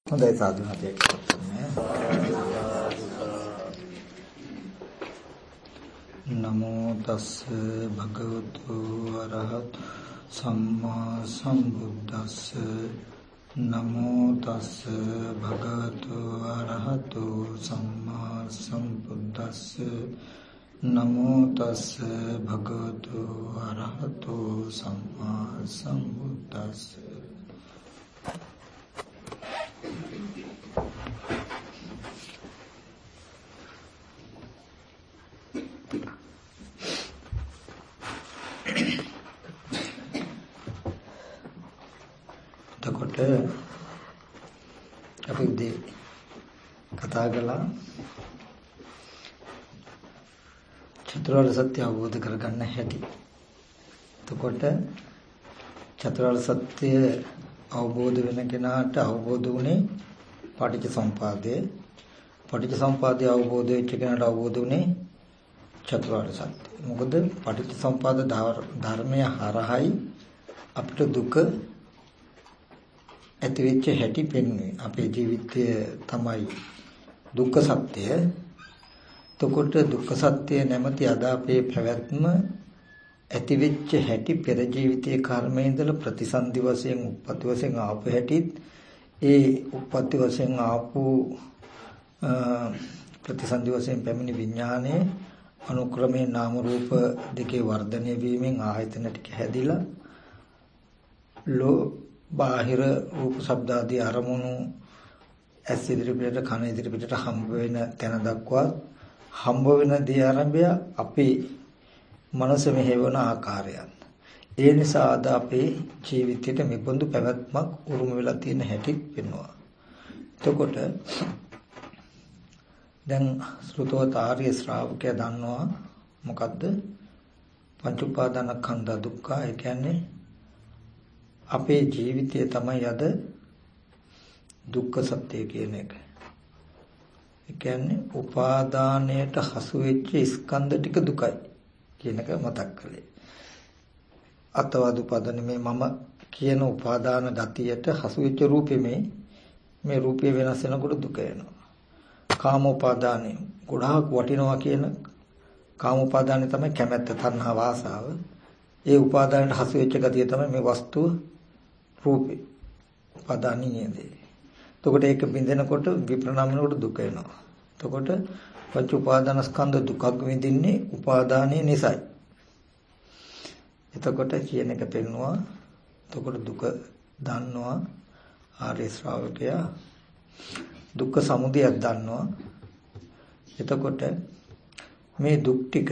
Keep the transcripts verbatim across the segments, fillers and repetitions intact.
හොඳයි සාදුනාතයක් කරන්නේ. නමෝ තස් භගවතු අරහත් සම්මා සම්බුද්දස්ස. නමෝ තස් භගවතු අරහතු සම්මා සම්බුද්දස්ස. නමෝ තස් භගවතු අරහතු සම්මා සම්බුද්දස්ස. එතකොට අපි උදේ කතා කළා චතුරාර්ය සත්‍ය අවබෝධ කරගන්න හැටි. එතකොට චතුරාර්ය සත්‍ය අවබෝධ වෙන කෙනාට අවබෝධ වුණේ පටිච්චසමුපාදය. පටිච්චසමුපාදය අවබෝධ වෙච්ච කෙනාට අවබෝධ වුණේ චතුරාර්ය සත්‍ය. මොකද පටිච්චසමුපාද ධර්මය හරහායි අපිට දුක ඇති වෙච්ච හැටි පෙන්වන්නේ. අපේ ජීවිතය තමයි දුක්ඛ සත්‍යය. එතකොට දුක්ඛ සත්‍යය නැමැති අද අපේ පැවැත්ම ඇති වෙච්ච හැටි පෙර ජීවිතයේ කර්මයේ ඉඳලා ප්‍රතිසන්දි වශයෙන් උප්පත්ති වශයෙන් ආපු හැටිත් ඒ උප්පත්ති වශයෙන් ආපු ප්‍රතිසන්දි වශයෙන් පැමිණි විඥානයේ අනුක්‍රමයේ නාම රූප දෙකේ වර්ධනය වීමෙන් ආයතන ටික හැදිලා ලෝ බාහිර රූප ශබ්ද ආදී අරමුණු ඇස් ඉදිරි පිටට කන ඉදිරි පිටට හම්බ වෙන තැන දක්වා හම්බ වෙන දේ ආරම්භය අපේ මනස මෙහෙවන ආකාරයන්. ඒ නිසා අද අපේ ජීවිතේට මෙබඳු පැවැත්මක් උරුම වෙලා තියෙන හැටි වෙනවා. එතකොට දැන් ශ්‍රුතවත ආර්ය ශ්‍රාවකයා දන්නවා මොකද්ද? පංච උපාදානස්කන්ධ දුක්ඛ. ඒ කියන්නේ අපේ ජීවිතය තමයි අද දුක්ඛ සත්‍ය කියන එක. ඒ කියන්නේ උපාදානයට හසු වෙච්ච ස්කන්ධ ටික දුකයි කියන එක මතක් කළේ. අතවද උපාදාන මේ මම කියන උපාදාන ගතියට හසු වෙච්ච රූපෙ මේ මේ රූපය වෙනස් වෙනකොට දුක එනවා. කාම උපාදානෙ ගොඩාක් වටිනවා කියන කාම උපාදානෙ තමයි කැමැත්ත, තණ්හා, වාසාව. ඒ උපාදානයට හසු වෙච්ච ගතිය තමයි මේ වස්තුව රූපේ උපාදානියේදී. එතකොට ඒක බින්දෙනකොට විප්‍රණාම වෙනකොට දුක එනවා. එතකොට පංච උපාදානස්කන්ධ දුකක් විඳින්නේ උපාදානයේ නිසායි. එතකොට කියන එක පෙන්නවා. එතකොට දුක දන්නවා ආර්ය ශ්‍රාවකයා. දුක්ඛ සමුදයක් දන්නවා. එතකොට මේ දුක් ටික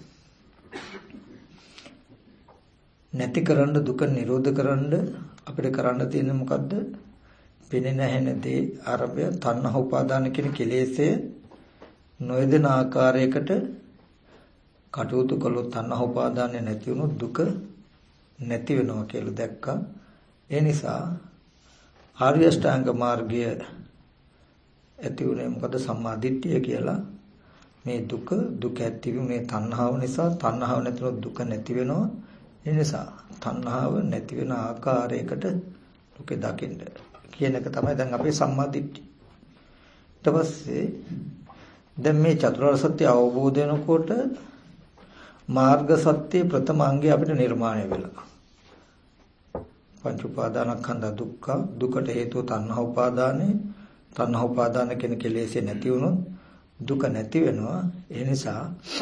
නැති කරන්න, දුක නිරෝධ කරන්න අපිට කරන්න තියෙන්නේ මොකද්ද? පෙනෙන හැන දේ ආරම්භය තණ්හා උපාදාන කියන කෙලෙස්ය නොයදෙන ආකාරයකට කටයුතු කළොත් තණ්හා උපාදානය නැති වුණොත් දුක නැති වෙනවා කියලා දැක්කා. ඒ නිසා ආර්ය අෂ්ටාංග මාර්ගය ඇති උනේ මොකද? සම්මා දිට්ඨිය කියලා. මේ දුක දුක ඇති වුනේ තණ්හාව නිසා. තණ්හාව නැතිනොත් දුක නැති වෙනවා. ඒ නිසා තණ්හාව නැති වෙන ආකාරයකට ලෝකේ දකින්න කියන එක තමයි දැන් අපේ සම්මා දිට්ඨිය. ඊට පස්සේ දැන් මේ චතුරාර්ය සත්‍ය අවබෝධ වෙනකොට මාර්ග සත්‍ය ප්‍රථම අංගය අපිට නිර්මාණය වෙලා. පංච උපාදානස්කන්ධ දුක්ඛ. දුකට හේතුව තණ්හා උපාදානයි. තණ්හා උපාදාන කියන කෙලෙස් නැති වුණොත් දුක නැති වෙනවා. ඒ නිසා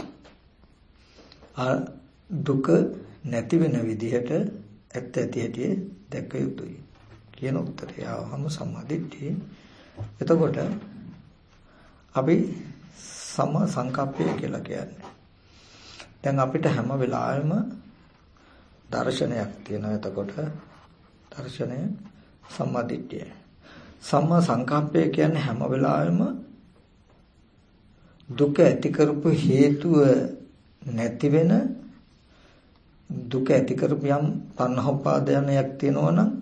දුක නැති වෙන විදිහට ඇත්ත ඇති ඇටි දැක යුතුයි කියන උත්තරය ආවම සම්මාදිට්ඨිය. එතකොට අපි සම සංකප්පය කියලා කියන්නේ දැන් අපිට හැම වෙලාවෙම දර්ශනයක් තියෙනවා. එතකොට දර්ශනය සම්මාදිට්ඨිය. සම්මා සංකප්පය කියන්නේ හැම වෙලාවෙම දුක ඇති කරපු හේතුව නැති වෙන, දුක ඇති කරපු යම් තණ්හා උපාදානයක් තියෙනවා නම්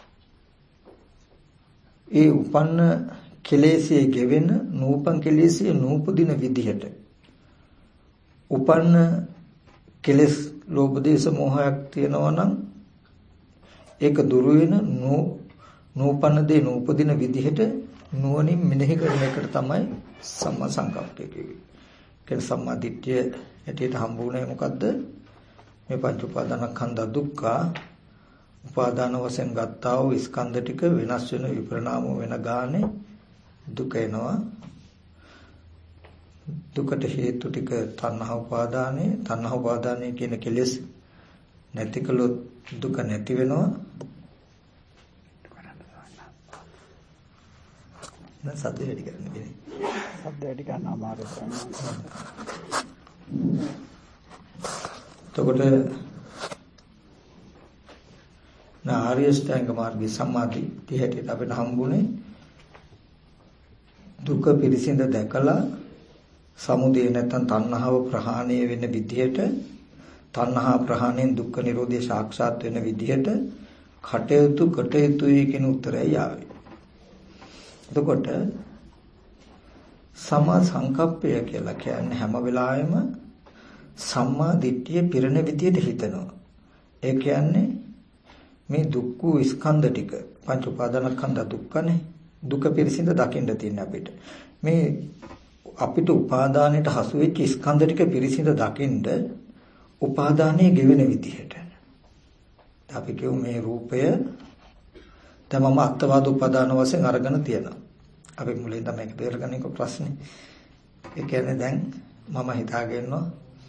ඒ උපන්න කෙලෙසිය ගෙවෙන, නූපන් කෙලෙසිය නූපදින විදිහට උපන්න කෙලෙස් ලෝභ දේශ මොහයක් තියෙනවා නම් ඒක දුරු වෙන නූපන්න දේ නූපදින විදිහට නුවණින් මෙනෙහි කරන එකට තමයි සම්මා සංකප්පය කියන්නේ. කියන සම්මා දිට්ඨිය ඇටියට හම්බුනේ මොකද්ද? මේ පංච උපාදානස්කන්ධ දුක්ඛ උපාදාන වශයෙන් ගත්තා වූ ස්කන්ධ ටික වෙනස් වෙන විපරිණාම වෙන ගානේ දුක එනවා. දුකට හේතු ටික තණ්හා උපාදානේ, තණ්හා උපාදානේ කියන කෙලෙස් නැති කළොත් දුක නැති වෙනවා. දැන් සද්ද වැඩි කරන්න බැහැ. සද්ද වැඩි කරන්න අමාරුයි. එතකොට ආර්ය ශ්‍රැංග මාර්ගයේ සම්මාදි තිහැටියට අපිට හම්බුනේ දුක පිරිසිඳ දැකලා සමුදය නැත්නම් තණ්හාව ප්‍රහාණය වෙන විදිහට තණ්හා ප්‍රහාණයෙන් දුක්ඛ නිරෝධය සාක්ෂාත් වෙන විදිහට කටයුතු කටයුතුයි කියන උත්තරය යාවේ. එතකොට සම්මා සංකප්පය කියලා කියන්නේ හැම වෙලාවෙම සම්මා දිට්ඨිය පිරෙන විදිහට හිතනවා. ඒ කියන්නේ මේ දුක්ඛ ස්කන්ධ ටික පංච උපාදානස්කන්ධ දුක්ඛනේ දුක පිරිසිඳ දකින්න තියෙන අපිට. මේ අපිට උපාදානයට හසු වෙච්ච ස්කන්ධ ටික පිරිසිඳ දකින්න උපාදානයේ ගෙවෙන විදිහට. අපි කියමු මේ රූපය තමම අත්වාද උපාදාන වශයෙන් අරගෙන තියෙනවා. අපි මුලින් තමයි මේක බේරගන්නේ කො ප්‍රශ්නේ. ඒ කියන්නේ දැන් මම හිතාගෙන ඉන්නවා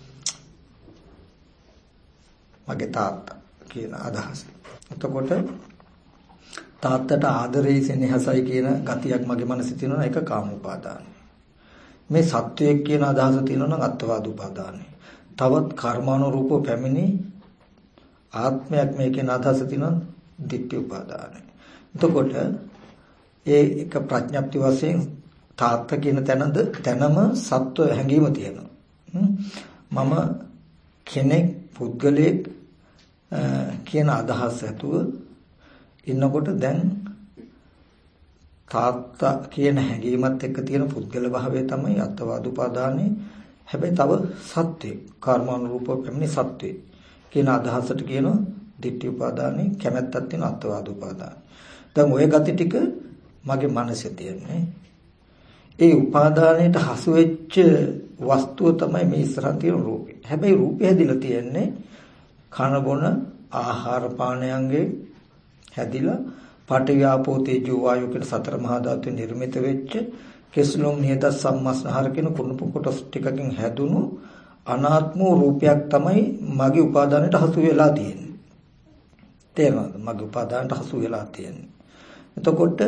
මගේ තාත්තා කියන අදහස. එතකොට තාත්තට ආදරේ සෙනෙහසයි කියන ගතියක් මගේ මනසේ තියෙනවා ඒක කාම උපාදානයි. මේ සත්වයක් කියන අදහස තියෙනවා නම් අත්වාද උපාදානයි. තවත් කර්මානුරූපව පැමිණි ආත්මයක් මේ කියන අදහස තියෙනවා ditthi උපාදානයි. එතකොට ඒ එක ප්‍රඥප්ති වශයෙන් තාත්ත කියන තැනද තැනම සත්ව හැඟීම තියෙනවා. මම කෙනෙක් පුද්ගලයෙක් කියන අදහස ඇතුව ඉන්නකොට දැන් තාත්තා කියන හැඟීමත් එක්ක තියෙන පුද්ගල භාවය තමයි අත්වාද උපාදානේ. හැබැයි තව සත්වේ කර්මානුරූපව පැමිණි සත්වේ කියන අදහසට කියනවා ditthi උපාදානේ. කැමැත්තක් තියෙන අත්වාද උපාදාන. දැන් ওই gati ටික මගේ මනසේ තියෙන්නේ. ඒ උපාදානයට හසු වෙච්ච වස්තුව තමයි මේ ඉස්සරහ තියෙන රූපේ. හැබැයි රූපය හැදිලා තියෙන්නේ කන බොන ආහාර පානයන්ගේ හැදිලා පඨවි ආපෝ තේජෝ වායෝ කියන සතර මහා ධාතු නිර්මිත වෙච්ච කෙස්ලොම් නියත සම්මස්නහර කියන කුණප කොටස් ටිකකින් හැදුණු අනාත්ම රූපයක් තමයි මගේ උපාදානයට හසු වෙලා තියෙන්නේ. තේරෙනවද? මගේ උපාදානයට හසු වෙලා තියෙන්නේ. එතකොට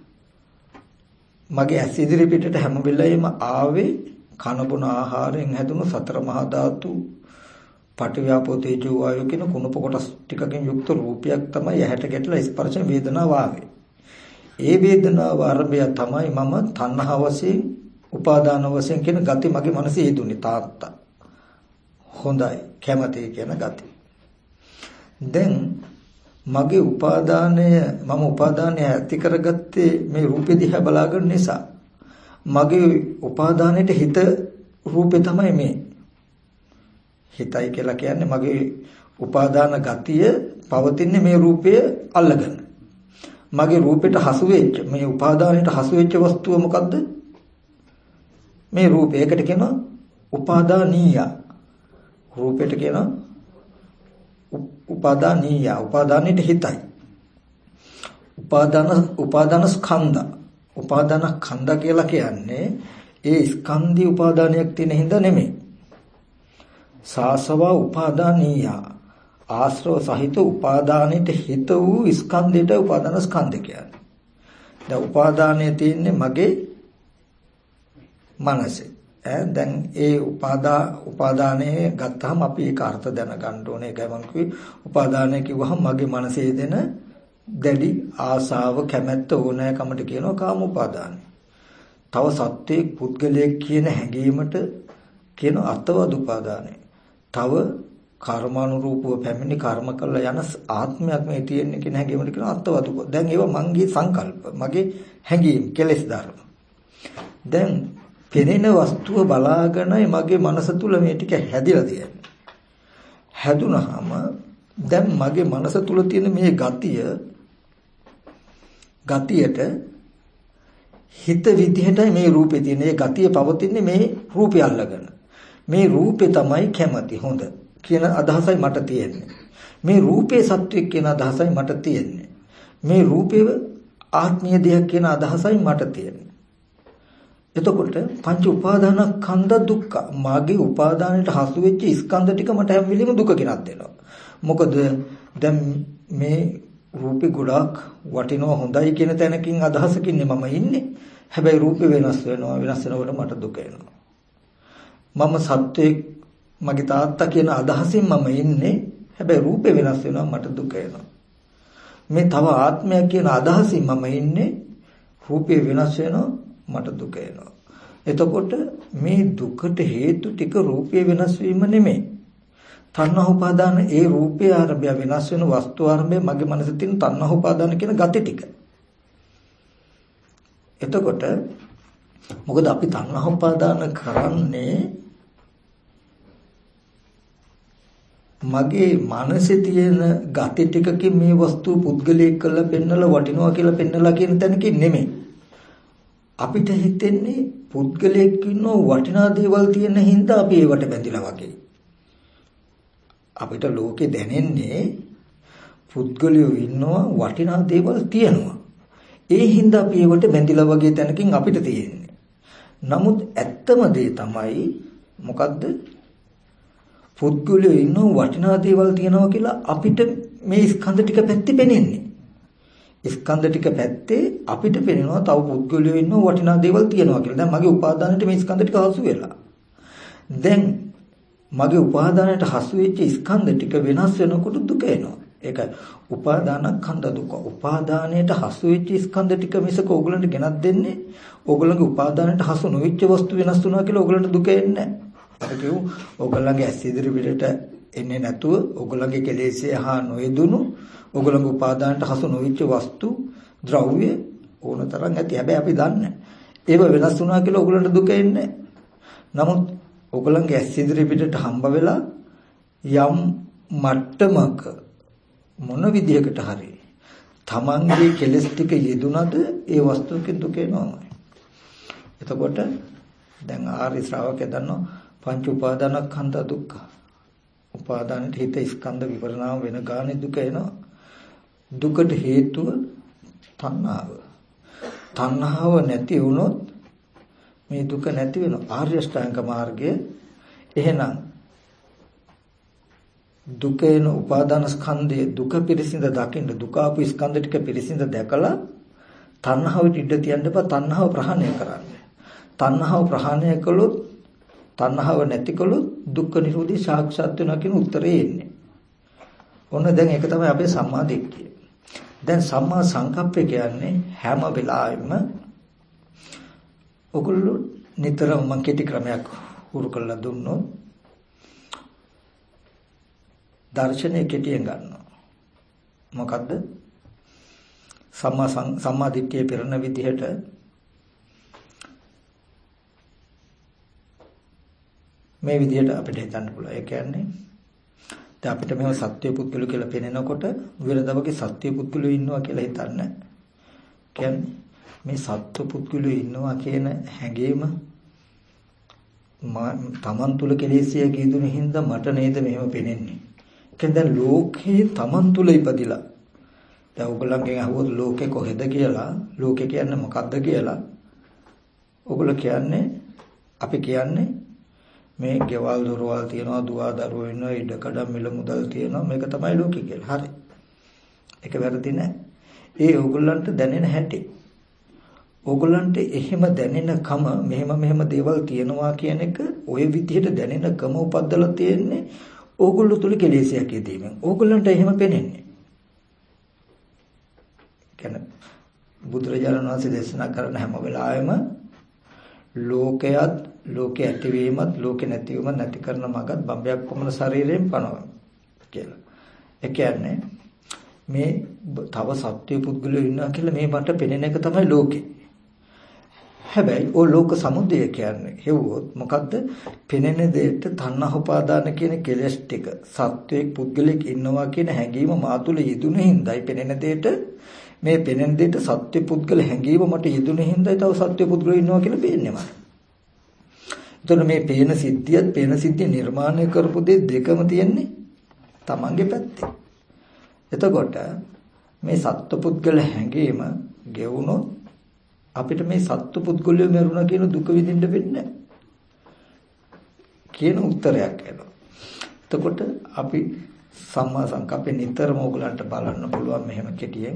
මගේ ඇස් ඉදිරි පිටට හැම වෙලෙම ආවේ කන බොන ආහාරයෙන් හැදුණු සතර මහා ධාතු පඨවි ආපෝ තේජෝ වායෝ කියන කුණප කොටස් ටිකකින් යුක්ත රූපයක් තමයි ඇහැට ගැටලා ස්පර්ශ වේදනාව ආවේ. ඒ වේදනාව ආරම්භය තමයි මම තණ්හා වශයෙන් උපාදාන වශයෙන් කියන gati මගේ මනසේ යෙදුනේ තාත්තා. හොඳයි කැමති කියන gati. දැන් මගේ උපාදානය මම උපාදානය ඇති කරගත්තේ මේ රූපෙ දිහා බලාගෙන නිසා. මගේ උපාදානයට හිත රූපේ තමයි මේ. හිතයි කියලා කියන්නේ මගේ උපාදාන ගතිය පවතින්නේ මේ රූපය අල්ලගෙන. මගේ රූපෙට හසු වෙච්ච මේ උපාදානයට හසු වෙච්ච වස්තුව මොකද්ද? මේ රූපය. ඒකට කියනවා උපාදානීය. රූපෙට කියනවා උපාදානීය. උපාදානෙට හිතයි. උපාදාන උපාදාන ස්කන්ධ. උපාදාන ස්කන්ධ කියලා කියන්නේ ඒ ස්කන්ධي උපාදානයක් තියෙන හින්දා නෙමෙයි. සාසව උපාදානීය ආශ්‍රව සහිත උපාදානෙට හිත වූ ස්කන්ධයට උපාදාන ස්කන්ධ කියන්නේ. දැන් උපාදානයේ තියෙන්නේ මගේ මනසේ. ඈ දැන් ඒ උපාදා උපාදානයේ ගත්තාම අපි ඒක අර්ථ දැනගන්න ඕනේ. ඒකයි මම කිව්වේ උපාදානය කිව්වහම මගේ මනසේ දෙන දැඩි ආසාව කැමැත්ත ඕනෑකමට කියනවා කාම උපාදානය. තව සත්වයේ පුද්ගලයෙක් කියන හැඟීමට කියන අත්වාද උපාදානය. තව කර්මානුරූපව පැමිණි කර්ම කළ යන ආත්මයක් මේ තියෙන්නේ කියන හැඟීමට කියන අත්වාද උපාදාන. දැන් ඒවා මගේ සංකල්ප, මගේ හැඟීම්, කෙලෙස් ධර්ම. දැන් පෙනෙන වස්තුව බලාගෙනයි මගේ මනස තුල මේ ටික හැදිලා තියෙන්නේ. හැදුනහම දැන් මගේ මනස තුල තියෙන මේ ගතිය ගතියට හිත විදිහටයි මේ රූපේ තියෙන. ඒ ගතිය පවතින්නේ මේ රූපය අල්ලගෙන. මේ රූපේ තමයි කැමති හොඳ කියන අදහසයි මට තියෙන්නේ. මේ රූපේ සත්‍යයක් කියන අදහසයි මට තියෙන්නේ. මේ රූපේ ආත්මීය දෙයක් කියන අදහසයි මට තියෙන්නේ. එතකොට පංච උපාදානස්කන්ධ දුක්ඛ මාගේ උපාදානයට හසු වෙච්ච ස්කන්ධ ටික මට හැම වෙලෙම දුක ගෙනත් දෙනවා. මොකද දැන් මේ රූපේ ගොඩාක් වටිනවා හොඳයි කියන තැනකින් අදහසකින් මම ඉන්නේ. හැබැයි රූපේ වෙනස් වෙනවා වෙනස් වෙනකොට මට දුක එනවා. මම සත්‍යයක් මගේ තාත්තා කියන අදහසින් මම ඉන්නේ. හැබැයි රූපේ වෙනස් වෙනවා මට දුක එනවා. මේ තව ආත්මයක් කියන අදහසින් මම ඉන්නේ. රූපේ වෙනස් වෙනවා මට දුක එනවා. එතකොට මේ දුකට හේතු ටික රූපේ වෙනස් වීම නෙමෙයි. තණ්හා උපාදාන ඒ රූපේ ආරම්භය වෙනස් වෙන වස්තු ආරම්භය මගේ මනසේ තියෙන තණ්හා උපාදාන කියන gati ටික. එතකොට මොකද අපි තණ්හා උපාදාන කරන්නේ මගේ මනසේ තියෙන gati ටිකකින් මේ වස්තුව පුද්ගලයෙක් කරලා පෙන්නලා වටිනවා කියලා පෙන්නලා කියන තැනකින් නෙමෙයි. අපිට හිතෙන්නේ පුද්ගලයෙක් ඉන්නෝ වටිනා දේවල් තියෙන හින්දා අපි ඒවට බැඳිලා වගේ. අපිට ලෝකේ දැනෙන්නේ පුද්ගලයෝ ඉන්නවා වටිනා දේවල් තියෙනවා. ඒ හින්දා අපි ඒවට බැඳිලා වගේ තැනකින් අපිට තියෙන්නේ. නමුත් ඇත්තම දේ තමයි මොකද්ද? පුද්ගලයෝ ඉන්නවා වටිනා දේවල් තියෙනවා කියලා අපිට මේ ස්කන්ධ ටික පැත්තේ පෙනෙන්නේ. ස්කන්ධ ටික පැත්තේ අපිට පෙනෙනවා තව පුද්ගලයෝ ඉන්නවා වටිනා දේවල් තියෙනවා කියලා. දැන් මගේ උපාදානයට මේ ස්කන්ධ ටික හසු වෙලා. දැන් මගේ උපාදානයට හසු වෙච්ච ස්කන්ධ ටික වෙනස් වෙනකොට දුක එනවා. ඒකයි උපාදානස්කන්ධ දුක. උපාදානයට හසු වෙච්ච ස්කන්ධ ටික මිසක ඕගලන්ට ගෙනත් දෙන්නේ ඕගලන්ගේ උපාදානයට හසු නොවෙච්ච වස්තු වෙනස් වුණා කියලා ඕගලන්ට දුක එන්නේ නැහැ. අපි කියමු ඕගලන්ගේ ඇස් ඉදිරි පිටට එන්නේ නැතුව ඕගලන්ගේ කෙලෙස්ය හා නොයදුණු ඕගලන්ගේ උපාදානයට හසු නොවෙච්ච වස්තු ද්‍රව්‍ය ඕන තරම් ඇති. හැබැයි අපි දන්නේ ඒව වෙනස් වුණා කියලා ඕගලන්ට දුක එන්නේ නැහැ. නමුත් ඕගලන්ගේ ඇස් ඉදිරි පිටට හම්බ වෙලා යම් මට්ටමක මොන විදියකට හරි තමන්ගේ කෙලස් ටික යෙදුනද ඒ වස්තුවකින් දුක එනවාමයි. එතකොට දැන් ආර්ය ශ්‍රාවකයා දන්නවා පංච උපාදානස්කන්ධ දුක්ඛ. උපාදානට හිත ස්කන්ධ විවරණාම වෙන ගානේ දුක එනවා. දුකට හේතුව තණ්හාව. තණ්හාව නැති වුණොත් මේ දුක නැති වෙනවා. ආර්ය ශ්‍රාංක මාර්ගය එහෙනම් දුකේන උපාදාන ස්කන්ධයේ දුක පිරිසිඳ දකින්න දුක ආපු ස්කන්ධ ටික පිරිසිඳ දැකලා තණ්හාවට ඉඩ තියන්න බෑ. තණ්හාව ප්‍රහාණය කරන්න. තණ්හාව ප්‍රහාණය කළොත් තණ්හාව නැති කළොත් දුක්ඛ නිරෝධී සාක්ෂාත් වෙනවා කියන උත්තරේ එන්නේ. ඔන්න දැන් ඒක තමයි අපේ සම්මා දිට්ඨිය. දැන් සම්මා සංකප්පය කියන්නේ හැම වෙලාවෙම ඔගොල්ලෝ නිතරම මම කෙටි ක්‍රමයක් උරු කරලා දුන්නොත් දර්ශනය කෙටියෙන් ගන්නවා. මොකද්ද? සම්මා සම්මා දිට්ඨිය පෙරණ විදිහට මේ විදිහට අපිට හිතන්න පුළුවන්. ඒ කියන්නේ දැන් අපිට මේව සත්‍ය පුද්ගලෝ කියලා පෙනෙනකොට විරදවගේ සත්‍ය පුද්ගලෝ ඉන්නවා කියලා හිතන්න. කියන්නේ මේ සත්‍ය පුද්ගලෝ ඉන්නවා කියන හැඟීම තමන් තුල කෙලෙසිය කියදුන හින්දා මට නේද මෙහෙම පෙනෙන්නේ. කියන්නේ දැන් ලෝකේ තමන් තුල ඉපදිලා දැන් ඔයගොල්ලන්ගෙන් අහුවොත් ලෝකේ කොහෙද කියලා ලෝකේ කියන්නේ මොකද්ද කියලා ඔයගොල්ලෝ කියන්නේ අපි කියන්නේ මේ ගෙවල් දොරවල් තියනවා දුව දරුවෝ ඉන්නවා ඉඩකඩ මිල මුදල් තියනවා මේක තමයි ලෝකෙ කියලා. හරි. ඒක වැරදි නෑ. ඒ ඕගොල්ලන්ට දැනෙන හැටි. ඕගොල්ලන්ට එහෙම දැනෙන කම මෙහෙම මෙහෙම දේවල් තියනවා කියන එක ওই විදිහට දැනෙන කම උපද්දලා තියෙන්නේ ඕගොල්ලෝ තුල කෙලෙසයක් යෙදීමෙන්. ඕගොල්ලන්ට එහෙම පෙනෙන්නේ. කියන්නේ බුදුරජාණන් වහන්සේ දේශනා කරන හැම වෙලාවෙම ලෝකයත් ලෝකේ ඇතිවීමත් ලෝකේ නැතිවීමත් නැති කරන මගත් බම්බයක් කොමන ශරීරයෙන් පනවන කියලා. ඒ කියන්නේ මේ තව සත්‍ය පුද්ගලයෝ ඉන්නවා කියලා මේ මට පෙනෙන එක තමයි ලෝකේ. හැබැයි ඕ ලෝක සමුදය කියන්නේ හෙව්වොත් මොකද්ද? පෙනෙන දෙයට තණ්හා උපාදාන කියන කෙලෙස් ටික සත්වයක් පුද්ගලෙක් ඉන්නවා කියන හැඟීම මා තුළ යෙදුන හින්දායි පෙනෙන දෙයට මේ පෙනෙන දෙයට සත්‍ය පුද්ගල හැඟීම මට යෙදුනේ හින්දායි තව සත්‍ය පුද්ගලෝ ඉන්නවා කියලා පේන්නේ මට. එතකොට මේ පේන සිද්ධියත් පේන සිද්ධිය නිර්මාණය කරපු දේ දෙකම තියෙන්නේ තමන්ගේ පැත්තේ. එතකොට මේ සත්‍ය පුද්ගල හැඟීම ගෙවුනොත් අපිට මේ සත්‍ය පුද්ගලයෝ මරුණා කියන දුක විඳින්න වෙන්නේ කියන උත්තරයක් එනවා. එතකොට අපි සම්මා සංකප්පේ නිතරම ඕගලන්ට බලන්න පුළුවන් මෙහෙම කෙටියෙන්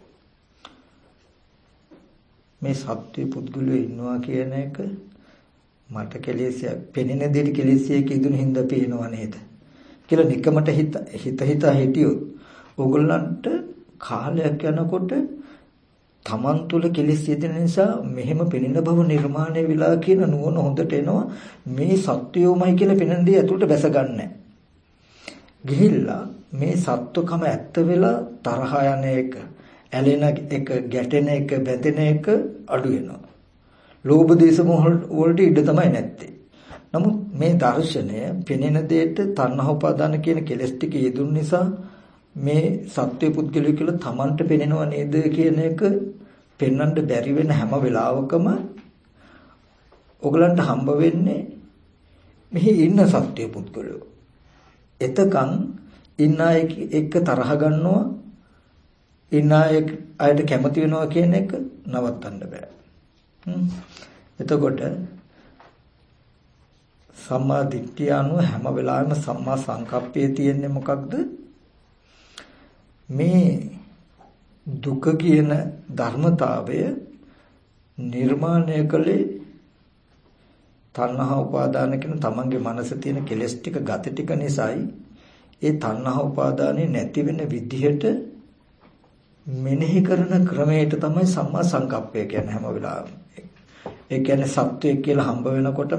මේ සත්‍ය පුද්ගලයෝ ඉන්නවා කියන එක මට කෙලෙසියක් පෙනෙන දෙයට කෙලෙසියක ඉදුණු හින්දා පේනවා නේද කියලා නිකමට හිත හිත හිතා හිටියොත් ඕගොල්ලන්ට කාලයක් යනකොට තමන් තුළ කෙලෙස් යෙදෙන නිසා මෙහෙම පෙනෙන බව නිර්මාණය වෙලා කියන නුවණ හොඳට එනවා මේ සත්‍යයමයි කියලා පෙනෙන දේ ඇතුළට බැස ගන්නෑ. ගිහිල්ලා මේ සත්වකම ඇත්ත වෙලා තරහ යන එක, ඇලෙන එක, ගැටෙන එක, බැඳෙන එක අඩු වෙනවා. ලෝභ දේශ මොහ වලට ඉඩ තමයි නැත්තේ. නමුත් මේ දර්ශනය පෙනෙන දෙයට තණ්හා උපාදාන කියන කෙලෙස් ටික යෙදුන නිසා මේ සත්‍ය පුද්ගලය කියලා තමන්ට පෙනෙනව නේද කියන එක පෙන්වන්න බැරි වෙන හැම වෙලාවකම ඔයගලන්ට හම්බ වෙන්නේ මෙහි ඉන්න සත්‍ය පුද්ගලයෝ. එතකන් ඉන්න අය එක්ක තරහ ගන්නවා, ඉන්න අයට කැමති වෙනවා කියන එක නවත්තන්න බෑ. එතකොට සම්මා දිට්ඨිය අනුව හැම වෙලාවෙම සම්මා සංකප්පයේ තියෙන්නේ මොකක්ද? මේ දුක කියන ධර්මතාවය නිර්මාණය කළේ තණ්හා උපාදාන කියන තමන්ගේ මනසේ තියෙන කෙලෙස් ටික ගත ටික නිසායි. ඒ තණ්හා උපාදානේ නැති වෙන විදිහට මෙනෙහි කරන ක්‍රමයට තමයි සම්මා සංකප්පය කියන්නේ හැම වෙලාවෙම. ඒ කියන්නේ සත්වයක් කියලා හම්බ වෙනකොටම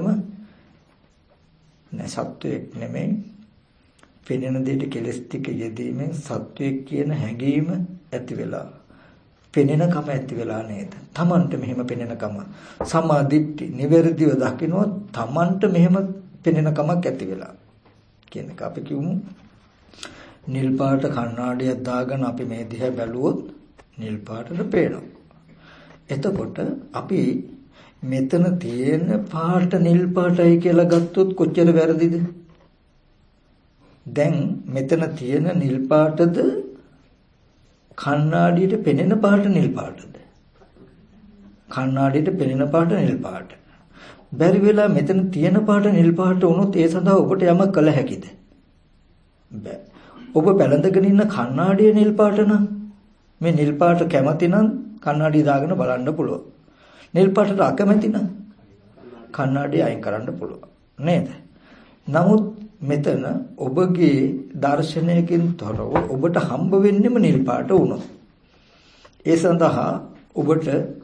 නෑ සත්වයක් නෙමෙයි පෙනෙන දෙයට කෙලස් ටික යෙදීමෙන් සත්වයක් කියන හැඟීම ඇති වෙලා පෙනෙන කම ඇති වෙලා නේද? තමන්ට මෙහෙම පෙනෙන කම සම්මා දිට්ඨි නිවැරදිව දකිනවා තමන්ට මෙහෙම පෙනෙන කමක් ඇති වෙලා කියන එක අපි කියමු. නිල් පාට කණ්ණාඩියක් දාගෙන අපි මේ දිහා බැලුවොත් නිල් පාටට පේනවා. එතකොට අපි මෙතන තියෙන පාට නිල් පාටයි කියලා ගත්තොත් කොච්චර වැරදිද? දැන් මෙතන තියෙන නිල් පාටද කණ්ණාඩියට පෙනෙන පාට නිල් පාටද? කණ්ණාඩියට පෙනෙන පාට නිල් පාට. බැරි වෙලා මෙතන තියෙන පාට නිල් පාට වුණොත් ඒ සඳහා ඔබට යමක් කළ හැකිද? බෑ. ඔබ බැලඳගෙන ඉන්න කණ්ණාඩිය නිල් පාට නම් මේ නිල් පාට කැමති නම් කණ්ණාඩිය දාගෙන බලන්න පුළුවන්. නිල් පාටට අකමැති නම් කණ්ණාඩිය අයින් කරන්න පුළුවන් නේද? නමුත් මෙතන ඔබගේ දර්ශනයකින් තොරව ඔබට හම්බ වෙන්නෙම නිල් පාට වුණොත් ඒ සඳහා ඔබට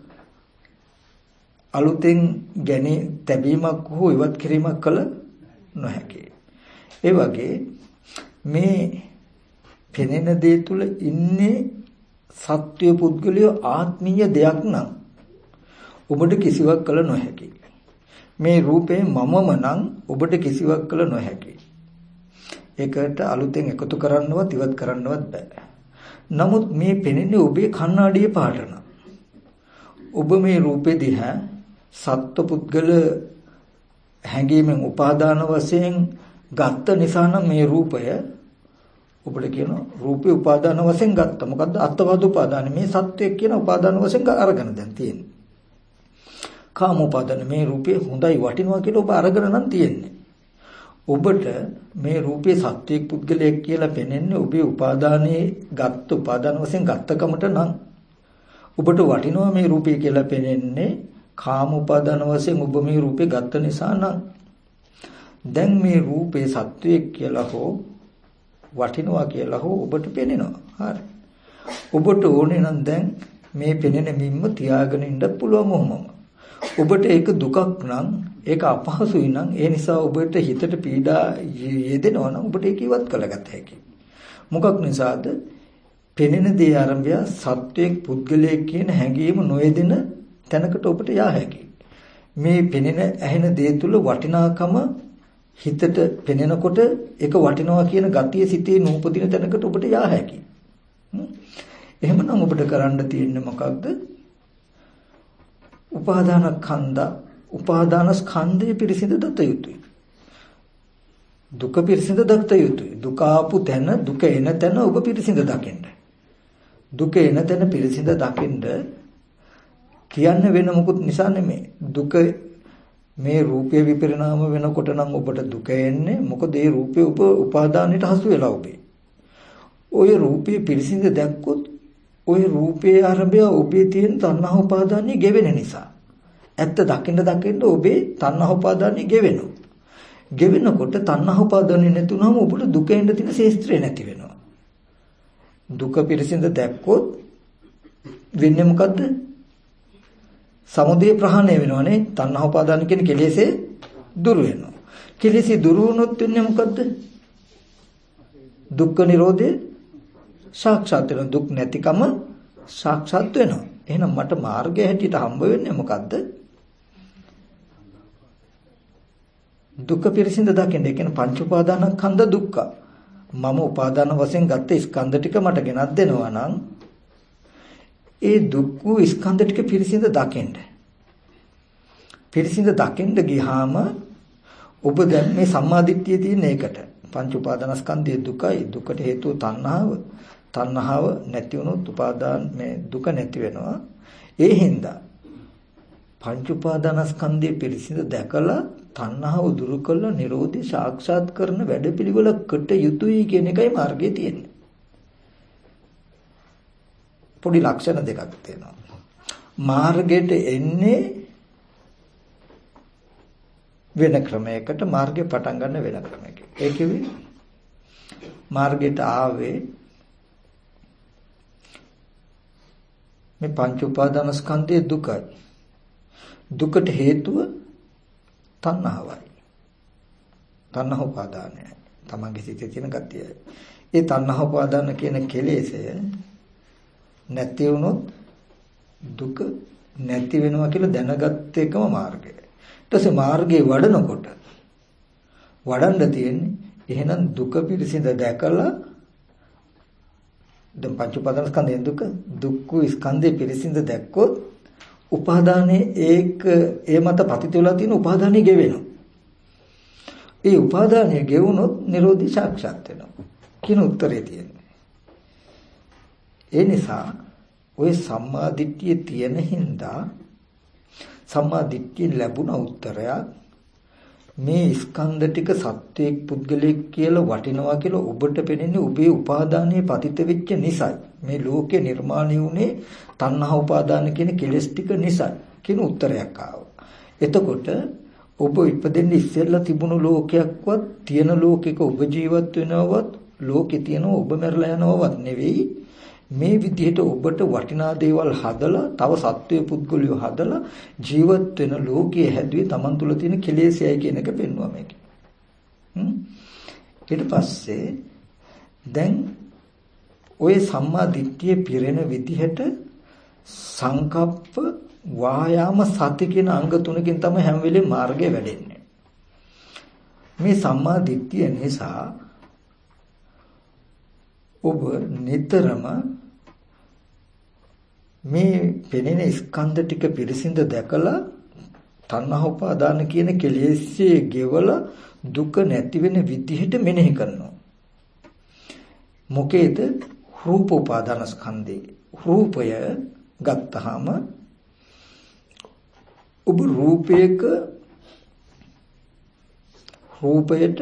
අලුතෙන් ගැනීම තැබීමක් හෝ ඉවත් කිරීමක් කළ නොහැකි. ඒ වගේ මේ පෙනෙන දේ තුල ඉන්නේ සත්‍ය පුද්ගලයෝ ආත්මීය දෙයක් නම් ඔබට කිසිවක් කළ නොහැකි. මේ රූපේ මමම නම් ඔබට කිසිවක් කළ නොහැකි. ඒකට අලුතෙන් එකතු කරන්නවත් ඉවත් කරන්නවත් බෑ. නමුත් මේ පෙනෙන්නේ ඔබේ කණ්ණාඩියේ පාට නම් ඔබ මේ රූපේ දිහා සත්ව පුද්ගල හැඟීමෙන් උපාදාන වශයෙන් ගත්ත නිසා නම් මේ රූපය ඔබට කියනවා රූපේ උපාදාන වශයෙන් ගත්ත. මොකද්ද? අත්වාද උපාදාන. මේ සත්වයක් කියන උපාදාන වශයෙන් අරගෙන දැන් තියෙන්නේ. කාම උපාදාන මේ රූපේ හොඳයි වටිනවා කියලා ඔබ අරගෙන නම් තියෙන්නේ. ඔබට මේ රූපේ සත්වයක් පුද්ගලයෙක් කියලා පෙනෙන්නේ ඔබේ උපාදානයේ ගත්ත උපාදාන වශයෙන් ගත්තකමට නම් ඔබට වටිනවා මේ රූපේ කියලා පෙනෙන්නේ කාම උපාදාන වශයෙන් ඔබ මේ රූපේ ගත්ත නිසා නම් දැන් මේ රූපේ සත්වයක් කියලා හෝ වටිනවා කියලා හෝ ඔබට පෙනෙනවා. හරි. ඔබට ඕනේ නම් දැන් මේ පෙනෙන මිම්ම තියාගෙන ඉන්න පුළුවන් මොහොමම. ඔබට ඒක දුකක් නම් ඒක අපහසුයි නම් ඒ නිසා ඔබට හිතට පීඩා යෙදෙනවා නම් ඔබට ඒක ඉවත් කළගත හැකියි. මොකක් නිසාද? පෙනෙන දේ ආරම්භය සත්වයක් පුද්ගලයෙක් කියන හැඟීම නොයෙදෙන තැනකට ඔබට යා හැකියි. මේ පෙනෙන ඇහෙන දේ තුල වටිනාකම හිතට පෙනෙනකොට ඒක වටිනවා කියන ගතිය සිතේ නූපදින තැනකට ඔබට යා හැකියි. එහෙමනම් ඔබට කරන්න තියෙන්නේ මොකක්ද? උපාදාන ඛණ්ඩ උපාදාන ස්කන්ධය පිරිසිඳ දත යුතුයි. දුක පිරිසිඳ දත යුතුයි. දුක ආපු තැන දුක එන තැන ඔබ පිරිසිඳ දකින්න. දුක එන තැන පිරිසිඳ දකින්න කියන්න වෙන මොකුත් නිසා නෙමෙයි. දුක මේ රූපය විපරිණාම වෙනකොට නම් ඔබට දුක එන්නේ. මොකද ඒ රූපය ඔබ උපාදානයට හසු වෙලා ඔබේ. ওই රූපය පිරිසිඳ දැක්කොත් ওই රූපයේ ආරම්භය ඔබේ තියෙන තණ්හා උපාදානිය ගෙවෙන නිසා. ඇත්ත දකින්න දකින්න ඔබේ තණ්හා උපාදානිය ගෙවෙනවා. ගෙවෙනකොට තණ්හා උපාදානිය නැතුනම ඔබට දුක එන්න තියෙන ශේස්ත්‍රය නැති වෙනවා. දුක පිරිසිඳ දැක්කොත් වෙන්නේ මොකද්ද? සමුදය ප්‍රහාණය වෙනවනේ. තණ්හා උපාදාන කියන කෙලෙසේ දුරු වෙනවා. කෙලෙසේ දුරු වුණොත් වෙන්නේ මොකද්ද? දුක්ඛ නිරෝධය සාක්ෂාත් වෙනවා. දුක් නැතිකම සාක්ෂාත් වෙනවා. එහෙනම් මට මාර්ගය හැටියට හම්බ වෙන්නේ මොකද්ද? දුක පිරිසිඳ දකින්න. ඒ කියන්නේ පංච උපාදානස්කන්ධ දුක්ඛ. මම උපාදාන වශයෙන් ගත්ත ස්කන්ධ ටික මට ගෙනත් දෙනවා නම් ඒ දුක් වූ ස්කන්ධ ටික පිරිසිඳ දකින්න. පිරිසිඳ දකින්න ගියාම ඔබ දැන් මේ සම්මාදිට්ඨිය තියෙන එකට පංච උපාදානස්කන්ධයේ දුකයි. දුකට හේතුව තණ්හාව. තණ්හාව නැති වුණොත් උපාදාන මේ දුක නැති වෙනවා. ඒ හින්දා පංච උපාදානස්කන්ධයේ පිරිසිඳ දැකලා තණ්හාව දුරු කළ නිරෝධය සාක්ෂාත් කරන වැඩපිළිවෙලකට යුතුයි කියන එකයි මාර්ගයේ තියෙන්නේ. පොඩි ලක්ෂණ දෙකක් තියෙනවා. මාර්ගයට එන්නේ වෙන ක්‍රමයකට, මාර්ගය පටන් ගන්න වෙන ක්‍රමයකට. ඒ කිව්වේ මාර්ගයට ආවේ මේ පංච උපාදානස්කන්ධයේ දුකයි. දුකට හේතුව තණ්හාවයි. තණ්හා උපාදානයයි. තමන්ගේ සිතේ තියෙන ගතියයි. ඒ තණ්හා උපාදාන කියන කෙලෙසය නැති වුණොත් දුක නැති වෙනවා කියලා දැනගත් එකම මාර්ගය. ඊට පස්සේ මාර්ගයේ වඩනකොට වඩන්න තියෙන්නේ එහෙනම් දුක පිරිසිඳ දැකලා දැන් පංච උපාදානස්කන්ධයේ දුක දුක්ඛ ස්කන්ධේ පිරිසිඳ දැක්කොත් උපාදානයේ ඒක ඒ මත පතිත වෙලා තියෙන උපාදානිය ගෙවෙනවා. ඒ උපාදානිය ගෙවුනොත් නිරෝධි සාක්ෂාත් වෙනවා කියන උත්තරේ තියෙනවා. ඒ නිසා ওই සම්මා දිට්ඨිය තියෙන හින්දා සම්මා දිට්ඨිය ලැබුණ උත්තරයක් මේ ස්කන්ධ ටික සත්වයක් පුද්ගලයෙක් කියලා වටිනවා කියලා ඔබට පෙනෙන්නේ ඔබේ උපාදානයේ පතිත වෙච්ච නිසායි. මේ ලෝකේ නිර්මාණය වුණේ තණ්හා උපාදාන කියන කෙලෙස් ටික නිසායි කියන උත්තරයක් ආවා. එතකොට ඔබ ඉපදෙන්නේ ඉස්සෙල්ලා තිබුණු ලෝකයක්වත් තියෙන ලෝකයක ඔබ ජීවත් වෙනවවත් ලෝකේ තියෙනව ඔබ මැරලා යනවවත් නෙවෙයි. මේ විදිහට ඔබට වටිනා දේවල් හදලා තව සත්වයේ පුද්ගලියෝ හදලා ජීවත් වෙන ලෝකයේ හැදුවේ Taman තුල තියෙන කෙලෙසයයි කියන එක පෙන්වුවා මේකේ. හ්ම් ඊට පස්සේ දැන් ඔය සම්මා දිට්ඨිය පිරෙන විදිහට සංකප්ප වායාම සති කියන අංග තුනකින් තමයි හැම වෙලේම මාර්ගය වැඩෙන්නේ. මේ සම්මා දිට්ඨිය නිසා ඔබ නිතරම මේ පෙනෙන ස්කන්ධ ටික පිරිසිඳ දැකලා තණ්හා උපාදාන කියන කෙලෙස්යේ ගෙවල දුක නැති වෙන විදිහට මෙනෙහි කරනවා. මොකේද? රූප උපාදාන ස්කන්ධේ. රූපය ගත්තාම ඔබ රූපයක රූපයට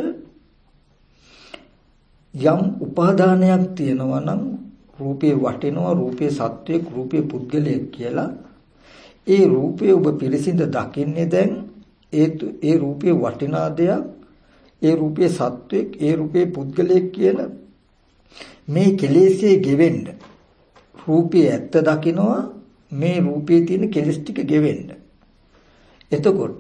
යම් උපාදානයක් තියෙනවා නම් රූපේ වටිනවා, රූපේ සත්වයක්, රූපේ පුද්ගලයෙක් කියලා ඒ රූපේ ඔබ පිරිසිඳ දකින්නේ දැන් ඒ ඒ රූපේ වටිනා දෙයක්, ඒ රූපේ සත්වයක්, ඒ රූපේ පුද්ගලයෙක් කියන මේ කෙලෙස්යේ ගෙවෙන්න රූපේ ඇත්ත දකිනවා, මේ රූපේ තියෙන කෙලෙස් ටික ගෙවෙන්න. එතකොට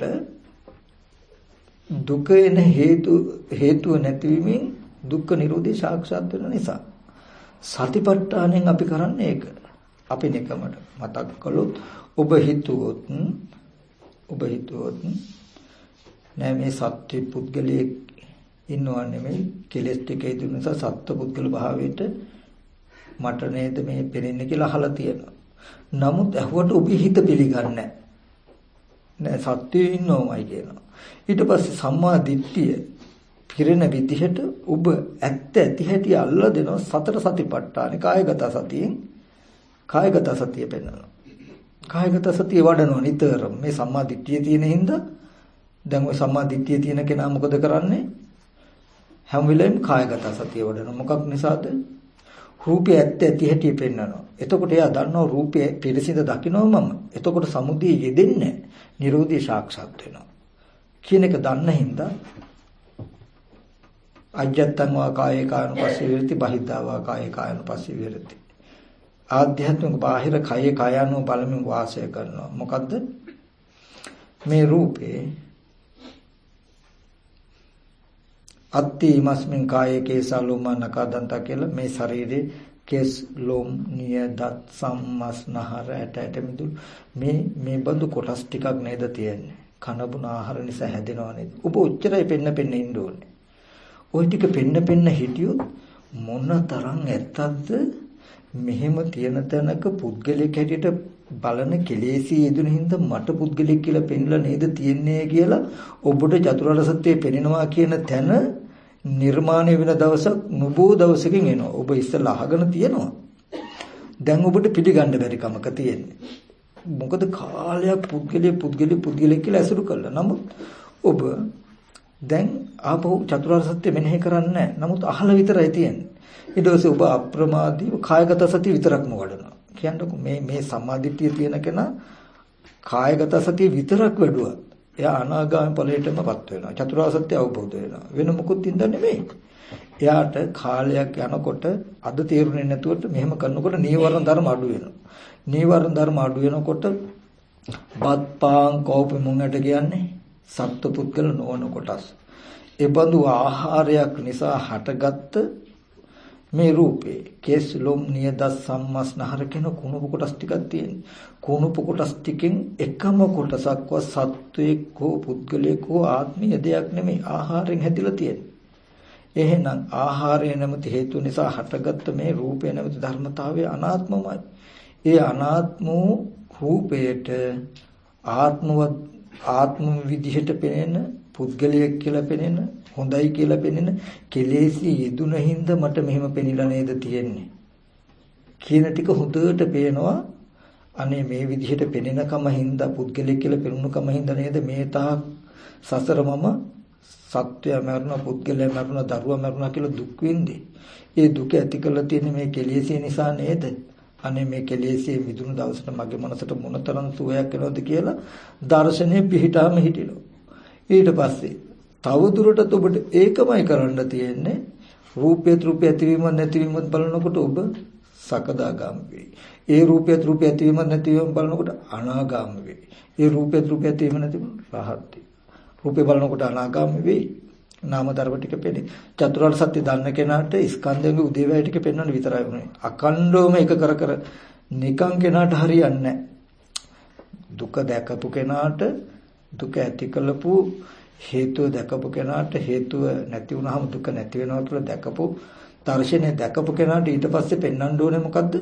දුක එන හේතු හේතුව නැතිවීමෙන් දුක්ඛ නිරෝධය සාක්ෂාත් වෙන නිසා සතිපට්ඨානෙන් අපි කරන්නේ ඒක. අපි නිකමට මතක් කළොත් ඔබ හිතුවොත් ඔබ හිතුවොත් නෑ මේ සත්‍ය පුද්ගලයෙක් ඉන්නව නෙමෙයි කෙලෙස් ටික හේතු නිසා සත්ත්ව පුද්ගල භාවයට මට නේද මේ පෙනෙන්නේ කියලා අහලා තියෙනවා. නමුත් ඇහුවට ඔබේ හිත පිළිගන්නේ නැහැ. සත්‍යයේ ඉන්නවමයි කියනවා. ඊට පස්සේ සම්මා දිට්ඨිය පිරෙන විදිහට ඔබ ඇත්ත ඇති හැටි අල්ලා දෙනවා සතර සතිපට්ඨාන කායගත සතියෙන් කායගත සතිය පෙන්වනවා. කායගත සතිය වඩනවා නිතරම මේ සම්මා දිට්ඨිය තියෙන හින්දා දැන් ඔය සම්මා දිට්ඨිය තියෙන කෙනා මොකද කරන්නේ? හැම වෙලෙම කායගත සතිය වඩනවා. මොකක් නිසාද? රූපය ඇත්ත ඇති හැටි පෙන්වනවා. එතකොට එයා දන්නවා රූපය පිරිසිඳ දකින්නවා මම. එතකොට සමුදය යෙදෙන්නේ නිරෝධය සාක්ෂාත් වෙනවා. කියන එක දන්න හින්දා අජත්තං වා කායේ කායනුපස්සී විරති බහිද්ධා වා කායේ කායනුපස්සී විරති. ආධ්‍යාත්මික බාහිර කයේ කායano බලමින් වාසය කරනවා. මොකද්ද? මේ රූපේ අත්ති මස්මින් කායේ කේසා ලෝම නකදන්ත කියලා මේ ශරීරේ කෙස් ලොම් නිය දත් සම්මස් නහර ඇට ඇට මිදුළු මේ මේ බඳු කොටස් ටිකක් නේද තියෙන්නේ. කන බොන ආහාර නිසා හැදෙනව නේද? ඔබ ඔච්චරයි පෙන්න පෙන්න ඉන්න ඕනේ. ওই ටික පෙන්න පෙන්න හිටියොත් මොන තරම් ඇත්තක්ද? මෙහෙම තියෙන තැනක පුද්ගලයෙක් හැටියට බලන කෙලෙසි යෙදුන හින්දා මට පුද්ගලයෙක් කියලා පෙන්ලා නේද තියන්නේ කියලා ඔබට චතුරාර්ය සත්‍යය පෙනෙනවා කියන තැන නිර්මාණය වෙන දවසක් නුබෝ දවසකින් එනවා. ඔබ ඉස්සෙල්ලා අහගෙන තියෙනවා. දැන් ඔබට පිළිගන්න බැරි කමක තියෙන්නේ. මොකද කාලයක් පුද්ගලයෙක් පුද්ගලයෙක් පුද්ගලයෙක් කියලා ඇසුරු කළා. නමුත් ඔබ දැන් ආපහු චතුරාර්ය සත්‍ය මෙනෙහි කරන්නේ නැහැ. නමුත් අහලා විතරයි තියෙන්නේ. ඊට පස්සේ ඔබ අප්‍රමාදීව කායගත සතිය විතරක්ම වඩනවා. කියන්නකො මේ මේ සම්මාදිටිය තියෙන කෙනා කායගත සතිය විතරක් වැඩුවා. එයා අනාගාමී ඵලයටමපත් වෙනවා. චතුරාර්ය සත්‍ය අවබෝධ වෙනවා. වෙන මොකුත් ඉඳන් නෙමෙයි. එයාට කාලයක් යනකොට අද තේරුනේ නැතුවට මෙහෙම කරනකොට නීවරණ ධර්ම අඩු වෙනවා. නීවරණ ධර්ම අඩු වෙනකොට බත් පාන් කෝපෙ මුංගට කියන්නේ සත්පුද්ගල නොවන කොටස්. ඒ බඳු ආහාරයක් නිසා හටගත්ත මේ රූපේ කෙස් ලොම් නියද සම්මස්නහර කියන කුණුප කොටස් ටිකක් තියෙනවා. කුණුප කොටස් ටිකෙන් එකම කොටසක්ව සත්වයක් හෝ පුද්ගලයෙක් හෝ ආත්මීය දෙයක් නෙමෙයි ආහාරයෙන් හැදිලා තියෙන්නේ. එහෙනම් ආහාරය නැමැති හේතු නිසා හටගත්ත මේ රූපය නැමැති ධර්මතාවය අනාත්මමයි. ඒ අනාත්ම රූපයට ආත්මවත් ආත්ම විදිහට පෙනෙන පුද්ගලයෙක් කියලා පෙනෙන හොඳයි කියලා පෙනෙන කෙලෙසි යෙදුන හින්දා මට මෙහෙම පෙනිලා නේද තියෙන්නේ කියන ටික හොඳට පේනවා. අනේ මේ විදිහට පෙනෙනකම හින්දා පුද්ගලයෙක් කියලා පෙනුනකම හින්දා නේද මේ තාක් සසර මම සත්‍යය මරණ පුද්ගලයා මරණ දරුවා මරණ කියලා දුක් විඳේ. ඒ දුක ඇති කරලා තියෙන්නේ මේ කෙලෙසි නිසා නේද? අනේ මේ කෙලෙසි මිදුණු දවසට මගේ මනසට මොනතරම් සුවයක් වෙනවද කියලා දර්ශනය පිහිටාම හිටිනවා. ඊට පස්සේ තව දුරටත් ඔබට ඒකමයි කරන්න තියෙන්නේ. රූපේ රූපය ඇතිවීම නැතිවීම බලනකොට ඔබ සකදාගාමී වෙයි. ඒ රූපේ රූපය ඇතිවීම නැතිවීම බලනකොට අනාගාමී වෙයි. ඒ රූපේ රූපය ඇතිවීම නැතිවීම රහත්. රූපේ බලනකොට අනාගාමී වෙයි. නාම ධර්ම ටික පෙන්නේ. චතුරාර්ය සත්‍ය දන්න කෙනාට ස්කන්ධයේ උදේවැය ටික පෙන්වන්න විතරයි වුනේ. අකණ්ඩවම එක කර කර නිකන් කෙනාට හරියන්නේ නැහැ. දුක දැකපු කෙනාට දුක ඇති කළපු හේතුව දැකපු කෙනාට හේතුව නැති වුනහම දුක නැති වෙනවා කියලා දැකපු දර්ශනය දැකපු කෙනාට ඊට පස්සේ පෙන්වන්න ඕනේ මොකද්ද?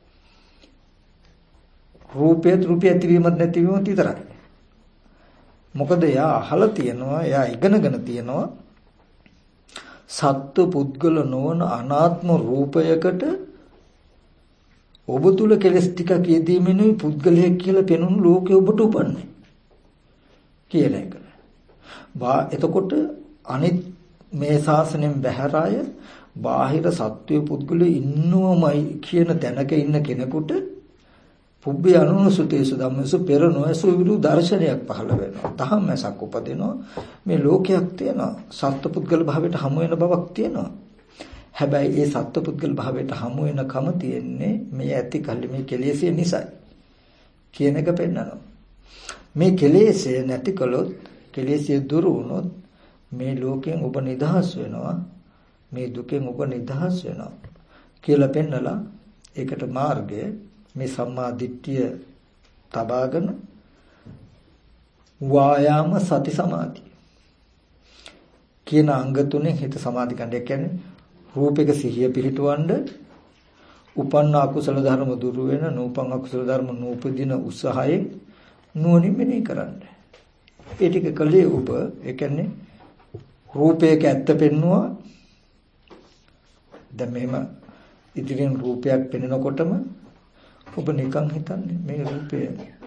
රූපය රූපය ඇතිවීමත් නැතිවීමත් විතරයි. මොකද එයා අහලා තියෙනවා, එයා ඉගෙනගෙන තියෙනවා සත්ව පුද්ගල නොවන අනාත්ම රූපයකට ඔබ තුල කෙලස් ටිකක් යෙදීමෙනුයි පුද්ගලයෙක් කියලා පෙනුණු ලෝකෙ ඔබට උපන්නේ කියලා එක. බා එතකොට අනිත් මේ ශාසනයෙන් බැහැර අය බාහිර සත්වයේ පුද්ගලෙ ඉන්නවමයි කියන තැනක ඉන්න කෙනෙකුට පුබ්බේ අනුසුතේසු ධම්මසු පෙර නොයසු විරු දර්ශනයක් පහළ වෙනවා. ධම්මසක් උපදිනවා. මේ ලෝකයක් තියෙනවා. සත්පුද්ගල භාවයට හමු වෙන බවක් තියෙනවා. හැබැයි ඒ සත්පුද්ගල භාවයට හමු වෙනකම තියෙන්නේ මේ ඇති කල්ලි මේ කෙලෙසේ නිසායි කියන එක පෙන්නනවා. මේ කෙලෙසේ නැති කළොත් කෙලෙසේ දුරු වුණොත් මේ ලෝකයෙන් ඔබ නිදහස් වෙනවා. මේ දුකෙන් ඔබ නිදහස් වෙනවා කියලා පෙන්නලා ඒකට මාර්ගය මේ සම්මා දිට්ඨිය තබාගෙන වායාම සති සමාධි කියන අංග තුනෙන් හිත සමාධි කරන්න. ඒ කියන්නේ රූපයක සිහිය පිහිටවන්න උපන්න අකුසල ධර්ම දුරු වෙන නූපන් අකුසල ධර්ම නූපදින උත්සාහයෙන් නුවණින් මෙනෙහි කරන්න. ඒ ටික කලේ ඔබ ඒ කියන්නේ රූපයක ඇත්ත පෙන්නවා. දැන් මෙහෙම ඉදිරියෙන් රූපයක් පෙනෙනකොටම ඔබ නිකන් හිතන්නේ මේ රූපය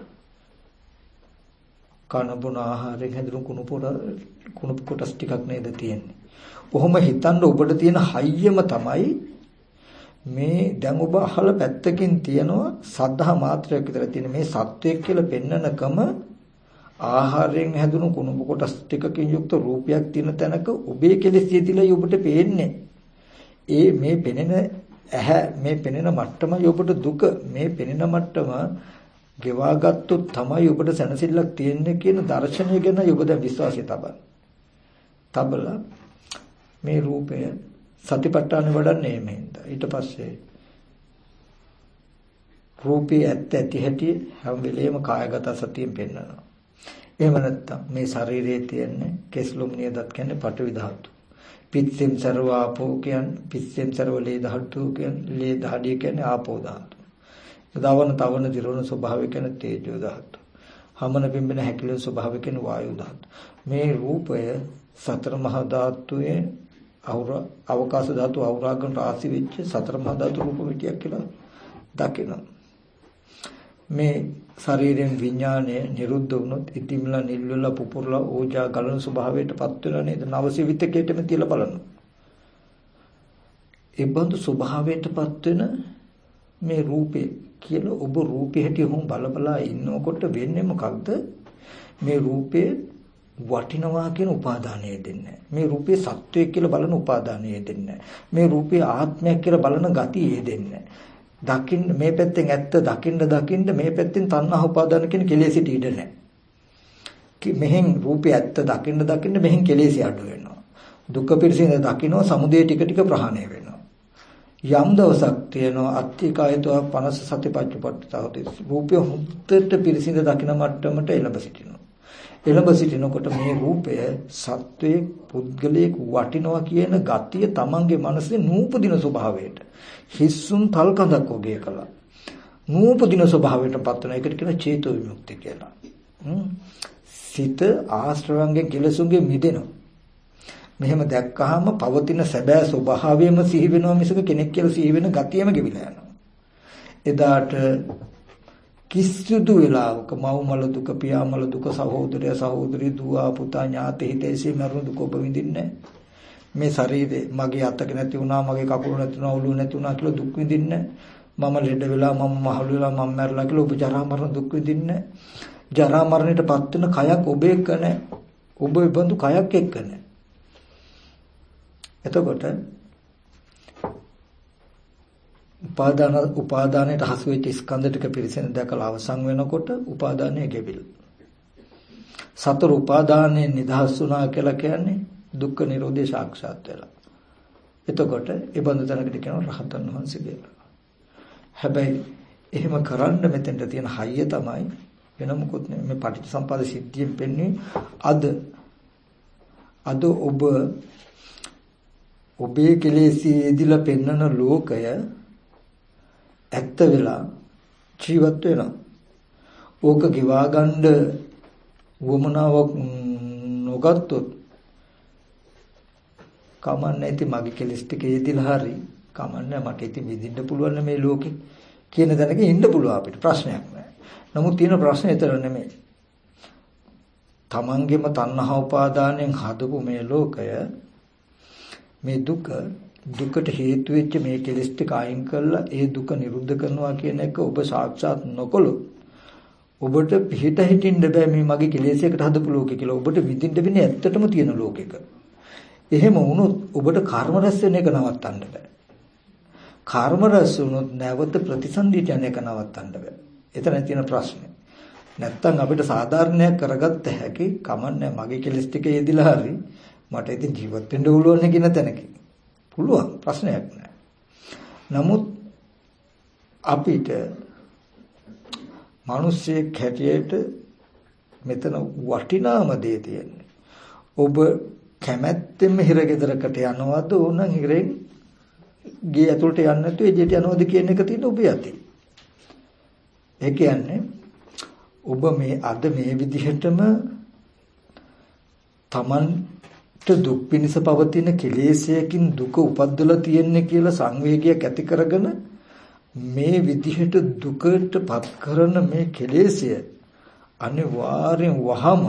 කන බොන ආහාරයෙන් හැදුණු කුණු පොර කුණු කොටස් ටිකක් නේද තියෙන්නේ. කොහොම හිතන්න ඔබට තියෙන හයියම තමයි මේ දැන් ඔබ අහල පැත්තකින් තියනවා සද්ධා මාත්‍රයක් විතර තියෙන මේ සත්වයක් කියලා පෙන්නනකම ආහාරයෙන් හැදුණු කුණු කොටස් ටිකකින් යුක්ත රූපයක් තියෙන තැනක ඔබේ කෙලෙස් සියතිලයි ඔබට පේන්නේ. ඒ මේ පෙනෙන ඇහැ මේ පෙනෙන මට්ටමයි ඔබට දුක. මේ පෙනෙන මට්ටම ගෙවා ගත්තොත් තමයි ඔබට සැනසෙල්ලක් තියෙන්නේ කියන දර්ශනය ගැන ඔබ දැන් විශ්වාසය තබන්න. තබලා මේ රූපය සතිපට්ඨාන වඩන්නේ එමෙන්ද. ඊට පස්සේ රූපේ ඇත්ත ඇති හැටි හැම වෙලේම කායගත සතියෙන් පෙන්වනවා. එහෙම නැත්නම් මේ ශරීරයේ තියෙන්නේ කෙස්ලොම් නියදත් කියන්නේ පඨවි ධාතු. පිත්සෙම් සර්ව ආපෝ කියන්නේ පිත්සෙම් සර්ව ලේ ධාතු කියන්නේ ලේ දහඩිය කියන්නේ ආපෝ ධාතු. දවන තවන දිරවන ස්වභාවය කියන්නේ තේජෝ ධාතු. හමන පිම්බෙන හැකිලෙන ස්වභාවය කියන්නේ වායු ධාතු. මේ රූපය සතර මහා ධාතුයේ අවර අවකාශ ධාතු අවරාගන රාශි වෙච්ච සතර මහා ධාතු රූප විදියක් කියලා දකිනවා. මේ ශරීරයෙන් විඥානය නිරුද්ධ වුණොත් ඉතිමිලා නිල්වලා පුපුරලා ඕජා ගලන ස්වභාවයටපත් වෙනවා නේද? නවසී විතකේටම තියලා බලන්න. ඒ බඳු ස්වභාවයටපත් වෙන මේ රූපේ කියලා ඔබ රූපේ හැටි හොම් බලබලා ඉන්නකොට වෙන්නේ මොකක්ද? මේ රූපේ වටිනවා කියන උපාදානය දෙන්නේ. මේ රූපේ සත්වයක් කියලා බලන උපාදානය දෙන්නේ. මේ රූපේ ආත්මයක් කියලා බලන ගතිය දෙන්නේ. දකින්න මේ පැත්තෙන් ඇත්ත දකින්න දකින්න මේ පැත්තෙන් තණ්හා උපාදාන කියන කෙලෙසිට ඉඩ නැහැ. මෙහෙන් රූපේ ඇත්ත දකින්න දකින්න මෙහෙන් කෙලෙසි අඩු වෙනවා. දුක්ඛ පිරසින දකින්න සමුදය ටික ටික ප්‍රහාණය වෙනවා. යම් දවසක් තියෙනවා අත්‍යකායතව පනස සතිපත්චපට්ඨාවති රූපය හුත්තට පිරසින දකින්න මට්ටමට එළඹ සිටිනවා. එළඹ සිටිනකොට මේ රූපය සත්වයේ පුද්ගලයේ වටිනවා කියන ගතිය තමන්ගේ මනසේ නූපදින ස්වභාවයට හිස්සුම් තල්කඳක් වගේ කළා. නූපදින ස්වභාවයට පත් වෙන එකට කියන චේතෝ විමුක්ති කියලා. සිත ආශ්‍රවංගෙන් කෙලසුන්ගෙන් මිදෙනවා. මෙහෙම දැක්කහම පවතින සැබෑ ස්වභාවයම සිහි වෙනවා මිසක කෙනෙක් කියලා සිහි වෙන ගතියම ගෙවිලා යනවා. එදාට කිසිදු වෙලාවක මව්මල දුක පියාමල දුක සහෝදරය සහෝදරි දුව පුතා ඥාති හිතේසී මරුණු දුක ඔබ විඳින්නේ මේ ශරීරේ මගේ අතක නැති වුණා මගේ කකුල නැති වුණා ඔළුව නැති වුණා කියලා දුක් විඳින්නේ මම ලෙඩ වෙලා මම මහලු වෙලා මම මැරලා කියලා ඔබ ජරා මරණ දුක් විඳින්නේ ජරා මරණයටපත් වෙන කයක් ඔබ එක්ක නැහැ ඔබ බඳු කයක් එක්ක නැහැ එතකොට උපාදාන උපාදානයට හසු වෙච්ච ස්කන්ධ ටික පිරිසෙන දැකලා අවසන් වෙනකොට උපාදානය ගෙවිල. සතර උපාදානයෙන් නිදහස් වුණා කියලා කියන්නේ දුක්ඛ නිරෝධය සාක්ෂාත් වෙලා. එතකොට ඒ බඳු තැනකට කියනවා රහතන් වහන්සේ කියලා. හැබැයි එහෙම කරන්න මෙතෙන්ට තියෙන හයිය තමයි වෙන මොකුත් නෙමෙයි මේ පටිච්චසමුප්පාද සිද්ධියෙන් පෙන්වන්නේ අද අද ඔබ ඔබේ කෙලෙසි එදිලා පෙන්වන ලෝකය ඇත්ත වෙලා ජීවත් වෙනවා. ඕක ගිවා ගන්න වමනාවක් නොගත්තොත් කමන්නේ ඉතින් මගේ කෙලස් ටික යෙදිලා හරි කමන්නේ මට ඉතින් විඳින්න පුළුවන් මේ ලෝකේ කියන දැනක ඉන්න පුළුවන් අපිට ප්‍රශ්නයක් නැහැ. නමුත් තියෙන ප්‍රශ්නේ ඒතර නෙමෙයි. තමන්ගේම තණ්හා උපාදානයෙන් හදපු මේ ලෝකය මේ දුක දුකට හේතු වෙච්ච මේ කෙලෙස් ටික අයින් කරලා ඒ දුක නිරුද්ධ කරනවා කියන එක ඔබ සාක්ෂාත් නොකළොත් ඔබට පිට හිටින්න බෑ මේ මගේ කෙලෙසයකට හදපු ලෝකෙ කියලා. ඔබට විඳින්න වෙන්නේ ඇත්තටම තියෙන ලෝකෙක. එහෙම වුණොත් ඔබට කර්ම රැස් වෙන එක නවත්තන්න බෑ. කර්ම රැස් වුණොත් නැවත ප්‍රතිසන්දිට යන එක නවත්තන්න බෑ. එතන තියෙන ප්‍රශ්නේ. නැත්තම් අපිට සාධාරණයක් කරගත්ත හැකි කමන්නේ මගේ කෙලෙස් ටික යෙදිලා හරි මට ඉතින් ජීවත් වෙන්න ඕනේ කියන තැනක. පුළුවන් ප්‍රශ්නයක් නෑ. නමුත් අපිට මිනිස්සෙක් හැටියට මෙතන වටිනාම දේ තියෙන්නේ. ඔබ කැමැත්තෙන්ම හිරගෙදරකට යනවද ඕනනම් හිරෙන් ගේ ඇතුළට යන්නේ නැතුව එළියට යනවද කියන එක තියෙන ඔබේ අතේ. ඒ කියන්නේ ඔබ මේ අද මේ විදිහටම තමන්ට දුක් පිණිස පවතින කෙලෙසයකින් දුක උපද්දලා තියෙන්නේ කියලා සංවේගයක් ඇති කරගෙන මේ විදිහට දුකටපත් කරන මේ කෙලෙසය අනිවාර්යෙන් වහම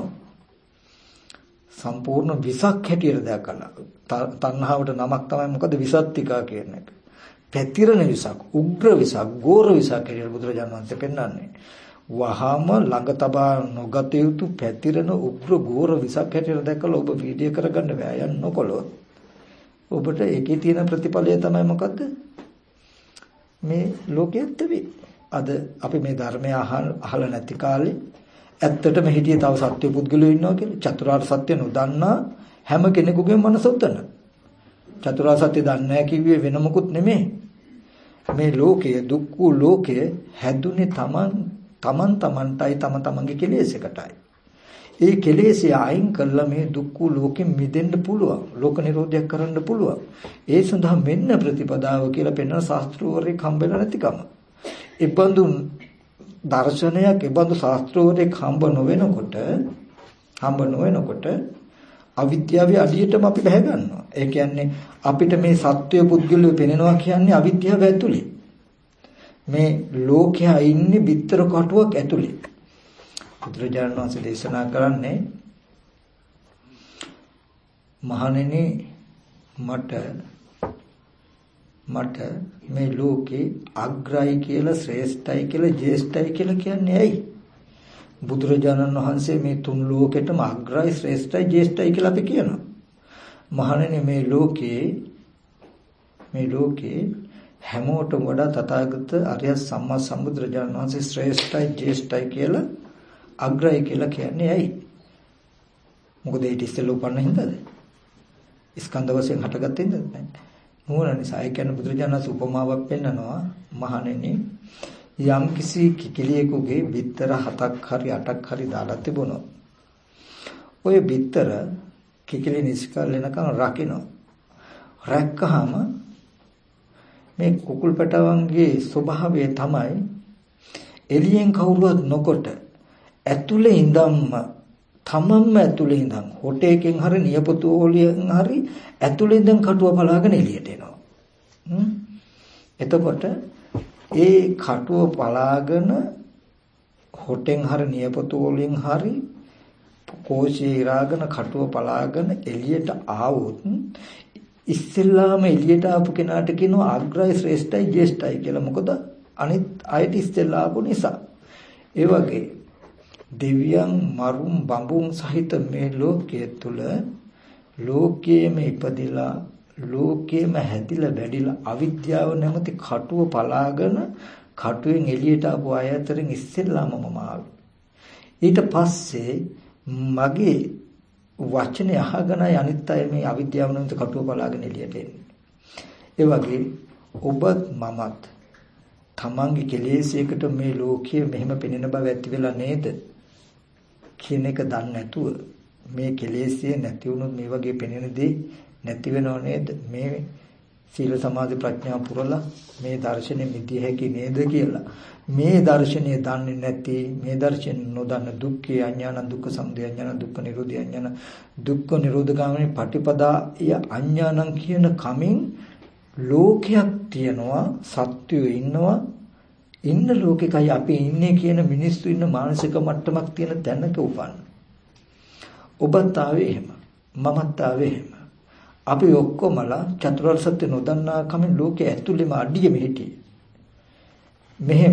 සම්පූර්ණ විසක් හැටියට දැකලා තණ්හාවට නමක් තමයි මොකද විසත්තිකා කියන එක. පැතිරෙන විසක්, උග්‍ර විසක්, ගෝර විසක් කියලා බුදුරජාණන් වහන්සේ පෙන්වන්නේ. වහම ළඟ තබා නොගත යුතු පැතිරෙන උග්‍ර ගෝර විසක් හැටියට දැකලා ඔබ වීඩියෝ කරගන්න වෑයම් නොකළොත් ඔබට ඒකේ තියෙන ප්‍රතිඵලය තමයි මොකද්ද? මේ ලෝකයේත් වෙයි. අද අපි මේ ධර්මය අහලා නැති කාලේ ඇත්තටම හිටියේ තව සත්‍ය පුද්ගලයෝ ඉන්නවා කියලා. චතුරාර්ය සත්‍ය නොදන්නා හැම කෙනෙකුගේම මනස උතන. චතුරාර්ය සත්‍ය දන්නේ නැහැ කිව්වේ වෙන මොකුත් නෙමෙයි. මේ ලෝකයේ දුක් වූ ලෝකයේ හැදුනේ Taman Taman Tamanටයි තම තමන්ගේ කෙලෙසකටයි. ඒ කෙලෙසිය අයින් කළා මේ දුක් වූ ලෝකෙන් මිදෙන්න පුළුවන්. ලෝක නිරෝධයක් කරන්න පුළුවන්. ඒ සඳහා මෙන්න ප්‍රතිපදාව කියලා පෙන්වන ශාස්ත්‍රවරයෙක් හම්බෙලා නැතිකම. ඒබඳු දර්ශනයක් ඒබඳු ශාස්ත්‍රවරයෙක් හම්බ නොවෙනකොට හම්බ නොවෙනකොට අවිද්‍යාවේ අඩියටම අපි බැහැ ගන්නවා. ඒ කියන්නේ අපිට මේ සත්වය පුද්ගලය පෙනෙනවා කියන්නේ අවිද්‍යාව ඇතුලේ. මේ ලෝකයා ඉන්නේ bitter කටුවක් ඇතුලේ. බුදුරජාණන් වහන්සේ දේශනා කරන්නේ මහණෙනි මට මට මේ ලෝකේ අග්‍රයි කියලා ශ්‍රේෂ්ඨයි කියලා ජේෂ්ඨයි කියලා කියන්නේ ඇයි? බුදුරජාණන් වහන්සේ මේ තුන් ලෝකෙටම අග්‍රයි ශ්‍රේෂ්ඨයි ජේෂ්ඨයි කියලා අපි කියනවා. මහණෙනි මේ ලෝකේ මේ ලෝකේ හැමෝටම වඩා තථාගත අරිය සම්මා සම්බුදුරජාණන් වහන්සේ ශ්‍රේෂ්ඨයි ජේෂ්ඨයි කියලා අග්‍රයි කියලා කියන්නේ ඇයි? මොකද ඒ ඉස්සෙල්ලා උපන්න හින්දාද? ස්කන්ධ වශයෙන් හටගත්තේ නේද? නෝන නිසා ඒ කියන්නේ බුදුරජාණන් වහන්සේ උපමාවක් පෙන්නනවා මහණෙනි යම් කිසි කිකිලියෙකුගේ බිත්තර හතක් හරි අටක් හරි දාලා තිබුණා. ඔය බිත්තර කිකිලි නිස්කල් වෙනකන් රකින්න. රැක්කහම මේ කුකුල් පැටවන්ගේ ස්වභාවය තමයි එළියෙන් කවුරුවත් නොකොට ඇතුලේ ඉඳන්ම තමන්ම ඇතුලේ ඉඳන් හොටේකින් හරි නියපොතු වලින් හරි ඇතුලේ ඉඳන් කටුව පලාගෙන එළියට එනවා. එතකොට ඒ කටුව පලාගෙන හොටෙන් හරි නියපොතු වලින් හරි කෝෂේ ඉරාගෙන කටුව පලාගෙන එළියට ආවොත් ඉස්සෙල්ලාම එළියට ආපු කෙනාට කියනවා අග්‍රයි ශ්‍රේෂ්ඨයි ජේෂ්ඨයි කියලා. මොකද අනිත් අයට ඉස්සෙල්ලා ආපු නිසා. ඒ වගේ දෙවියන් මරුන් බඹුන් සහිත මේ ලෝකයේ තුල ලෝකයේම ඉපදිලා ලෝකයේම හැදිලා වැඩිලා අවිද්‍යාව නැමැති කටුව පලාගෙන කටුවෙන් එළියට ආපු අය අතරින් ඉස්සෙල්ලාම මම ආවේ. ඊට පස්සේ මගේ වචනේ අහගෙනයි අනිත් අය මේ අවිද්‍යාව නැමැති කටුව පලාගෙන එළියට එන්නේ. ඒ වගේ ඔබත් මමත් තමන්ගේ කෙලෙසයකට මේ ලෝකයේ මෙහෙම පෙනෙන බව ඇති වෙලා නේද කියන එක දන්නේ නැතුව මේ කෙලෙසිය නැති වුණොත් මේ වගේ පෙනෙන දේ නැති වෙනව නේද? මේ සීල සමාධි ප්‍රඥා පුරලා මේ දර්ශනෙ මිදිය හැකි නේද කියලා. මේ දර්ශනය දන්නේ නැති මේ දර්ශන නොදන්න දුක්ඛේ අඥාන දුක්ඛ සමුදය අඥාන දුක්ඛ නිරෝධය අඥාන දුක්ඛ නිරෝධ ගාමිනී පටිපදා ය අඥානං කියන කමින් ලෝකයක් තියනවා සත්‍යය ඉන්නවා ඉන්න ලෝකෙකයි අපි ඉන්නේ කියන මිනිස්සු ඉන්න මානසික මට්ටමක් තියෙන තැනක උපන්. ඔබත් ආවේ එහෙම මමත් ආවේ එහෙම. අපි ඔක්කොමලා චතුරාර්ය සත්‍ය නොදන්නා කමින් ලෝකයේ ඇතුළෙම අඩියෙම හිටියේ. මෙහෙම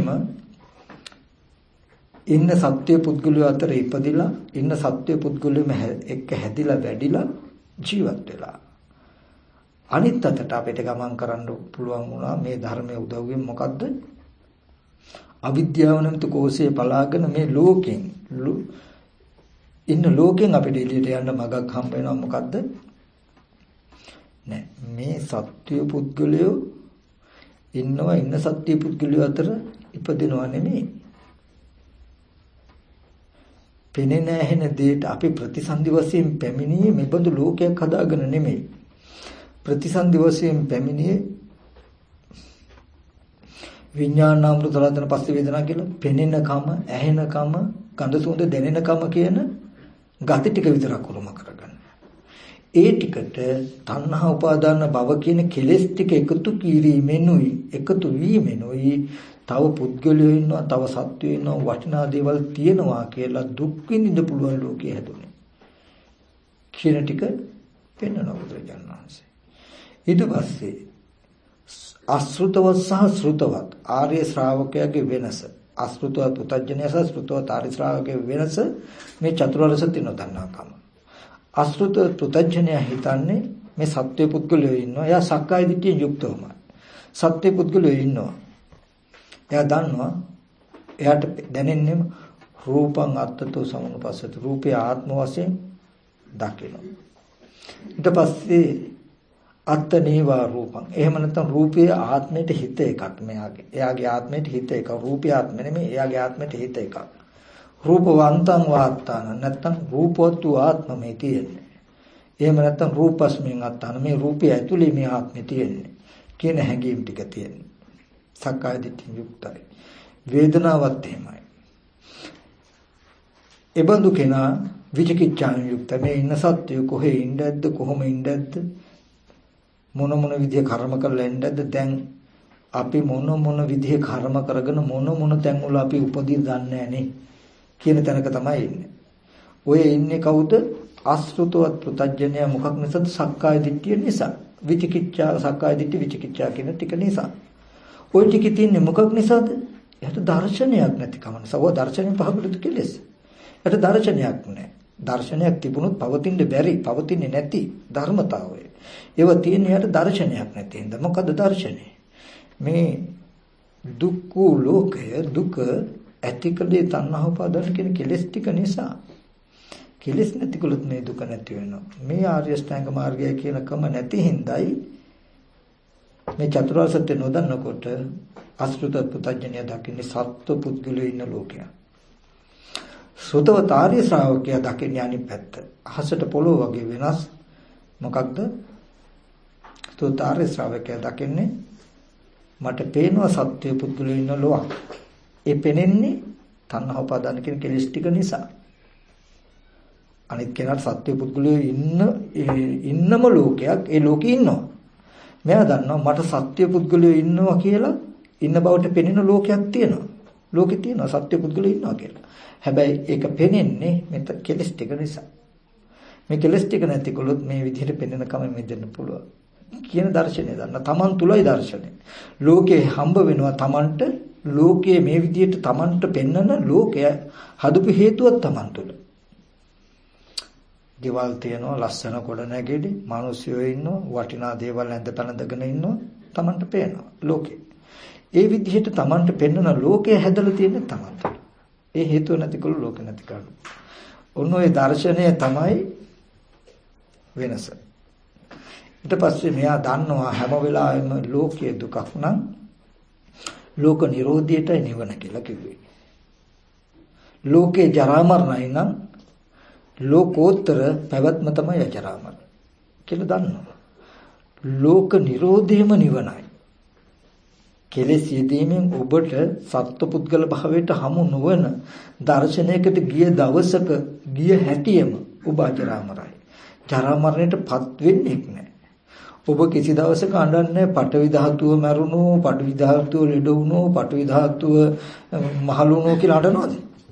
ඉන්න සත්‍ය පුද්ගලයෝ අතර ඉපදිලා ඉන්න සත්‍ය පුද්ගලයෝම එක්ක හැදිලා වැඩිලා ජීවත් වෙලා අනිත් අතට අපිට ගමන් කරන්න පුළුවන් වුණා මේ ධර්මයේ උදව්වෙන්. මොකද්ද? අවිද්‍යාව නැමැති කෝෂයේ පලාගෙන මේ ලෝකෙන් ඉන්න ලෝකෙන් අපිට එළියට යන්න මගක් හම්බ වෙනවා. මොකද්ද? නෑ මේ සත්‍ය පුද්ගලයෝ ඉන්නවා ඉන්න සත්‍ය පුද්ගලයෝ අතර ඉපදිනවා නෙමෙයි. පෙනෙන ඇහෙන දෙයට අපි ප්‍රතිසන්දි වශයෙන් පැමිණියේ මෙබඳු ලෝකයක් හදාගෙන නෙමෙයි. ප්‍රතිසන්දි වශයෙන් පැමිණියේ විඥානාමෘත සලආයතන පස්සේ වේදනා කියලා පෙනෙනකම, ඇහෙනකම, ගඳ සුවඳ දැනෙනකම කියන ගති ටික විතරක් උරුම කරගන්න. ඒ ටිකට තණ්හා උපාදාන භව කියන කෙලෙස් ටික එකතු කිරීමෙනුයි, එකතු වීමෙනුයි තව පුද්ගලයෝ ඉන්නවා, තව සත්වයෝ ඉන්නවා, වටිනා දේවල් තියෙනවා කියලා දුක් විඳින්න පුළුවන් ලෝකයේ හැදුනේ. කියන ටික පෙන්වන බුදුරජාණන් වහන්සේ. ඊට පස්සේ අශෘතවත් සහ ශ්‍රුතවත් ආර්ය ශ්‍රාවකයාගේ වෙනස, අශෘතවත් පුතඥය සහ ශ්‍රුතවත් ආර්ය ශ්‍රාවකයාගේ වෙනස මේ චතුරාර්ය සත්‍ය නොදන්නාකම. අශෘත පුතඥය හිතන්නේ මේ සත්‍ය පුද්ගලයෝ ඉන්නවා. එයා සක්කාය දිට්ඨියෙන් යුක්තවමයි. සත්‍ය පුද්ගලයෝ ඉන්නවා. එයා දන්නවා. එයාට දැනෙන්නේ රූපං අත්තතෝ සමුපස්සති. රූපය ආත්ම වශයෙන් දකිනවා. ඊට පස්සේ අත්ත නේවා රූපං. එහෙම නැත්නම් රූපයේ ආත්මයට හිත එකක් මෙයාගේ. එයාගේ ආත්මයට හිත එකක්. රූපය ආත්ම නෙමෙයි, එයාගේ ආත්මයට හිත එකක්. රූපවන්තං වාත්තාන නැත්නම් රූපවත්තු ආත්ම මේ තියෙන්නේ. එහෙම නැත්නම් රූපස්මින් අත්තාන මේ රූපය ඇතුලේ මේ ආත්මය තියෙන්නේ කියන හැඟීම් ටික තියෙන්නේ. සක්කාය දිට්ඨිය යුක්තයි. වේදනාවත් එහෙමයි. එබඳු කෙනා විචිකිච්ඡාන් යුක්තයි. මේ ඉන්න සත්‍යය කොහේ ඉන්නේද, කොහොම ඉන්නේද, මොන මොන විදිහේ කර්ම කරලා ඉන්නේද, දැන් අපි මොන මොන විදිහේ කර්ම කරගෙන මොන මොන තැන් වල අපි උපදී දන්නේ නැනේ කියන තැනක තමයි ඉන්නේ. ඔය ඉන්නේ කවුද? අශෘතවත් පුතඥය. මොකක් නිසාද? සක්කාය දිට්ඨිය නිසා. විචිකිච්ඡා, සක්කාය දිට්ඨි, විචිකිච්ඡා කියන ටික නිසා. ඔය ටික තින්නේ මොකක් නිසාද? එයාට දර්ශනයක් නැතිකම නිසා. ඔය දර්ශනයෙන් පහකට කෙලෙස්. එයාට දර්ශනයක් නැහැ. දර්ශනයක් තිබුණොත් පවතින්න බැරි, පවතින්නේ නැති ධර්මතාවය. ඒව තියෙන එයාට දර්ශනයක් නැති හින්දා. මොකද දර්ශනේ? මේ දුක්ඛ ලෝකය, දුක ඇතිකලේ තණ්හා උපාදාන කියන කෙලෙස් ටික නිසා. කෙලෙස් නැතිකොලොත් මේ දුක නැති වෙනවා. මේ ආර්ය ශ්‍රැංග මාර්ගය කියන කම නැති හින්දායි මේ චතුරාර්ය සත්‍ය නොදන්නකොට අසෘත පුතඥය දකින්නේ සත්ව පුද්ගලයෝ ඉන්න ලෝකයක්. සුතවත ආර්ය ශ්‍රාවකයා දකින්නේ අනිත් පැත්ත. අහසට පොළොව වගේ වෙනස්. මොකක්ද? සුතවත ආර්ය ශ්‍රාවකයා දකින්නේ මට පේනවා සත්‍ය පුද්ගලයෝ ඉන්න ලෝකයක්. ඒ පෙනෙන්නේ තණ්හා උපාදාන කියන කෙලෙස් ටික නිසා. අනිත් කෙනාට සත්‍ය පුද්ගලයෝ ඉන්න ඉන්නම ලෝකයක්, ඒ ලෝකේ ඉන්නවා. මෙයා දන්නවා මට සත්‍ය පුද්ගලයෝ ඉන්නවා කියලා, ඉන්න බවට පෙනෙන ලෝකයක් තියෙනවා. ලෝකේ තියෙනවා සත්‍ය පුද්ගලයෝ ඉන්නවා කියලා. හැබැයි ඒක පෙනෙන්නේ මෙත කෙලෙස් ටික නිසා. මේ කෙලෙස් ටික නැතිකොලොත් මේ විදිහට පෙනෙන කම මෙදෙන්න පුළුවන් කියන දර්ශනය දන්න. Taman තුලයි දර්ශනය. ලෝකේ හම්බ වෙනවා Tamanට. ලෝකයේ මේ විදිහට Tamanට පෙන්නන ලෝකය හදපු හේතුවක් Taman තුල. ගෙවල් තියෙනවා, ලස්සන කොට නැගෙඩි, මිනිස්සුયો ඉන්නවා, වටිනා දේවල් ඇඳ පැනඳගෙන ඉන්නවා, Tamanට පේනවා ලෝකේ. ඒ විදිහට Tamanට පෙන්නන ලෝකය හැදලා තියෙන්නේ Taman තුල. ඒ හේතුව නැතිකොළු ලෝක නැති කරනවා. ඔන්න ඔය දර්ශනය තමයි වෙනස. ඊට පස්සේ මෙයා දන්නවා හැම වෙලාවෙම ලෝකයේ දුකක් නම් ලෝක නිරෝධයටයි නිවන කියලා කිව්වේ. ලෝකේ ජරා මරණයි නම් ලෝකෝත්තර පැවැත්ම තමයි අජරා මරණ කියලා දන්නවා. ලෝක නිරෝධයම නිවනයි. කෙලෙස් යෙදීමෙන් ඔබට සත්පුද්ගල භාවයට හමු නොවන දර්ශනයකට ගිය දවසක ගිය හැටියෙම ඔබ අජරා මරයි. ජරා මරණයටපත් වෙන්නේ නැහැ. ඔබ කිසි දවසක අඬන්නේ පඨවි ධාතුව මරුණෝ, පඨවි ධාතුව ලෙඩ වුණෝ, පඨවි ධාතුව මහලුණෝ කියලා අඬනවද?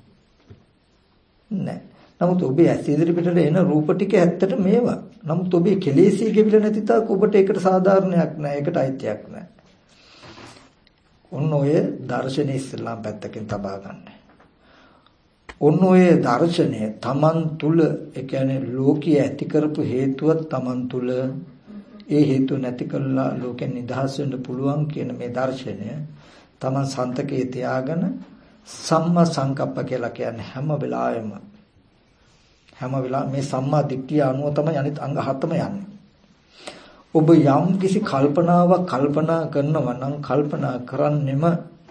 නැහැ. නමුත් ඔබේ ඇස් ඉදිරි පිටට එන රූප ටික ඇත්තට මේවා. නමුත් ඔබේ කෙලෙසී ගෙවිලා නැති තාක් ඔබට ඒකට සාධාරණයක් නැහැ. ඒකට අයිතියක් නැහැ. ඔන්න ඔය දර්ශනයේ ඉස්ලාම් පැත්තකින් තබා ගන්න. ඔන්න ඔය දර්ශනය Taman තුල, ඒ කියන්නේ ලෝකයේ ඇති කරපු හේතුවක් Taman තුල, ඒ හේතු නැති කළා ලෝකෙන් නිදහස් වෙන්න පුළුවන් කියන මේ දර්ශනය Taman සන්තකේ තියාගෙන සම්මා සංකප්ප කියලා කියන්නේ හැම වෙලාවෙම හැම වෙලාවෙම මේ සම්මා දිට්ඨිය අනුව තමයි අනිත් අංග හතම යන්නේ. ඔබ යම් කිසි කල්පනාවක් කල්පනා කරනවා නම් කල්පනා කරන්නෙම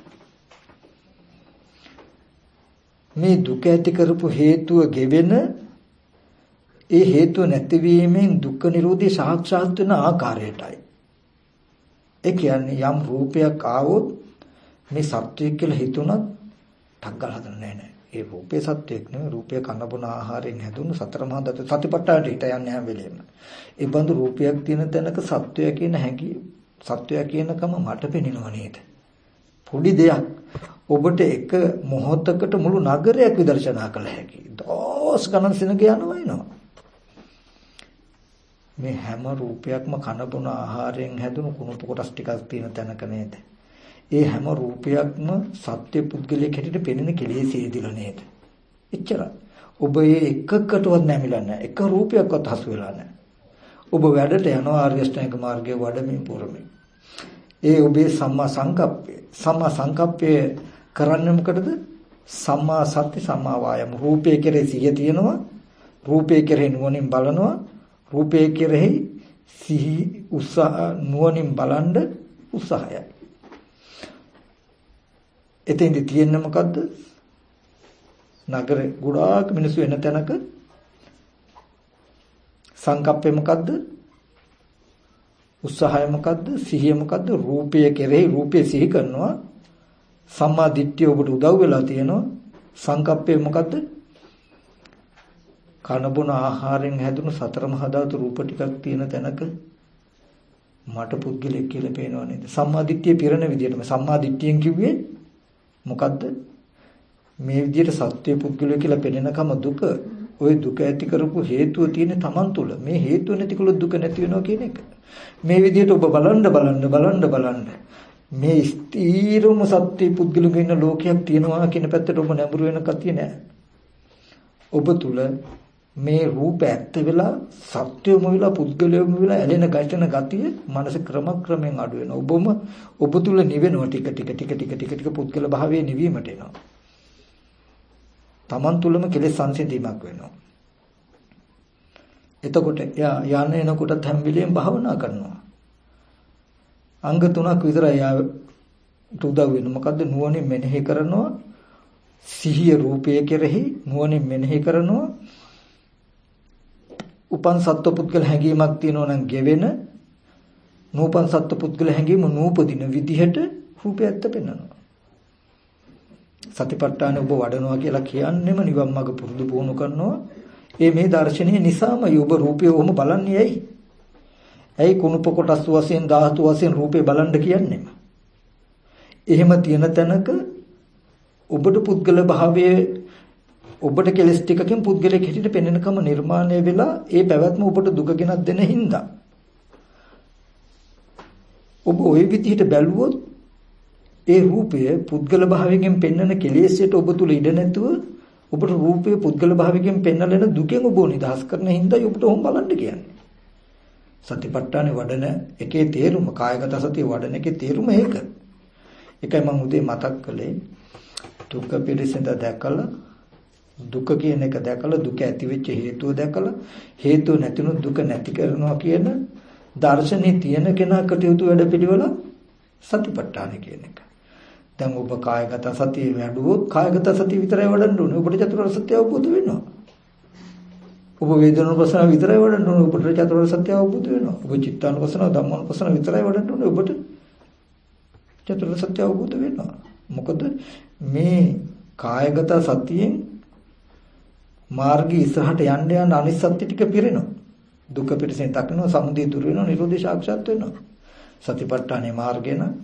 මේ දුක ඇති කරපු හේතුව ගෙවෙන, ඒ හේතුව නැතිවීමෙන් දුක්ඛ නිරෝධය සාක්ෂාත් වෙන ආකාරයටයි. ඒ කියන්නේ යම් රූපයක් ආවොත් මේ සත්වයක් කියලා හිතුණත් ටග්ගල හදන්නේ නැහැ. ඒ රූපේ සත්වයක් නෙවෙයි රූපය කන බොන ආහාරයෙන් හැදුණු සතර මහා ධාතු සතිපට්ඨානට හිත යන්නේ හැම වෙලෙම. ඒ බඳු රූපයක් තියෙන තැනක සත්වය කියන හැඟි සත්වය කියනකම මට පෙනෙනව නේද? පොඩි දෙයක් ඔබට එක මොහොතකට මුළු නගරයක් විදර්ශනා කළ හැකියි. දොස් ගණන් සෙනග යනවා එනවා. මේ හැම රූපයක්ම කන බොන ආහාරයෙන් හැදුණු කුණුප කොටස් ටිකක් තියෙන තැනක නේද? ඒ හැම රූපයක්ම සත්‍ය පුද්ගලයෙක් හැටියට පෙනෙන කෙලෙසේදිලා නේද? එච්චරයි. ඔබ ඒ එකකටවත් නැමිලා නැහැ. එක රූපයක්වත් හසු වෙලා නැහැ. ඔබ වැඩට යනවා ආර්ය අෂ්ටාංග මාර්ගයේ වඩමින් පුරමින්. ඒ ඔබේ සම්මා සංකප්පය. සම්මා සංකප්පය කරන්නේ මොකටද? සම්මා සති සම්මා වායම. රූපේ කෙරෙහි සිහිය තියෙනවා. රූපේ කෙරෙහි නුවණින් බලනවා. රූපේ කෙරෙහි සිහි උත්සාහ නුවණින් බලන්න උත්සාහයයි. එතෙන්දි තියෙන්නේ මොකද්ද? නගරේ ගොඩාක් මිනිස්සු එන තැනක සංකප්පේ මොකද්ද? උත්සාහය මොකද්ද? සිහිය මොකද්ද? රූපය කෙරෙහි රූපේ සිහි කරනවා. සම්මා දිට්ඨිය ඔබට උදව් වෙලා තියෙනවා. සංකප්පේ මොකද්ද? කන බොන ආහාරයෙන් හැදුණු සතර මහා ධාතු රූප ටිකක් තියෙන තැනක මට පුද්ගලෙක් කියලා පේනව නේද? සම්මා දිට්ඨිය පිරෙන විදිහටම සම්මා දිට්ඨියෙන් කිව්වේ මොකද්ද? මේ විදිහට සත්‍ය පුද්ගලය කියලා පෙනෙනකම දුක. ওই දුක ඇති කරපු හේතුව තියෙන Taman තුල. මේ හේතුව නැති කළොත් දුක නැති වෙනවා කියන එක. මේ විදිහට ඔබ බලන්න බලන්න බලන්න බලන්න මේ ස්ථීරම සත්‍ය පුද්ගලෙක ඉන්න ලෝකයක් තියෙනවා කියන පැත්තට ඔබ නැඹුරු වෙන කතිය නෑ. ඔබ තුල මේ රූප ඇත්ත වෙලා සත්‍යම වෙලා පුද්ගලයම වෙලා ඇලෙන ගැටෙන ගතිය මනස ක්‍රමක්‍රමයෙන් අඩු වෙනවා. ඔබම ඔබ තුල නිවෙනවා ටික ටික ටික ටික ටික ටික පුද්ගල භාවයේ නිවීමට එනවා. Taman තුලම කෙලෙස් සංසිඳීමක් වෙනවා. එතකොට යා යන එනකොට හැම වෙලෙම භාවනා කරනවා. අංග තුනක් විතරයි යාට උදව් වෙන්නේ. මොකද්ද? නුවණින් මෙනෙහි කරනවා. සිහිය රූපය කෙරෙහි නුවණින් මෙනෙහි කරනවා. උපන් සත්ව පුද්ගල හැඟීමක් තියෙනවා නම් ගෙවෙන නූපන් සත්ව පුද්ගල හැඟීම නූපදින විදිහට රූපය ඇත්ත පෙන්වනවා. සතිපට්ඨාන ඔබ වඩනවා කියලා කියන්නේම නිවන් මාර්ග පුරුදු පුහුණු කරනවා. ඒ මේ දර්ශනීය නිසාමයි ඔබ රූපය ඔහොම බලන්නේ ඇයි? ඇයි කුණුප කොටස් වශයෙන් ධාතු වශයෙන් රූපේ බලන්න කියන්නේම? එහෙම තියෙන තැනක ඔබට පුද්ගල භාවයේ ඔබට කෙලස් ටිකකින් පුද්ගලයෙක් හැටියට පෙනෙනකම නිර්මාණය වෙලා ඒ පැවැත්ම ඔබට දුක ගෙනත් දෙන හින්දා ඔබ ওই විදිහට බැලුවොත් ඒ රූපය පුද්ගල භාවයෙන් පෙන්වන කෙලෙස්යට ඔබ තුල ඉඩ නැතුව ඔබට රූපය පුද්ගල භාවයෙන් පෙන්වලන දුකෙන් ඔබ නිදහස් කරන හින්දායි ඔබට ඔහොම බලන්න කියන්නේ. සතිපට්ඨානේ වඩන එකේ තේරුම කායගත සතිය වඩන එකේ තේරුම ඒක. ඒකයි මම උදේ මතක් කළේ දුක පිළිසඳ දැකලා දුක කියන එක දැකලා දුක ඇති වෙච්ච හේතුව දැකලා හේතුව නැතිනොත් දුක නැති කරනවා කියන දර්ශනේ තියෙන කෙනා කටයුතු වැඩ පිළිවෙල සතිපට්ඨාන කියන එක. දැන් ඔබ කායගත සතිය වැඩුවොත් කායගත සතිය විතරයි වඩන්න ඕනේ. ඔබට චතුරාර්ය සත්‍ය අවබෝධ වෙනවා. ඔබ වේදනානුපස්සනාව විතරයි වඩන්න ඕනේ. ඔබට චතුරාර්ය සත්‍ය අවබෝධ වෙනවා. ඔබ චිත්තානුපස්සනාව ධම්මානුපස්සනාව විතරයි වඩන්න ඕනේ. ඔබට චතුරාර්ය සත්‍ය අවබෝධ වෙනවා. මොකද මේ කායගත සතියෙන් මාර්ගය ඉස්සරහට යන්න යන අනිත් සත්‍ය ටික පිරෙනවා. දුක පිටසෙන් දකිනවා, සමුදය දුර වෙනවා, නිරෝධය සාක්ෂාත් වෙනවා. සතිපට්ඨානේ මාර්ගය නම්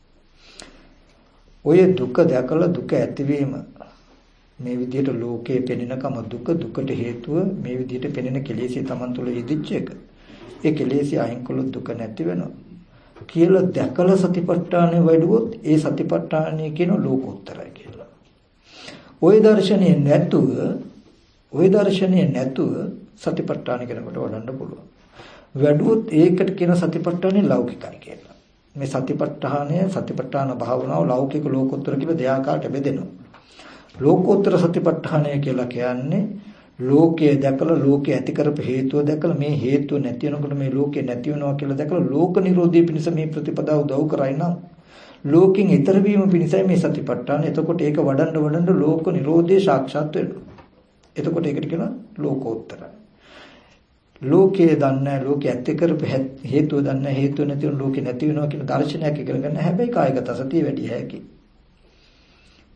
ඔය දුක දැකලා දුක ඇතිවීම මේ විදිහට ලෝකේ පෙනෙනකම දුක දුකට හේතුව මේ විදිහට පෙනෙන කෙලෙසිය Taman තුල ඉදිච්ච එක. ඒ කෙලෙසිය අයින් කළොත් දුක නැති වෙනවා කියලා දැකලා සතිපට්ඨානේ වඩුවොත් ඒ සතිපට්ඨානේ කියන ලෝකෝත්තරයි කියලා. ওই දර්ශනය නැතුව ওই දර්ශනය නැතුව සතිපට්ඨාන කෙනෙකුට වඩන්න පුළුවන්. වැඩුවොත් ඒකට කියන සතිපට්ඨානේ ලෞකිකයි කියලා. මේ සතිපට්ඨානය සතිපට්ඨාන භාවනාව ලෞකික ලෝකෝත්තර කියලා දෙආකාරයට බෙදෙනවා. ලෝකෝත්තර සතිපට්ඨානය කියලා කියන්නේ ලෝකයේ දැකලා ලෝකයේ ඇති කරපු හේතුව දැකලා මේ හේතුව නැති වෙනකොට මේ ලෝකේ නැති වෙනවා කියලා දැකලා ලෝක නිරෝධය පිණිස මේ ප්‍රතිපදාව උදව් කරයි නම් ලෝකෙන් ඈතර වීම පිණිසයි මේ සතිපට්ඨාන. එතකොට ඒක වඩන්න වඩන්න ලෝක නිරෝධය සාක්ෂාත් වෙනවා. එතකොට ඒකට කියනවා ලෝකෝත්තරයි. ලෝකයේ දන්නේ ලෝකයේ ඇති කරපු හේතුව දන්නේ හේතුව නැති වෙන ලෝකේ නැති වෙනවා කියන දර්ශනයක් ඉගෙන ගන්න. හැබැයි කායගත සතිය වැඩි හැකි.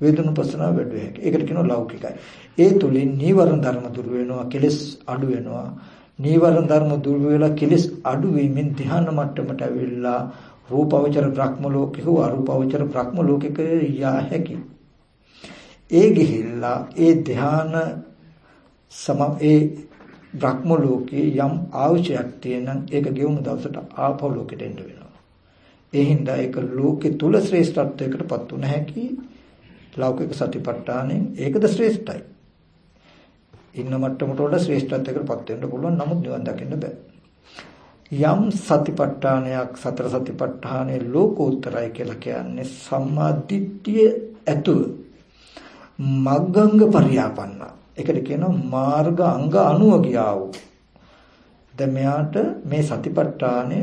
වේදනුපස්සනාව වැඩි වෙයි. ඒකට කියනවා ලෞකිකයි. ඒ තුලින් නීවරණ ධර්ම දුර වෙනවා, කෙලෙස් අඩු වෙනවා. නීවරණ ධර්ම දුර වෙලා කෙලෙස් අඩු වීමෙන් ධ්‍යාන මට්ටමට ඇවිල්ලා රූපවචර බ්‍රහ්ම ලෝකේ හෝ අරූපවචර බ්‍රහ්ම ලෝකෙක යා හැකි. ඒ ගිහිල්ලා ඒ ධ්‍යාන සම ඒ බ්‍රහ්ම ලෝකේ යම් අවශ්‍යයක් තියෙනම් ඒක ගෙවුණු දවසට ආපහු ලෝකෙට එන්න වෙනවා. ඒ හින්දා ඒක ලෝකේ තුල ශ්‍රේෂ්ඨත්වයකටපත් වුණ හැකි ලෞකික සතිපට්ඨානෙන් ඒකද ශ්‍රේෂ්ඨයි. ඉන්න මට්ටමට වඩා ශ්‍රේෂ්ඨත්වයකටපත් වෙන්න පුළුවන්. නමුත් නිවන් දකින්න බෑ. යම් සතිපට්ඨානයක් සතර සතිපට්ඨානයේ ලෝකෝත්තරයි කියලා කියන්නේ සම්මා දිට්ඨිය ඇතුව මග්ගංග පරියාපන්න. ඒකට කියනවා මාර්ග අංග අනුව ගියා වූ. දැන් මෙයාට මේ සතිපට්ඨානය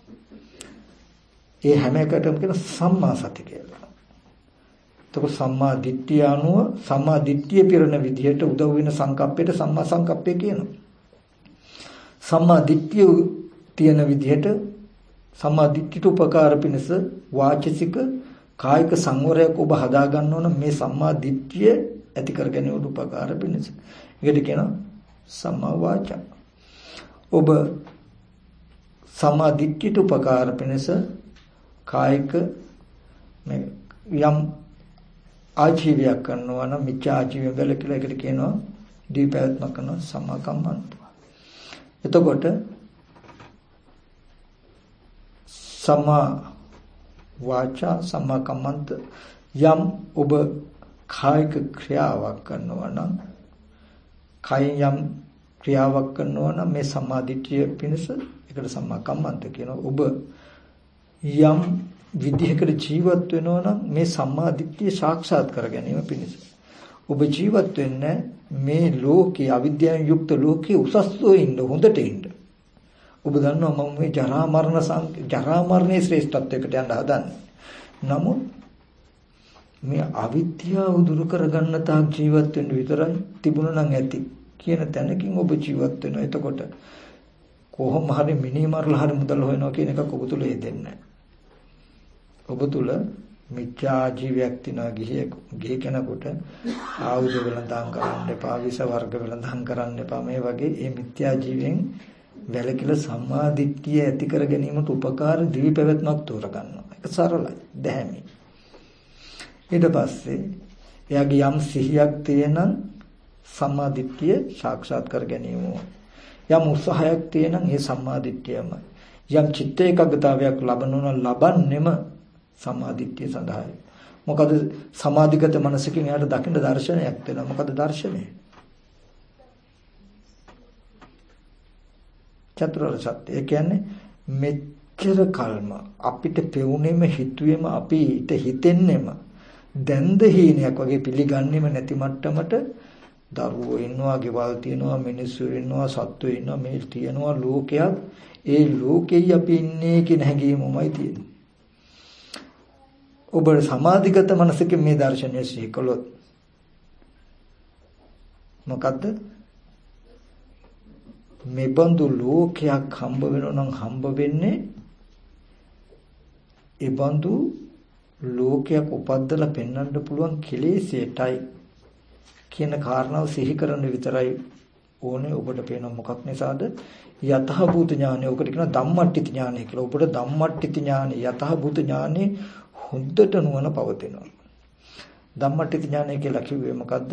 ඒ හැම එකටම කියන සම්මා සති කියලා. එතකොට සම්මා දිට්ඨිය අනුව සම්මා දිට්ඨිය පිරෙන විදිහට උදව් වෙන සංකප්පයට සම්මා සංකප්පය කියනවා. සම්මා දිට්ඨිය තියෙන විදිහට සම්මා දිට්ඨියට උපකාර පිණිස වාචසික කායික සංවරයක් ඔබ හදා ගන්න ඕන මේ සම්මා දිට්ඨිය ඇති කර ගැනීමට උපකාර පිණිස. ඒකට කියනවා සම්මා වාචා. ඔබ සම්මා දිට්ඨියට උපකාර පිණිස කායික මේ යම් ආජීවයක් කරනවා නම් මිච්ඡා ආජීවය වල කියලා එකට කියනවා දීපයත්මක කරනවා සම්මා කම්මන්ත. එතකොට සම්මා වාචා සම්මා කම්මන්ත යම් ඔබ කායික ක්‍රියාවක් කරනවා නම් කයින් යම් ක්‍රියාවක් කරනවා නම් මේ සම්මා දිට්ඨිය පිණිස ඒකට සම්මා කම්මන්ත කියනවා. ඔබ යම් විදිහකට ජීවත් වෙනවා නම් මේ සම්මා දිට්ඨිය සාක්ෂාත් කර ගැනීම පිණිස. ඔබ ජීවත් වෙන්නේ මේ ලෝකයේ අවිද්‍යාවෙන් යුක්ත ලෝකයේ උසස්ව ඉන්න හොඳට ඉන්න. ඔබ දන්නවා මම මේ ජරා මරණ ජරා මරණයේ ශ්‍රේෂ්ඨත්වයකට යන්න හදන්නේ. නමුත් මේ අවිද්‍යාව දුරු කරගන්න තාක් ජීවත් වෙන්න විතරයි තිබුණා නම් ඇති කියන තැනකින් ඔබ ජීවත් වෙනවා. එතකොට කොහොම හරි මිනී මරලා හරි මුදල් හොයනවා කියන එකක් ඔබ තුල හේදෙන්නේ නැහැ. ඔබ තුල මිත්‍යා ජීවයක් තියනවා ගිහේ ගේ කෙනෙකුට ආයුධ වලඳන් කරන්න එපා, විස වර්ග වලඳන් කරන්න එපා. මේ වගේ මේ මිත්‍යා ජීවෙන් වැලකිලා සම්මා දිට්ඨිය ඇති කර ගැනීමට උපකාර දිවි පැවැත්මක් තෝරගන්නවා. ඒක සරලයි, දැහැමි. ඊට පස්සේ එයාගේ යම් සිහියක් තියෙන සම්මා දිට්ඨිය සාක්ෂාත් කර ගැනීම. යම් උත්සාහයක් තියෙන ඒ සම්මා දිට්ඨියමයි. යම් චිත්ත ඒකාග්‍රතාවයක් ලබනවා ලබන්නෙම සම්මා දිට්ඨිය සඳහායි. මොකද සමාධිගත මනසකින් එයාට දකින්න දර්ශනයක් තියෙනවා. මොකද දර්ශනය? චතුරාර්ය සත්‍ය. ඒ කියන්නේ මෙච්චර කල්ම අපිට පෙවුනේම හිතුවේම අපිට හිතෙන්නෙම දැන්ද හීනයක් වගේ පිළිගන්නේම නැති මට්ටමට දරුවෝ ඉන්නවා, ගෙවල් තියෙනවා, මිනිස්සු ඉන්නවා, සත්ත්වෝ ඉන්නවා, මේ තියෙනවා ලෝකයක්. ඒ ලෝකෙයි අපි ඉන්නේ කියන හැඟීමමයි තියෙන්නේ. ඔබ සමාධිගත මනසකින් මේ දර්ශනය සිහි කළොත් මොකද්ද? මේ බඳු ලෝකයක් හම්බ වෙනවා නම් හම්බ වෙන්නේ ඒ බඳු ලෝකයක් උපද්දලා පෙන්වන්න පුළුවන් කෙලෙසයටයි කියන කාරණාව සිහි කරන්න විතරයි ඕනේ. ඔබට පේන මොකක් නිසාද? යතහ භූත ඥානය. ඔකට කියනවා ධම්මට්ටි ඥානය කියලා. ඔබට ධම්මට්ටි ඥානය යතහ භූත ඥානෙ හොඳට නුවණ පවතිනවා. ධම්මට්ටි ඥානය කියලා කිව්වේ මොකද්ද?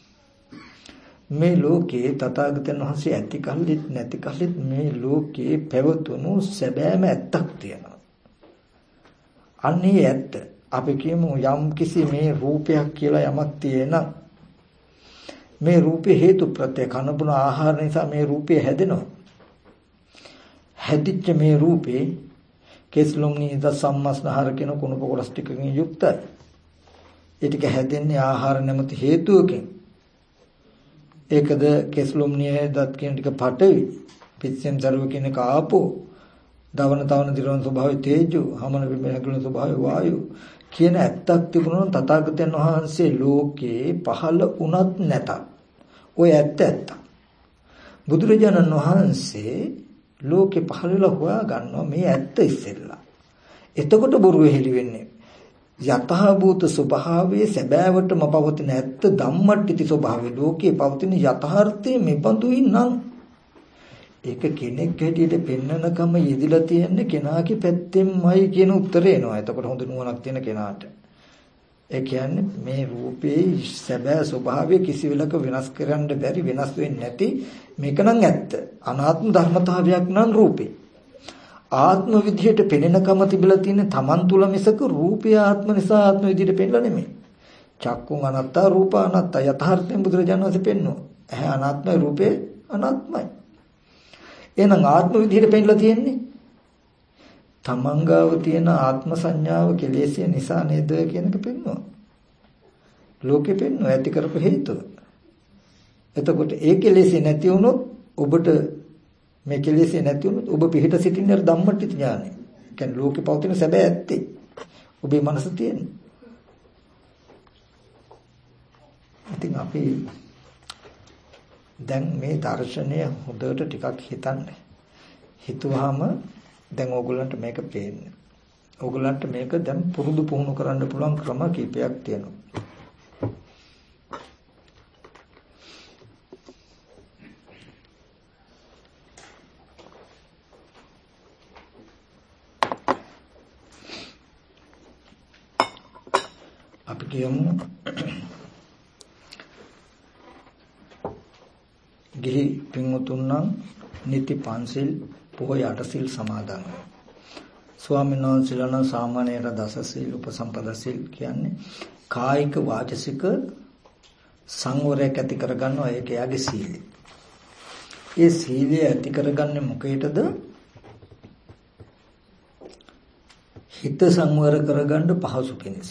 මේ ලෝකේ තථාගතයන් වහන්සේ ඇති කල්ලිත් නැති කල්ලිත් මේ ලෝකේ පැවතුණු සැබෑම ඇත්තක් තියෙනවා. අන්නේ ඇත්ත අපි කියමු යම් කිසි මේ රූපයක් කියලා යමක් තියෙනවා. මේ රූපේ හේතු ප්‍රත්‍ය කනබුන ආහාර නිසා මේ රූපේ හැදෙනවා. හැදිච්ච මේ රූපේ කෙස්ලොම් නිද සම්මස්නහර කියන කුණප කොටස් ටිකකින් යුක්තයි. ඒ ටික හැදෙන්නේ ආහාර නැමැති හේතුවකින්. ඒකද කෙස්ලොම් නියදත් කියන ටික පටවි, පිස්සෙන් දරුව කියන එක ආපෝ, දවන තවන දිරවන ස්වභාවය තේජෝ, හමන විමලකන ස්වභාවය වායු කියන ඇත්තක් තිබුණොත් තථාගතයන් වහන්සේ ලෝකේ පහළ වුණත් නැතත් ඔය ඇත්ත ඇත්ත. බුදුරජාණන් වහන්සේ ලෝකේ පහළ වෙලා හොයා ගන්නවා මේ ඇත්ත ඉස්සෙල්ලා. එතකොට බොරුව හෙළි වෙන්නේ. යථාභූත ස්වභාවයේ සැබෑවටම පවතින ඇත්ත ධම්මට්ටි ස්වභාවයේ ලෝකයේ පවතින යථාර්ථයේ මෙබඳුයි නම් ඒක කෙනෙක් හැටියට පෙන්නනකම යෙදිලා තියෙන්නේ කෙනාගේ පැත්තෙන්මයි කියන උත්තරේ එනවා. එතකොට හොඳ නුවණක් තියෙන කෙනාට. ඒ කියන්නේ මේ රූපේ සැබෑ ස්වභාවය කිසි වෙලක වෙනස් කරන්න බැරි වෙනස් වෙන්නේ නැති මේක නම් ඇත්ත. අනාත්ම ධර්මතාවයක් නම් රූපේ. ආත්ම විදියට පෙනෙනකම තිබිලා තියෙන තමන් තුල මිසක රූපය ආත්ම නිසා ආත්ම විදියට පෙන්නලා නෙමෙයි. චක්කුං අනත්තා රූප අනත්තා යථාර්ථයෙන් බුදුරජාණන් වහන්සේ පෙන්වනවා. ඇහැ අනාත්මයි රූපේ අනාත්මයි. එහෙනම් ආත්ම විදියට පෙන්නලා තියෙන්නේ තමන්ගාව තියෙන ආත්ම සංඥාව කෙලෙසිය නිසා නේද කියන එක පෙන්වනවා. ලෝකෙ පෙන්වනවා ඇති කරපු හේතුව. එතකොට ඒ කෙලෙසිය නැති වුණොත් ඔබට මේ කෙලෙසිය නැති වුණොත් ඔබ පිහිට සිටින්නේ ධම්මට්ටි ඥානෙ. ඒ කියන්නේ ලෝකෙ පවතින සැබෑ ඇත්තේ ඔබේ මනස තියෙන්නේ. ඉතින් අපි දැන් මේ දර්ශනය හොඳට ටිකක් හිතන්න. හිතුවාම දැන් ඕගොල්ලන්ට මේක පේන්නේ. ඕගොල්ලන්ට මේක දැන් පුරුදු පුහුණු කරන්න පුළුවන් ක්‍රම කීපයක් තියෙනවා. අපි කියමු ගිහි පින්වතුන් නම් නිති පන්සිල් පොහොය අටසිල් සමාදන්. ස්වාමීන් වහන්සේලා නම් සාමාන්‍යයෙන් දසසිල් උපසම්පදා සිල් කියන්නේ කායික වාචසික සංවරයක් ඇති කරගන්නවා. ඒක යාගේ සීලය. ඒ සීලය ඇති කරගන්නේ මොකේදද? හිත සංවර කරගන්න පහසු පිණිස.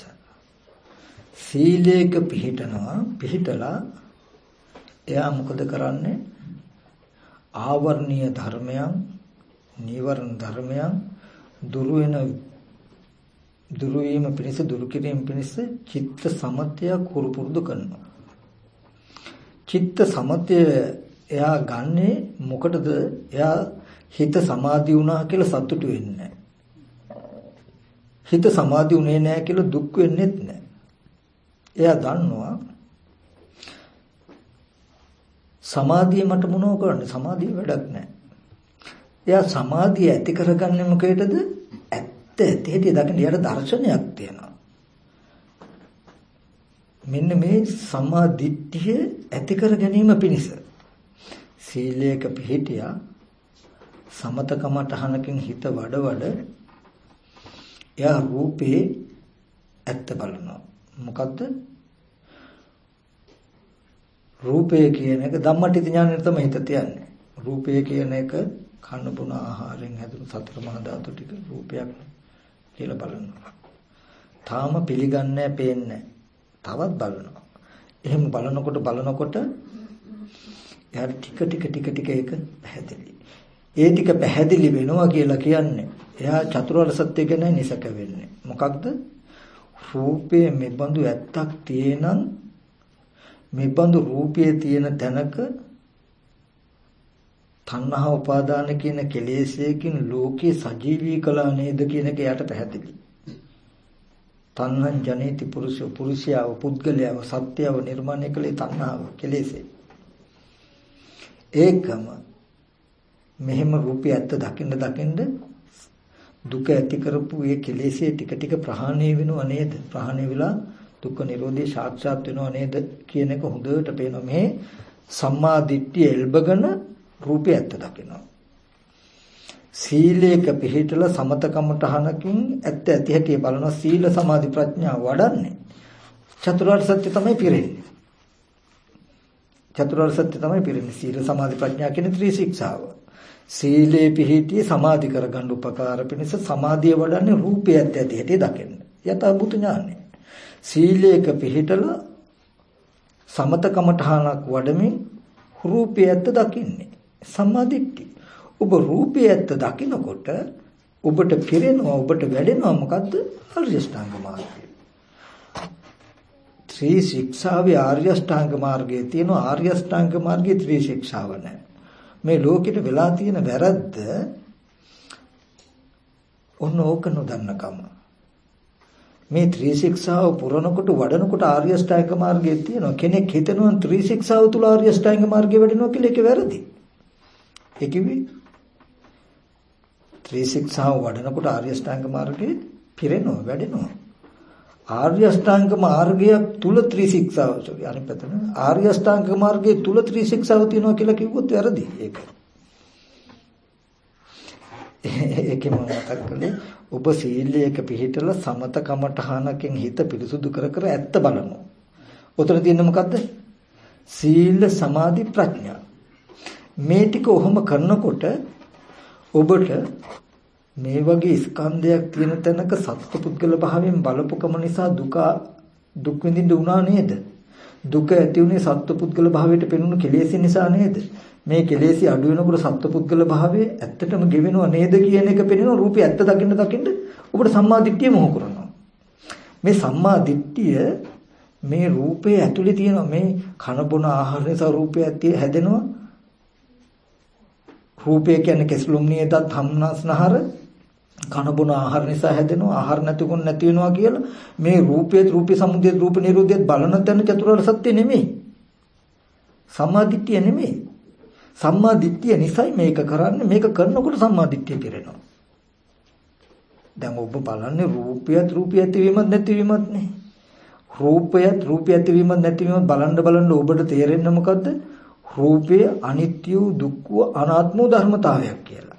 සීලයක පිහිටනවා පිහිටලා එයා මොකද කරන්නේ? ආවර්ණීය ධර්මයන් නීවරණ ධර්මයන් දුරු වෙන දුරු වීම පිණිස දුරු කිරීම පිණිස චිත්ත සමතය කුරු පුරුදු කරනවා. චිත්ත සමතය එයා ගන්නෙ මොකටද? එයා හිත සමාධි වුණා කියලා සතුටු වෙන්නේ නැහැ. හිත සමාධි වුණේ නැහැ කියලා දුක් වෙන්නෙත් නැහැ. එයා දන්නවා සමාධිය මට මොනව කරන්නේ? සමාධිය වැඩක් නැහැ. එයා සමාධිය ඇති කරගන්නේ මොකේදද? ඇත්ත ඇති හැටි දකින්න යට දර්ශනයක් තියෙනවා. මෙන්න මේ සමාධිත්‍ය ඇති කර ගැනීම පිණිස සීලයක පිහිටියා සමතකමටහනකින් හිත වඩ වඩ එයා රූපේ ඇත්ත බලනවා. මොකද්ද? රූපය කියන එක ධම්මට්ටි ඥානෙට තමයි හිත තියන්නේ. රූපය කියන එක කන්න බොන ආහාරයෙන් හැදුණු සතර මහා ධාතු ටික රූපයක් කියලා බලනවා. තාම පිළිගන්නේ පේන්නේ. තවත් බලනවා. එහෙම බලනකොට බලනකොට එයාට ටික ටික ටික ටික ඒක පැහැදිලි. ඒ ටික පැහැදිලි වෙනවා කියලා කියන්නේ එයා චතුරාර්ය සත්‍ය ගැන නිසක වෙන්නේ. මොකක්ද? රූපයේ මෙබඳු ඇත්තක් තියෙනන් මෙබඳු රූපයේ තියෙන තැනක තණ්හා උපාදාන කියන කෙලෙසයකින් ලෝකේ සජීවී කළා නේද කියන එක යට පැහැදිලි. තණ්හං ජනේති පුරුෂය පුරුෂයව පුද්ගලයව සත්‍යව නිර්මාණය කළේ තණ්හාව කෙලෙසේ. ඒකම මෙහෙම රූපය ඇත්ත දකින්න දකින්න දුක ඇති කරපු ඒ කෙලෙසේ ටික ටික ප්‍රහාණය වෙනව නේද? ප්‍රහාණය වෙලා දුක්ඛ නිරෝධය සාක්ෂාත් වෙනව නේද කියන එක හොඳට පේනවා. මේ සම්මා දිට්ඨිය එල්බගෙන රූපය ඇත්ත දකිනවා. සීලයක පිළිහිටලා සමතකමටහනකින් ඇත්ත ඇති හැටි බලන සීල සමාධි ප්‍රඥා වඩන්නේ චතුරාර්ය සත්‍ය තමයි පිරෙන්නේ. චතුරාර්ය සත්‍ය තමයි පිරෙන්නේ. සීල සමාධි ප්‍රඥා කියන ත්‍රිශික්ෂාව. සීලේ පිහිටි සමාධි කරගන්න උපකාර පිණිස සමාධිය වඩන්නේ රූපය ඇත්ත ඇති හැටි දකින්න. යථාභූත ඥානය. සීලයක පිහිටලා සමතකමටහනක් වඩමින් රූපය ඇත්ත දකින්නේ. සම්මාදිට්ඨි. ඔබ රූපය ඇත්ත දකිනකොට ඔබට පිරෙනවා ඔබට වැඩෙනවා මොකද්ද? ආර්ය ශ්‍රාංග මාර්ගය. ත්‍රි ශික්ෂාවේ ආර්ය ශ්‍රාංග මාර්ගයේ තියෙන ආර්ය ශ්‍රාංග මාර්ගයේ ත්‍රි ශික්ෂාව නැහැ. මේ ලෝකෙට වෙලා තියෙන වැරද්ද ඔන්න ඕක නොදන්නකම. මේ ත්‍රිශික්ෂාව පුරනකොට වඩනකොට ආර්ය අෂ්ටාංග මාර්ගයේ තියෙනවා. කෙනෙක් හිතනවා ත්‍රිශික්ෂාව තුල ආර්ය අෂ්ටාංග මාර්ගය වැඩෙනවා කියලා. ඒක වැරදි. ඒ කිව්වේ ත්‍රිශික්ෂාව වඩනකොට ආර්ය අෂ්ටාංග මාර්ගයේ පිරෙනවා, වැඩෙනවා. ආර්ය අෂ්ටාංග මාර්ගයක් තුල ත්‍රිශික්ෂාව sorry අනිත් පැත්තට ආර්ය අෂ්ටාංග මාර්ගයේ තුල ත්‍රිශික්ෂාව තියෙනවා කියලා කිව්වොත් වැරදි. ඒක ඒකම මතක් කළේ ඔබ සීලයක පිළිහිටලා සමත කමඨහනකින් හිත පිරිසුදු කර කර ඇත්ත බලනවා. උතන තියෙන්නේ මොකද්ද? සීල සමාධි ප්‍රඥා. මේ ටික ඔහොම කරනකොට ඔබට මේ වගේ ස්කන්ධයක් තියෙන තැනක සත්පුද්ගල භාවයෙන් බලපුකම නිසා දුක දුක් විඳින්න උනා නේද? දුක ඇති උනේ සත්පුද්ගල භාවයට පෙනුණු කෙලෙස් නිසා නේද? මේ කෙලෙසි අඩු වෙනකොට සත්පුද්ගල භාවයේ ඇත්තටම ගෙවෙනව නේද කියන එක පෙනෙනවා. රූපේ ඇත්ත දකින්න දකින්න ඔබට සම්මා දිට්ඨිය මොහ කරනවා. මේ සම්මා දිට්ඨිය මේ රූපේ ඇතුලේ තියෙන මේ කන බොන ආහාර නිසා රූපය ඇති හැදෙනවා. රූපය කියන්නේ කෙස්ලොම් නියතත් හම්නස්නහර කන බොන ආහාර නිසා හැදෙනවා. ආහාර නැතිකොන් නැති වෙනවා කියලා මේ රූපයේ රූපේ සමුදය රූප නිරෝධය බලන තැන චතුරාර්ය සත්‍ය නෙමෙයි. සම්මා දිට්ඨිය නෙමෙයි. සම්මා දිට්ඨිය නිසයි මේක කරන්නේ. මේක කරනකොට සම්මා දිට්ඨිය පිරෙනවා. දැන් ඔබ බලන්නේ රූපයත් රූපය ඇතිවීමත් නැතිවීමත් නේ. රූපයත් රූපය ඇතිවීමත් නැතිවීමත් බලන්න බලන්න ඔබට තේරෙන්නේ මොකද්ද? රූපය අනිත්‍ය වූ දුක්ඛ වූ අනාත්ම වූ ධර්මතාවයක් කියලා.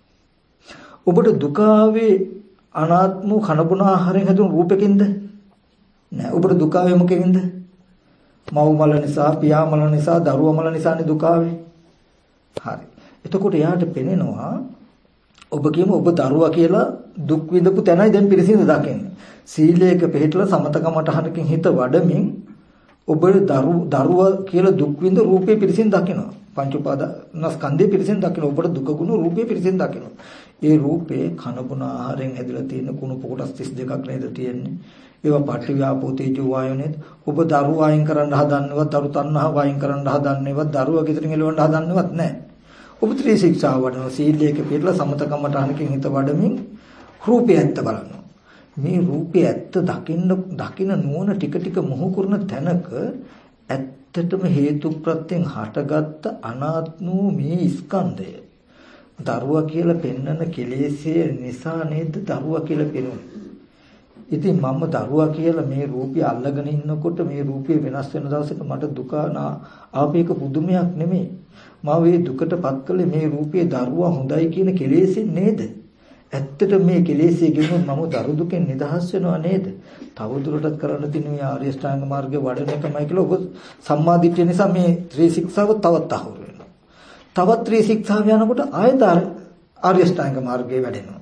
ඔබට දුක ආවේ අනාත්ම වූ කනබුන ආහාරයෙන් හැදුණු රූපකින්ද? නෑ. ඔබට දුක ආවේ මොකකින්ද? මව් මල නිසා, පියා මල නිසා, දරුවා මල නිසානේ දුක ආවේ. හරි. එතකොට යාට පෙනෙනවා ඔබ කියමු ඔබ දරුවා කියලා දුක් විඳපු තැනයි දැන් පිරිසිදු දකින්නේ. සීලයක පිළිහිටලා සමතකමටහනකින් හිත වඩමින් ඔබ දරුවා කියලා දුක් විඳ රූපේ පිරිසිදු දකිනවා. පංච උපාදානස්කන්ධේ පිරිසිදු දකිනවා. ඔබට දුක ගුණ රූපේ පිරිසිදු දකිනවා. ඒ රූපේ කනබුන ආහාරයෙන් හැදලා තියෙන කුණු පොකොටස් තිස් දෙකක් නේද තියෙන්නේ. ඒවා පටි ව්‍යාපෝ තේජෝ වායෝ නේද? ඔබ දරුවා අයින් කරන්න හදන්නවත්, දරු තණ්හාව අයින් කරන්න හදන්නේවත්, දරුවා ගෙදරින් එලවන්න හදන්නේවත් නැහැ. ඔබ ත්‍රිශික්ෂාව වඩනවා. සීලයක පිළිලා සමතකමටහනකින් හිත වඩමින් රූපය ඇත්ත බලනවා. මේ රූපය ඇත්ත දකින්න දකින්න නුවණ ටික ටික මොහු කරන තැනක ඇත්තටම හේතු ප්‍රත්‍යයෙන් හටගත්ත අනාත්ම මේ ස්කන්ධය දරුවා කියලා පෙන්වන කෙලෙස්ය නිසා නේද දරුවා කියලා පෙනුනේ. ඉතින් මම දරුවා කියලා මේ රූපය අල්ලගෙන ඉන්නකොට මේ රූපය වෙනස් වෙන දවසක මට දුක ආපේක පුදුමයක් නෙමෙයි. මම මේ දුකටපත් කළේ මේ රූපයේ දරුවා හොඳයි කියන කෙලෙස්ෙන් නේද? ඇත්තට මේ කෙලෙස්ය ගෙනුත් මම දරු දුකෙන් නිදහස් වෙනවා නේද? තව දුරටත් කරන්න තියෙන මේ ආර්ය ශ්‍රාංග මාර්ගය වඩන එකමයි කියලා ඔබ සම්මා දිට්ඨිය නිසා මේ ත්‍රිශික්ෂාව තවත් අහුර වෙනවා. තවත් ත්‍රිශික්ෂාව යනකොට ආයත ආර්ය ශ්‍රාංග මාර්ගය වැඩෙනවා.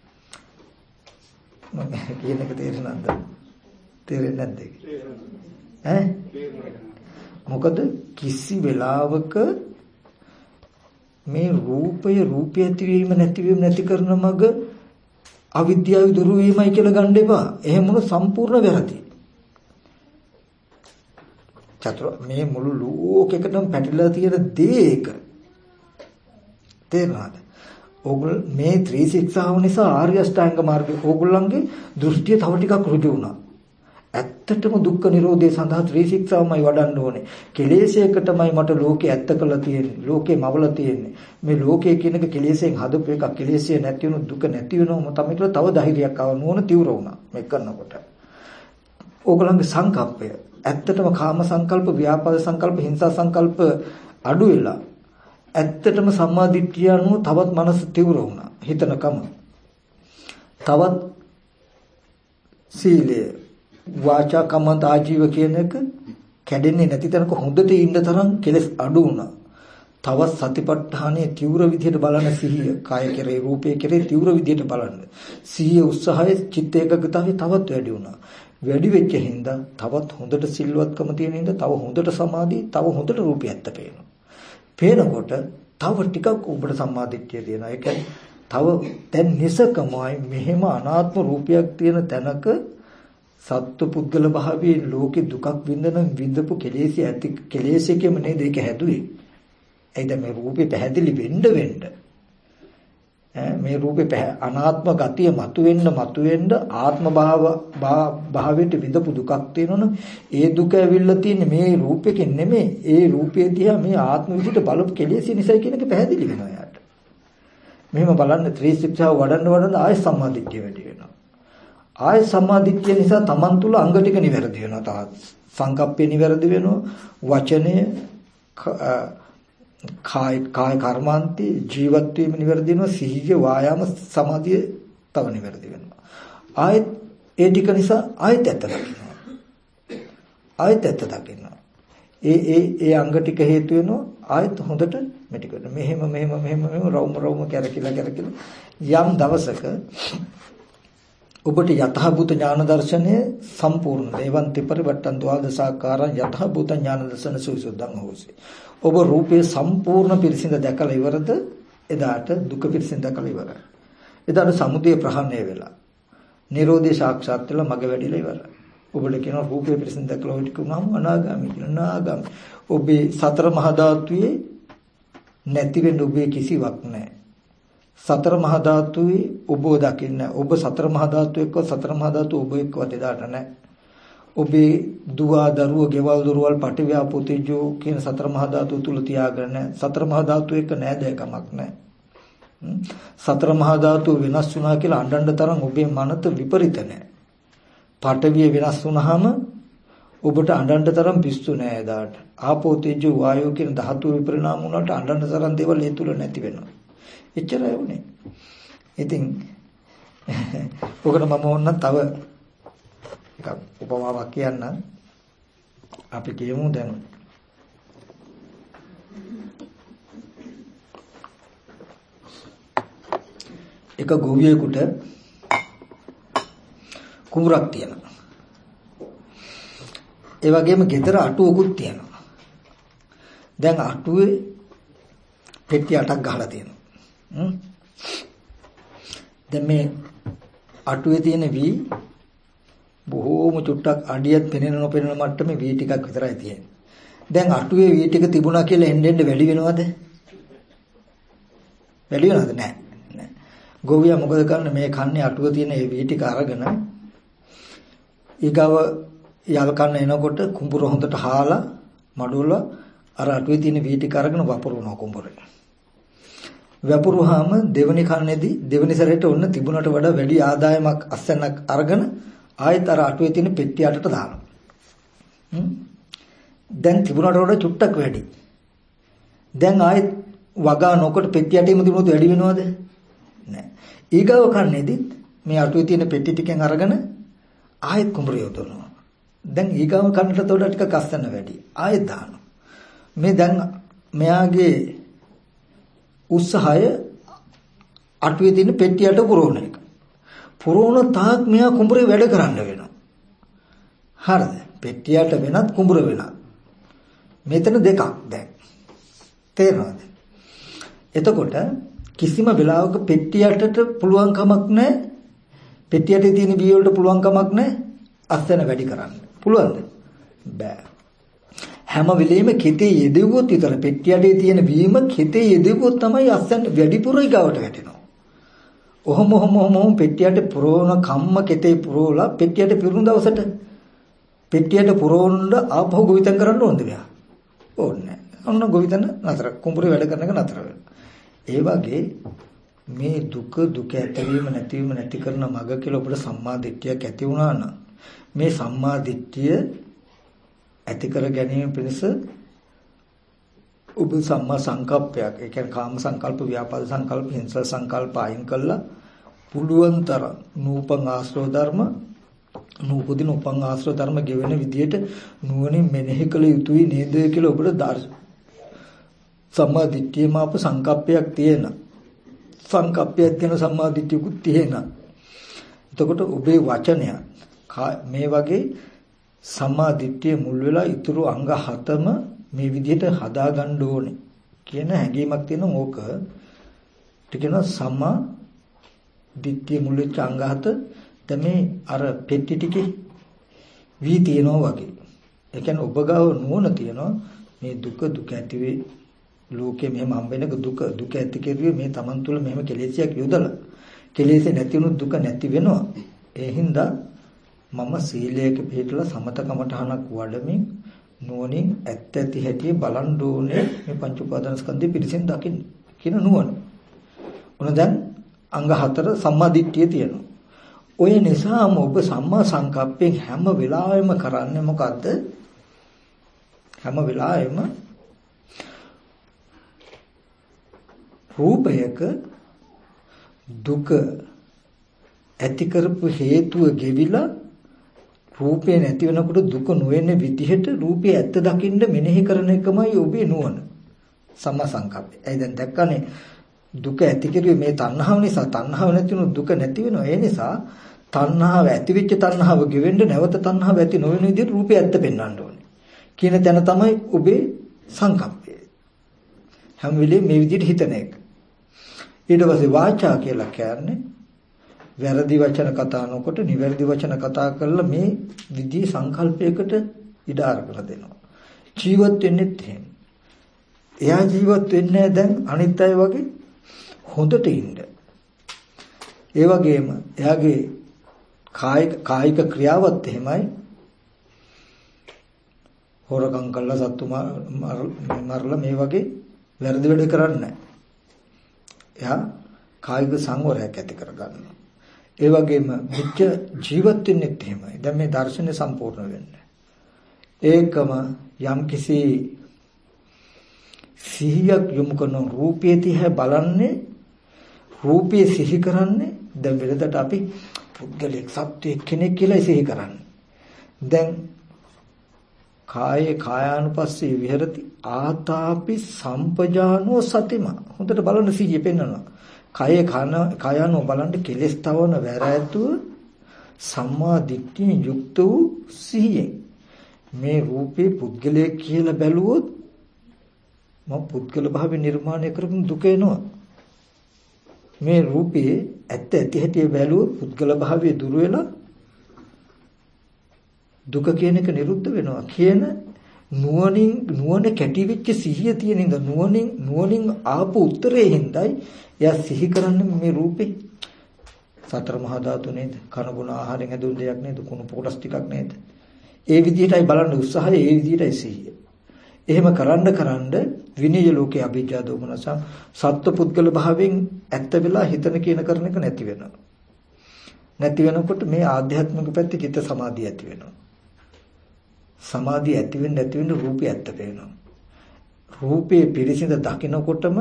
මම කියන එක තේරෙනවද? තේරෙන්නේ නැද්ද? ඈ? මොකද කිසි වෙලාවක මේ රූපය රූපය ඇතිවීම නැතිවීම නැති කරන මග අවිද්‍යාව දුරු වීමයි කියලා ගන්න එපා. එහෙම වුණොත් සම්පූර්ණ වැරදි. චතුර මේ මුළු ලෝකෙකටම පැටලලා තියෙන දේක තේරෙනවද? ඕගොල්ලෝ මේ ත්‍රිශික්ෂාව නිසා ආර්ය අෂ්ටාංග මාර්ගය ඕගොල්ලන්ගේ දෘෂ්ටිය තව ටිකක් ඍජු වුණා. ඇත්තටම දුක්ඛ නිරෝධය සඳහා ත්‍රිශික්ෂාවමයි වඩන්න ඕනේ. කෙලෙසයකටමයි මට ලෝකේ ඇත්ත කළා තියෙන්නේ. ලෝකේ මවලා තියෙන්නේ. මේ ලෝකයේ කියන එක කෙලෙසෙන් හදපු එකක්. කෙලෙසය නැති වුණු දුක නැති වෙනවම තමයි කියලා තව ධෛර්යයක් ආව නුවණ තිවුර වුණා මේ කරනකොට. ඕගොල්ලන්ගේ සංකල්පය ඇත්තටම කාම සංකල්ප, ව්‍යාපාද සංකල්ප, හිංසා සංකල්ප අඩු වෙලා ඇත්තටම සම්මා දිට්ඨිය අනුව තවත් මනස තිවුර වුණා. හිතනකම තවත් සීලය වාචා කම්මන්ත ආජීව කියන එක කැඩෙන්නේ නැති තැනක හොඳට ඉන්න තරම් කෙලස් අඩු වුණා. තවත් සතිපට්ඨානයේ තීව්‍ර විදිහට බලන සිහිය, කාය කෙරේ රූපේ කෙරේ තීව්‍ර විදිහට බලන්න. සිහිය උත්සාහය චිත්ත ඒකගතාවේ තවත් වැඩි වුණා. වැඩි වෙච්ච හින්දා තවත් හොඳට සිල්වත්කම තියෙන හින්දා තව හොඳට සමාධිය, තව හොඳට රූපය ඇත්ත පේනවා. පේනකොට තව ටිකක් ඔබට සම්මාදිට්ඨිය තියෙනවා. ඒ කියන්නේ තව දැන් නිසකමයි මෙහෙම අනාත්ම රූපයක් තියෙන තැනක සත්ව පුද්ගල භාවයේ ලෝකේ දුකක් විඳන විඳපු කෙලෙස් ඇති කෙලෙස්කෙම නේද ඒක හැදුවේ. එයිද මේ රූපේ පැහැදිලි වෙන්න වෙන්න මේ රූපේ අනාත්ම ගතිය මතුවෙන්න මතුවෙන්න ආත්ම භාව භාවයට විඳපු දුකක් තියෙනවනේ. ඒ දුක ඇවිල්ලා තියෙන්නේ මේ රූපෙකින් නෙමෙයි. ඒ රූපය දිහා මේ ආත්ම විදිහට බලපු කෙලෙසිය නිසා කියන එක පැහැදිලි වෙනවා යාට. මෙහෙම බලන්න ත්‍රිශික්ෂාව වඩන්න වඩන්න ආය සම්මාදිට්ඨිය වැඩි වෙනවා. ආය සම්මාදිට්ඨිය නිසා Taman තුල අංග ටික නිවැරදි වෙනවා. තාත් සංකප්පේ නිවැරදි වෙනවා. වචනය කාය කාය කර්මාන්තේ ජීවත් වීම නිවැරදි වෙනවා. සිහිය වායාම සමාධිය තව නිවැරදි වෙනවා. ආයෙත් ඒ ටික නිසා ආයෙත් ඇත්ත දකින්නවා. ආයෙත් ඇත්ත දකින්නවා. ඒ ඒ ඒ අංග ටික හේතු වෙනවා. ආයෙත් හොඳට මෙටි කරනවා. මෙහෙම මෙහෙම මෙහෙම මෙහෙම රවුම රවුම කැරකිලා කැරකිලා යම් දවසක ඔබට යථාභූත ඥාන දර්ශනය සම්පූර්ණ දේවන්ති පරිවට්ටන් ද්වාදසාකාරං යථාභූත ඥාන දර්ශන සුවිසුද්ධං හෝසි. ඔබ රූපේ සම්පූර්ණ පිරිසිඳ දැකලා ඉවරද? එදාට දුක පිරිසිඳ දැකලා ඉවරයි. එදාට සමුදය ප්‍රහාණය වෙලා නිරෝධය සාක්ෂාත් වෙලා මග වැඩිලා ඉවරයි. ඔබට කියනවා රූපේ පිරිසිඳ දැකලා ඔය ටික උනහම අනාගාමී කියලා. අනාගාමී. ඔබේ සතර මහා ධාතුවේ නැති වෙන්න ඔබේ කිසිවක් නැහැ. සතර මහා ධාතුවේ ඔබ දකින්න. ඔබ සතර මහා ධාතු එක්ක සතර මහා ධාතු ඔබ එක්කවත් එදාට නැහැ. ඔබේ දුව දරුව ගෙවල් දොරවල් පටිව්‍යාපෝ තේජෝ කියන සතර මහා ධාතු තුල තියාගෙන සතර මහා ධාතු එක්ක නෑදෑකමක් නැහැ. සතර මහා ධාතු වෙනස් වුණා කියලා අඬන්න තරම් ඔබේ මනස විපරිත නැහැ. පඨවිය වෙනස් වුණාම ඔබට අඬන්න තරම් පිස්සු නැහැ එදාට. ආපෝ තේජෝ වායෝ කියන ධාතු විපරිණාම වුණාට අඬන්න තරම් දේවල් ඒ තුල නැති වෙනවා. එච්චරයි උනේ. ඉතින් ඔකට මම ඕන්න තව එකක් උපමාවක් කියන්න. අපි කියමු දැන් එක ගොවියෙකුට කුඹරක් තියෙනවා. ඒ වගේම ගෙදර අටුවකුත් තියෙනවා. දැන් අටුවේ පෙට්ටිය අටක් ගහලා තියෙනවා. දැන් මේ අටුවේ තියෙන වී බොහෝම චුට්ටක් අඩියක් පෙනෙන නොපෙනෙන මට්ටමේ වී ටිකක් විතරයි තියෙන්නේ. දැන් අටුවේ වී ටික තිබුණා කියලා එන්න එන්න වැඩි වෙනවද? වැඩි වෙනවද? නැහැ. නැහැ. ගොවියා මොකද කරන්නේ? මේ කන්නේ අටුවේ තියෙන මේ වී ටික අරගෙන ඊගව යල් කන්න එනකොට කුඹුර හොඳට හාලා මඩුවල අර අටුවේ තියෙන වී ටික අරගෙන වපුරනවා කුඹුරේ. වපුරුවාම දෙවනි කන්නේදී දෙවනි සැරේට ඔන්න තිබුණට වඩා වැඩි ආදායමක් අස්සන්නක් අරගෙන ආයෙත් අර අටුවේ තියෙන පෙට්ටිය අටට දානවා. දැන් තිබුණට වඩා චුට්ටක් වැඩි. දැන් ආයෙත් වගා නොකොට පෙට්ටිය අටින්ම තිබුණොත් වැඩි වෙනවද? නැහැ. ඊගව කන්නේදී මේ අටුවේ තියෙන පෙට්ටි ටිකෙන් අරගෙන ආයෙත් කුඹුරේ යොදවනවා. දැන් ඊගව කන්නට වඩා ටිකක් අස්සන්න වැඩි. ආයෙත් දානවා. මේ දැන් මෙයාගේ උත්සාහය අටුවේ තියෙන පෙට්ටියට පුරවන එක. පුරවන තාක් මෙයා කුඹුරේ වැඩ කරන්න වෙනවා. හරිද? පෙට්ටියට වෙනත් කුඹුර වෙනත්. මෙතන දෙකක් දැන්. තේරෙනවද? එතකොට කිසිම වෙලාවක පෙට්ටියටට පුළුවන් කමක් නැහැ. පෙට්ටියට තියෙන බී වලට පුළුවන් කමක් නැහැ අස්සන වැඩි කරන්න. පුළුවන්ද? බෑ. හැම වෙලෙම කෙතේ යෙදුවොත් විතර පෙට්ටියටේ තියෙන වීම කෙතේ යෙදුවොත් තමයි අස්සන් වැඩිපුර ඊගවට වැටෙනවා. ඔහොම ඔහොම ඔහොම පෙට්ටියට පුරවන කම්ම කෙතේ පුරවලා පෙට්ටියට පිරුණු දවසට පෙට්ටියට පුරවන්න ආපහු ගොවිතැන් කරන්න ඕනද මෙයා? ඕනේ නැහැ. ඔන්න ගොවිතැන නතර කුඹුරේ වැඩ කරන එක නතර වෙනවා. ඒ වගේ මේ දුක දුක ඇතිවීම නැතිවීම නැති කරන මග කියලා ඔබට සම්මා දිට්ඨියක් ඇති වුණා නම් මේ සම්මා දිට්ඨිය ඇති කර ගැනීම පිණිස ඔබ සම්මා සංකප්පයක්, ඒ කියන්නේ කාම සංකල්ප, ව්‍යාපාද සංකල්ප, හිංසා සංකල්ප අයින් කළා පුළුවන් තරම් නූපන් ආශ්‍රව ධර්ම, නූපදින උපන් ආශ්‍රව ධර්ම ගෙවෙන විදියට නුවණින් මෙනෙහි කළ යුතුයි නේද කියලා ඔබට දර්ශ සම්මා දිට්ඨියම අප සංකප්පයක් තියෙන. සංකප්පයක් තියෙන සම්මා දිට්ඨියකුත් තියෙන. එතකොට ඔබේ වචනය මේ වගේ සම්මා දිට්ඨිය මුල් වෙලා ඊතුරු අංග හතම මේ විදිහට හදා ගන්න ඕනේ කියන හැඟීමක් තියෙනවා. ඕක ටිකන සම්මා දිට්ඨිය මුල් වෙච්ච අංග හත තමයි අර පෙට්ටි ටිකේ වී තියනවා වගේ. ඒ කියන්නේ ඔබ ගාව නුවණ තියනවා මේ දුක දුක ඇති වේ ලෝකේ මෙහෙම හම්බෙනක දුක දුක ඇති කෙරුවේ මේ Taman තුල මෙහෙම කෙලෙසියක් යොදලා. කෙලෙසේ නැති වුණොත් දුක නැති වෙනවා. ඒ හින්දා මම සීලයක පිළිපදලා සමතකමටහනක් වඩමින් නුවණින් ඇත්ත ඇති හැටි බලන් ඕනේ මේ පංච උපාදානස්කන්ධය පිළිසෙන් දකින්න කියන නුවණ. උන දැන් අංග හතර සම්මාදිට්ඨිය තියෙනවා. ඔය නිසාම ඔබ සම්මා සංකප්පෙන් හැම වෙලාවෙම කරන්නේ මොකද්ද? හැම වෙලාවෙම රූපයක දුක ඇති කරපු හේතුව ගෙවිලා රූපේ නැති වෙනකොට දුක නොවෙන විදිහට රූපේ ඇත්ත දකින්න මෙනෙහි කරන එකමයි ඔබේ නුවණ. සම්මා සංකප්පය. ඒ දැන් දැක්කනේ දුක ඇති කෙරුවේ මේ තණ්හාව නිසා. තණ්හාව නැති වුණොත් දුක නැති වෙනවා. ඒ නිසා තණ්හාව ඇති වෙච්ච තණ්හාව ගෙවෙන්න නැවත තණ්හාව ඇති නොවන විදිහට රූපේ ඇත්ත පෙන්වන්න ඕනේ. කියන තැන තමයි ඔබේ සංකප්පය. හැම වෙලේම මේ විදිහට හිතන එක. ඊට පස්සේ වාචා කියලා කියන්නේ වැරදි වචන කතා නොකොට නිවැරදි වචන කතා කරලා මේ විදිහේ සංකල්පයකට ඉඩ අරගෙන දෙනවා. ජීවත් වෙන්නෙත් එහෙම. එයා ජීවත් වෙන්නේ දැන් අනිත් අය වගේ හොඳට ඉන්න. ඒ වගේම එයාගේ කායික කායික ක්‍රියාවත් එහෙමයි. හොරකම් කළා සත්තු මරලා මේ වගේ වැරදි වැඩ කරන්නේ නැහැ. එයා කායික සංවරයක් ඇති කරගන්නවා. ඒ වගේම මෙච්ච ජීවත් වෙන්නෙත් එහෙමයි. දැන් මේ දර්ශනය සම්පූර්ණ වෙන්නේ. ඒකම යම්කිසි සිහියක් යොමු කරන රූපයේ තිහ බලන්නේ රූපේ සිහි කරන්නේ දැන් වෙලකට අපි පුද්ගලික සත්වයේ කෙනෙක් කියලා සිහි කරන්නේ. දැන් කායේ කායානුපස්සේ විහෙරති ආතාපි සම්පජානෝ සතිම. හොඳට බලන්න සිහිය පෙන්වනවා. කායේ කායානෝ බලන්න කෙලස් තවන වැර ඇතුව සම්මා දිට්ඨිය යුක්ත වූ සිහියෙන් මේ රූපේ පුද්ගලයෙක් කියලා බැලුවොත් මම පුද්ගල භාවය නිර්මාණය කරපු දුක එනවා. මේ රූපේ ඇත්ත ඇති හැටි බැලුවොත් පුද්ගල භාවය දුර වෙලා දුක කියන එක නිරුද්ධ වෙනවා කියන නුවණින් නුවණ කැටි වෙච්ච සිහිය තියෙන ඉඳ නුවණින් නුවණින් ආපු උත්තරේ හින්දායි එයා සිහි කරන්නේ මේ රූපේ සතර මහා ධාතු නේද කන බොන ආහාරයෙන් හැදුණු දෙයක් නේද කුණු කොටස් ටිකක් නේද ඒ විදිහටයි බලන්න උත්සාහය ඒ විදිහටයි සිහිය. එහෙම කරන්න කරන්න විනය ලෝකේ අභිජ්ජා දෝමනස සත්ව පුද්ගල භාවයෙන් ඇත්ත වෙලා හිතන කියන කරන එක නැති වෙනවා. නැති වෙනකොට මේ ආධ්‍යාත්මික පැත්තේ චිත්ත සමාධිය ඇති වෙනවා. සමාධිය ඇති වෙන්න ඇති වෙන්න රූපය ඇත්ත පේනවා. රූපේ පිරිසිඳ දකිනකොටම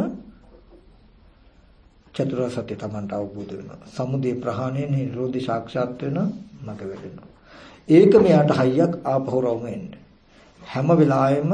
චතුරාර්ය සත්‍ය තමන්ට අවබෝධ වෙනවා. සමුදය ප්‍රහාණය නිරෝධි සාක්ෂාත් වෙන මඟ වෙනවා. ඒක මෙයාට හයියක් ආපහු රවුම එන්න. හැම වෙලාවෙම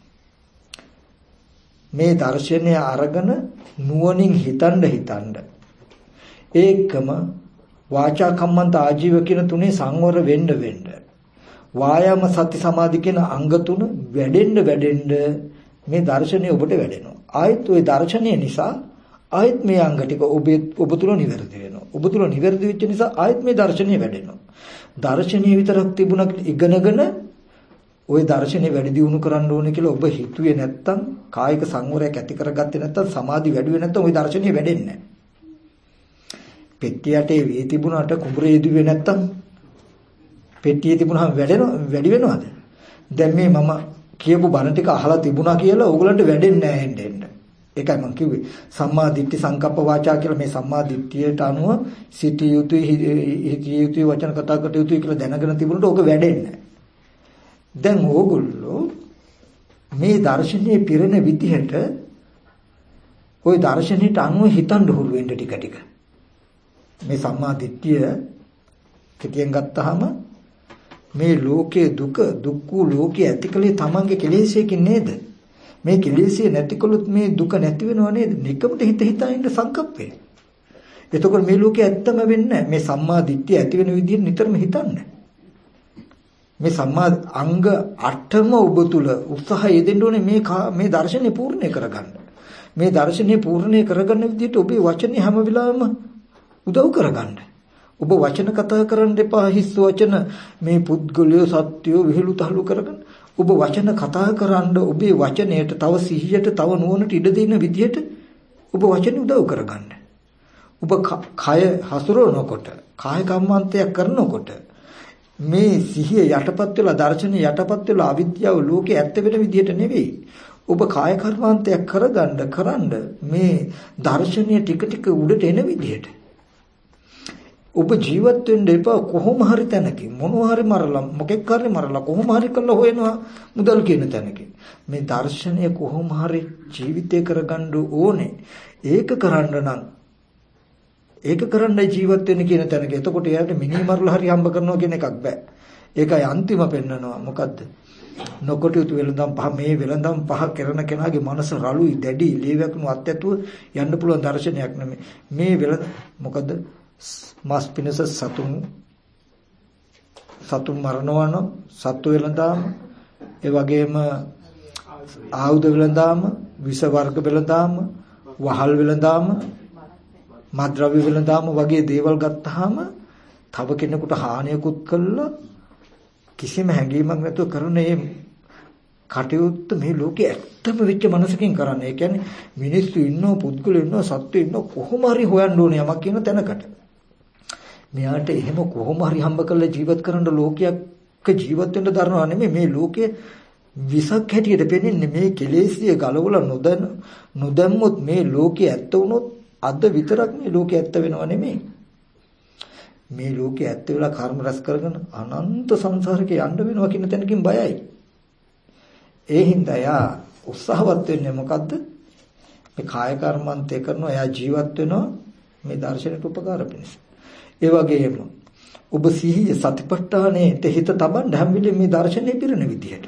මේ දර්ශනය අරගෙන නුවණින් හිතන්න හිතන්න ඒකම වාචා කම්මන්ත ආජීව කියන තුනේ සංවර වෙන්න වෙන්න වායාම සති සමාධි කියන අංග තුන වැඩෙන්න වැඩෙන්න මේ දර්ශනය ඔබට වැඩෙනවා. ආයත් ওই දර්ශනය නිසා ආයත් මේ අංග ටික ඔබ ඔබ තුල නිවැරදි වෙනවා. ඔබ තුල නිවැරදි වෙච්ච නිසා ආයත් මේ දර්ශනය වැඩෙනවා. දර්ශනීය විතරක් තිබුණා ඉගෙනගෙන ওই දර්ශනේ වැඩි දියුණු කරන්න ඕනේ කියලා ඔබ හිතුවේ නැත්තම් කායික සංවරයක් ඇති කරගත්තේ නැත්තම් සමාධි වැඩි වෙන්නේ නැත්තම් ওই දර්ශනේ වැඩෙන්නේ නැහැ. පෙට්ටියට වී තිබුණාට කුඹුරේ ඉදුවේ නැත්තම් පෙට්ටියේ තිබුණාම වැඩෙනව වැඩි වෙනවද? දැන් මේ මම කියපු බණ ටික අහලා තිබුණා කියලා ඕගලන්ට වැඩෙන්නේ නැහැ එන්න එන්න. ඒකයි මම කිව්වේ සම්මා දිට්ඨි සංකප්ප වාචා කියලා මේ සම්මා දිට්ඨියට අනුව සිටිය යුතුයි හිතිය යුතුයි වචන කතා කර යුතුයි කියලා දැනගෙන තිබුණොත් ඕක වැඩෙන්නේ නැහැ. දැන් ඕගොල්ලෝ මේ දර්ශනීය පිරෙන විදිහට ওই දර්ශනීයට අනුව හිතන්න හුරු වෙන්න ටික ටික මේ සම්මා දිට්ඨිය කෙටියෙන් ගත්තාම මේ ලෝකයේ දුක දුක්ඛ ලෝකයේ ඇතිකලේ තමන්ගේ කෙලෙසයකින් නේද මේ කෙලෙසිය නැතිකොලොත් මේ දුක නැති වෙනව නේද නිකමට හිත හිතා ඉන්න සංකප්පේ. එතකොට මේ ලෝකයේ ඇත්තම වෙන්නේ මේ සම්මා දිට්ඨිය ඇති වෙන විදිහට නිතරම හිතන්න. මේ සම්මා අංග අටම ඔබ තුල උත්සාහය යෙදෙන්න ඕනේ මේ මේ දර්ශනය පූර්ණේ කරගන්න. මේ දර්ශනය පූර්ණේ කරගන්න විදිහට ඔබේ වචනේ හැම වෙලාවෙම උදව් කරගන්න. ඔබ වචන කතා කරන්න එපා හිස් වචන මේ පුද්ගලය සත්‍යය විහිළු තහළු කරගෙන ඔබ වචන කතා කරන්න ඔබේ වචනයට තව සිහියට තව නුවණට ඉඩ දෙන විදිහට ඔබ වචන උදව් කරගන්න. ඔබ කය හසුරවනකොට කාය කම්මන්තයක් කරනකොට මේ සිහිය යටපත් වෙලා දර්ශනය යටපත් වෙලා අවිද්‍යාව ලෝකේ ඇත්ත වෙන විදිහට නෙවෙයි. ඔබ කාය කර්මාන්තයක් කරගන්න කරන්න මේ දර්ශනය ටික ටික උඩට එන විදිහට ඔබ ජීවත් වෙන්න එපා කොහොම හරි තැනකින් මොනවා හරි මරලා මොකෙක් හරි මරලා කොහොම හරි කරලා හොයනවා මුදල් කියන තැනකින් මේ දර්ශනය කොහොම හරි ජීවිතේ කරගන්න ඕනේ. ඒක කරන්න නම් ඒක කරන්න ජීවත් වෙන්න කියන තැනක. එතකොට එයාට මිනි මරලා හරි හම්බ කරනවා කියන එකක් බෑ. ඒකයි අන්තිම පෙන්නනවා. මොකද්ද? නොකොටියුතු වෙලඳම් පහ මේ වෙලඳම් පහ කරන කෙනාගේ මනස රළුයි දැඩි ලේවැකුණු අත්‍යතුව යන්න පුළුවන් දර්ශනයක් නෙමෙයි. මේ වෙලඳ මොකද්ද? මස් පිනස සතුන් සතුන් මරනවා නම් සතු වෙලඳාම ඒ වගේම ආයුධ වෙලඳාම විස වර්ග වෙලඳාම වහල් වෙලඳාම මද්ද්‍රව්‍ය වෙලඳාම වගේ දේවල් ගත්තාම තව කෙනෙකුට හානියකුත් කළා කිසිම හැඟීමක් නැතුව කරන මේ කටයුත්ත මේ ලෝකේ ඇත්තම වෙච්ච මනසකින් කරන්නේ. ඒ කියන්නේ මිනිස්සු ඉන්නව පුද්ගලයෝ ඉන්නව සත්ත්වයෝ ඉන්නව කොහොම හරි හොයන්න ඕනේ යමක් කියන තැනකට. මෙයාට එහෙම කොහොම හරි හම්බ කරලා ජීවත් කරන්න ලෝකයක් ජීවත් වෙන්න දරනවා නෙමෙයි මේ ලෝකයේ විසක් හැටියට පෙනෙන්නේ මේ කෙලෙසිය ගලවලා නොදැන නොදැම්මොත් මේ ලෝකයේ ඇත්ත වුණොත් අද විතරක් මේ ලෝකයේ ඇත්ත වෙනව නෙමෙයි. මේ ලෝකයේ ඇත්ත වෙලා කර්ම රැස් කරගෙන අනන්ත සංසාරේ යන්න වෙනවා කියන තැනකින් බයයි. ඒ හින්දා යා උත්සාහවත් වෙන්නේ මොකද්ද? මේ කාය කර්මන්තේ කරනවා එයා ජීවත් වෙනවා මේ දර්ශනයට උපකාර පිණිස. ඒ වගේම ඔබ සිහිය සතිපට්ඨානයේ හිත තබන්න හැම වෙලෙම මේ දර්ශනේ පිරෙන විදිහට.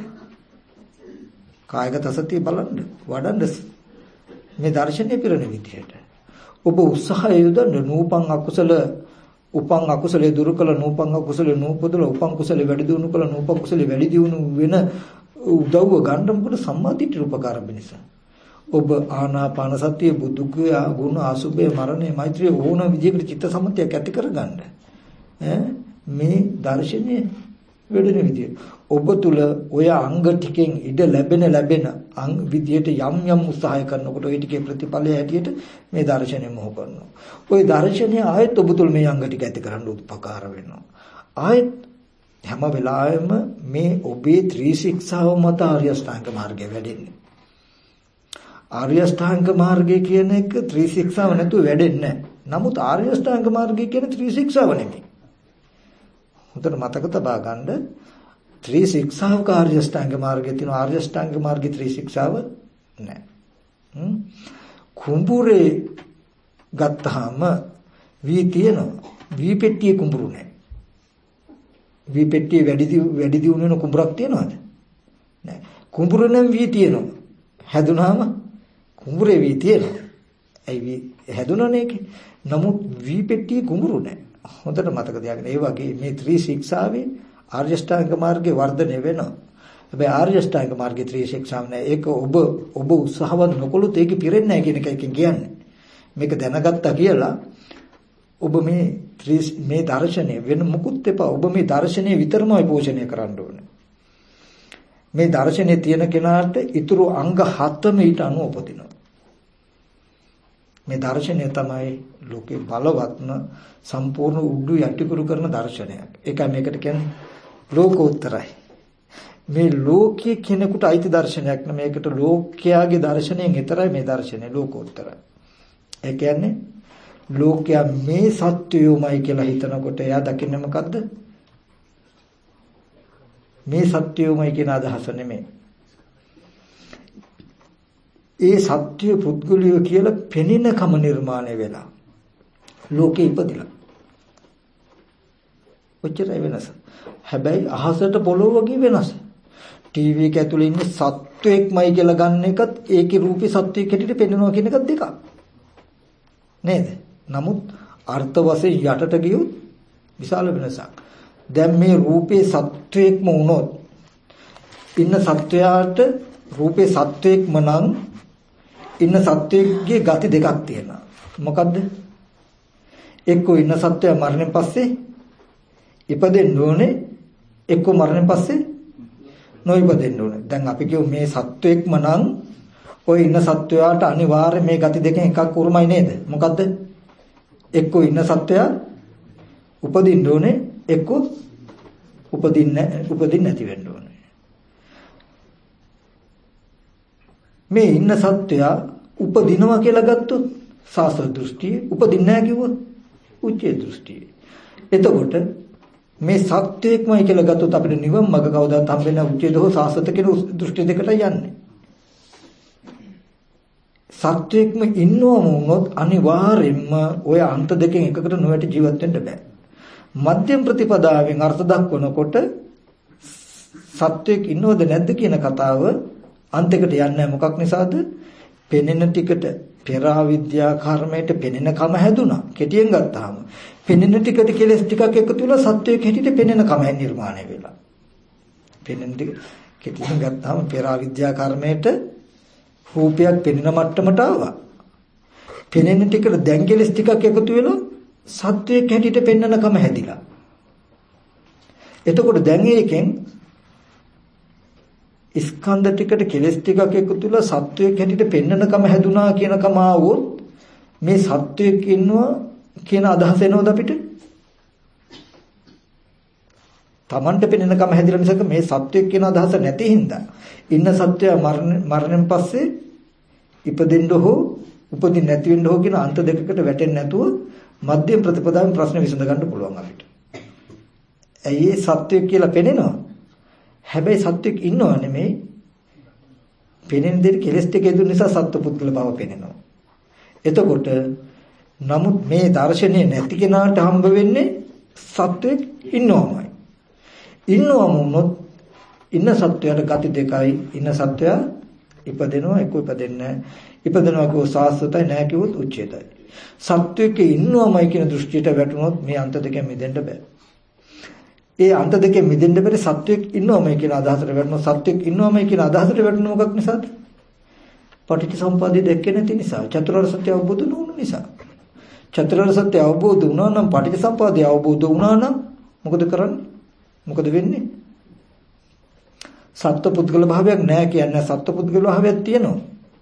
කායගත සතිය බලන්න වඩන්න මේ දර්ශනේ පිරෙන විදිහට. ඔබ උත්සාහය යොදන්න නූපන් අකුසල උපන් අකුසලේ දුරු කළ නූපන් අකුසලේ නූපදල උපන් කුසලේ වැඩි දියුණු කළ නූපන් කුසලේ වැඩි දියුණු වෙන උදව්ව ගන්න මොකද සම්මාදිට උපකාර වෙනස. ඔබ ආනාපාන සතිය බුදුගුණ ගුණ අසුභේ මරණේ මෛත්‍රිය ඕන විදිහකට චිත්ත සමතයක් ඇති කරගන්න. ඈ මේ දර්ශනයේ වැඩෙන විදිය. ඔබ තුල ඔය අංග ටිකෙන් ඉඩ ලැබෙන ලැබෙන අංග විදියට යම් යම් උත්සාහය කරනකොට ওই ටිකේ ප්‍රතිඵලය හැටියට මේ දර්ශනය මොහ කරනවා. ওই දර්ශනය ආයෙත් ඔබ තුල මේ අංග ටික ඇති කරන්න උපකාර වෙනවා. ආයෙත් හැම වෙලාවෙම මේ ඔබේ ත්‍රිශික්ෂාව මත ආර්ය අෂ්ටාංග මාර්ගය වැඩෙන්නේ. ආර්ය අෂ්ටාංග මාර්ගය කියන එක ත්‍රිශික්ෂාව නැතුව වැඩෙන්නේ නැහැ. නමුත් ආර්ය අෂ්ටාංග මාර්ගය කියන ත්‍රිශික්ෂාව නෙමෙයි. හොඳට මතක තබා ගන්න ත්‍රිශික්ෂාවක ආර්ය අෂ්ටාංග මාර්ගය තියෙන ආර්ය අෂ්ටාංග මාර්ගයේ ත්‍රිශික්ෂාව නැහැ. හ්ම් කුඹුරේ ගත්තාම වී තියෙනවා. වී පෙට්ටියේ කුඹුරු නැහැ. වී පෙට්ටියේ වැඩි වැඩි දියුණු වෙන කුඹුරක් තියනවද? නැහැ. කුඹුරේ නම් වී තියෙනවා. හැදුනාම කුඹුරේ වී තියෙනවා. ඒ වී හැදුනනේ ඒකේ. නමුත් වී පෙට්ටියේ කුඹුරු නැහැ. හොඳට මතක තියාගන්න. ඒ වගේ මේ ත්‍රිශික්ෂාවේ ආර්ය ශ්‍රාංග මාර්ගයේ වර්ධනය වෙනවා. හැබැයි ආර්ය ශ්‍රාංග මාර්ගයේ ත්‍රිශික්ෂාව නැහැ. ඒක ඔබ ඔබ උත්සාහවත් නොකළොත් ඒක පිරෙන්නේ නැහැ කියන එකයි කියන්නේ. මේක දැනගත්තා කියලා ඔබ මේ මේ දර්ශනය වෙන මුකුත් එපා. ඔබ මේ දර්ශනය විතරමයි පෝෂණය කරන්න ඕනේ. මේ දර්ශනයේ තියෙන කෙනාට ඊතුරු අංග හතම ඊට අනුව උපදිනවා. මේ දර්ශනය තමයි ලෝකේ බලවත්ම සම්පූර්ණ උඩු යටිකුරු කරන දර්ශනයක්. ඒකයි මේකට කියන්නේ ලෝකෝත්තරයි. මේ ලෝකයේ කෙනෙකුට අයිති දර්ශනයක් නෙමෙයි. මේකට ලෝකයාගේ දර්ශනයෙන් විතරයි මේ දර්ශනය ලෝකෝත්තරයි. ඒ කියන්නේ ලෝකයා මේ සත්‍යයමයි කියලා හිතනකොට එයා දකින්නේ මොකද්ද? මේ සත්‍යයමයි කියන අදහස නෙමෙයි. ඒ සත්‍ය පුද්ගලිය කියලා පෙනෙන කම නිර්මාණය වෙලා ලෝකෙ ඉපදිලා. ඔච්චරයි වෙනස. හැබැයි අහසට පොළොව වගේ වෙනස. ටීවී එක ඇතුලේ ඉන්නේ සත්වයක්මයි කියලා ගන්න එකත් ඒකේ රූපේ සත්වයක් හැටියට පෙන්වනවා කියන එකත් දෙකක්. නේද? නමුත් අර්ථ වශයෙන් යටට ගියොත් විශාල වෙනසක්. දැන් මේ රූපේ සත්වයක්ම වුණොත් ඉන්න සත්වයාට රූපේ සත්වයක්ම නම් ඉන්න සත්වයේ ගති දෙකක් තියෙනවා. මොකද්ද? එක්කෝ ඉන්න සත්වයා මරණයෙන් පස්සේ ඉපදෙන්න ඕනේ, එක්කෝ මරණයෙන් පස්සේ නොයිපදෙන්න ඕනේ. දැන් අපි කියමු මේ සත්වෙක්ම නම් ඔය ඉන්න සත්වයාට අනිවාර්ය මේ ගති දෙකෙන් එකක් උරුමයි නේද? මොකද්ද? එක්කෝ ඉන්න සත්වයා උපදින්න ඕනේ, එක්කෝ උපදින්න උපදින්න නැති වෙන්න ඕනේ. මේ ඉන්න සත්වයා උපදිනවා කියලා ගත්තොත් සාස්ත්‍ර දෘෂ්ටිය, උපදින්නේ නැහැ කිව්වොත් උච්චේ දෘෂ්ටිය. එතකොට මේ සත්‍යයක්මයි කියලා ගත්තොත් අපිට නිවන් මඟ කවදාවත් හම්බෙන්නේ නැහැ. උච්චේද හෝ සාස්ත්‍ර කියන දෘෂ්ටි දෙකට යන්නේ. සත්‍යයක්ම ඉන්නවම වුණොත් අනිවාර්යෙන්ම ඔය අන්ත දෙකෙන් එකකට නොවැටි ජීවත් වෙන්න බෑ. මධ්‍යම ප්‍රතිපදාවෙන් අර්ථ දක්වනකොට සත්‍යයක් ඉන්නවද නැද්ද කියන කතාව අන්තයකට යන්නේ මොකක් නිසාද? පෙනෙන ටිකට පෙර අවිද්‍යා කර්මයට පෙනෙන කම හැදුනා. කෙටියෙන් ගත්තාම පෙනෙන ටිකට කෙලස් ටිකක් එකතු වෙලා සත්‍යයක් හැටියට පෙනෙන කම නිර්මාණය වෙලා. පෙනෙන ටික කෙටියෙන් ගත්තාම පෙර අවිද්‍යා කර්මයට රූපයක් පෙනෙන මට්ටමට ආවා. පෙනෙන ටිකට දැන් කෙලස් ටිකක් එකතු වෙලා සත්‍යයක් හැටියට පෙන්නන කම හැදිලා. එතකොට දැන් ඒකෙන් ස්කන්ධ ටිකට කෙලස් ටිකක් එකතු වෙලා සත්‍යයක් හැටියට පෙන්නන කම හැදුනා කියන කම ආවොත් මේ සත්‍යයක් ඉන්නවා කියන අදහස එනවද අපිට? Tamanට පෙනෙන කම හැදිලා මිසක මේ සත්‍යයක් කියන අදහස නැති හින්දා ඉන්න සත්‍යය මරණයෙන් පස්සේ ඉපදෙන්න හෝ උපදින්න නැති වෙන්න හෝ කියන අන්ත දෙකකට වැටෙන්නේ නැතුව මධ්‍යම ප්‍රතිපදාවෙන් ප්‍රශ්න විසඳ ගන්න පුළුවන් අපිට. ඇයි ඒ සත්‍යයක් කියලා පෙනෙනවා? හැබැයි සත්‍යයක් ඉන්නව නෙමෙයි. පෙනෙන දෙයට කෙලස් ටික හේතු නිසා සත්පුද්ගල බව පෙනෙනවා. එතකොට නමුත් මේ දර්ශනය නැති කෙනාට හම්බ වෙන්නේ සත්‍යයක් ඉන්නවමයි. ඉන්නවම වුණොත් ඉන්න සත්‍යයට ගති දෙකයි. ඉන්න සත්‍යය ඉපදෙනවා එක්ක ඉපදෙන්නේ නැහැ. ඉපදෙනවා කෝ සාස්වතයි නැහැ කිව්වොත් උච්ඡේදයි. සත්‍යයේ ඉන්නවමයි කියන දෘෂ්ටියට වැටුනොත් මේ අන්ත දෙකෙන් මිදෙන්න බෑ. ඒ අන්ත දෙකෙන් මිදෙන්න බැරි සත්‍යයක් ඉන්නවමයි කියන අදහසට වැටුනොත් සත්‍යයක් ඉන්නවමයි කියන අදහසට වැටුන මොකක් නිසාද? පටිච්චසමුප්පාදය දැක්කේ නැති නිසා, චතුරාර්ය සත්‍ය අවබෝධ නොවුණු නිසා. චතුරාර්ය සත්‍ය අවබෝධ වුණා නම් පටිච්චසමුප්පාදය අවබෝධ වුණා නම් මොකද කරන්නේ? මොකද වෙන්නේ? සත්පුද්ගල භාවයක් නැහැ කියන්නේ සත්පුද්ගල භාවයක් තියෙනවා.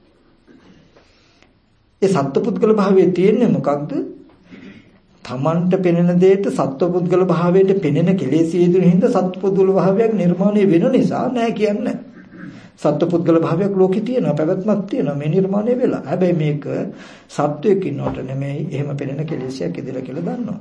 ඒ සත්පුද්ගල භාවයේ තියෙන්නේ මොකක්ද? තමන්ට පෙනෙන දෙයට සත්පුද්ගල භාවයට පෙනෙන කෙලෙසිය දුන හින්දා සත්පුද්ගල භාවයක් නිර්මාණය වෙන නිසා නැහැ කියන්නේ. සත්පුද්ගල භාවයක් ලෝකේ තියෙනවා, පැවැත්මක් තියෙනවා, මේ නිර්මාණය වෙලා. හැබැයි මේක සත්වයක් ඉන්නවට නෙමෙයි, එහෙම පෙනෙන කෙලෙසියක් ඉදලා කියලා දන්නවා.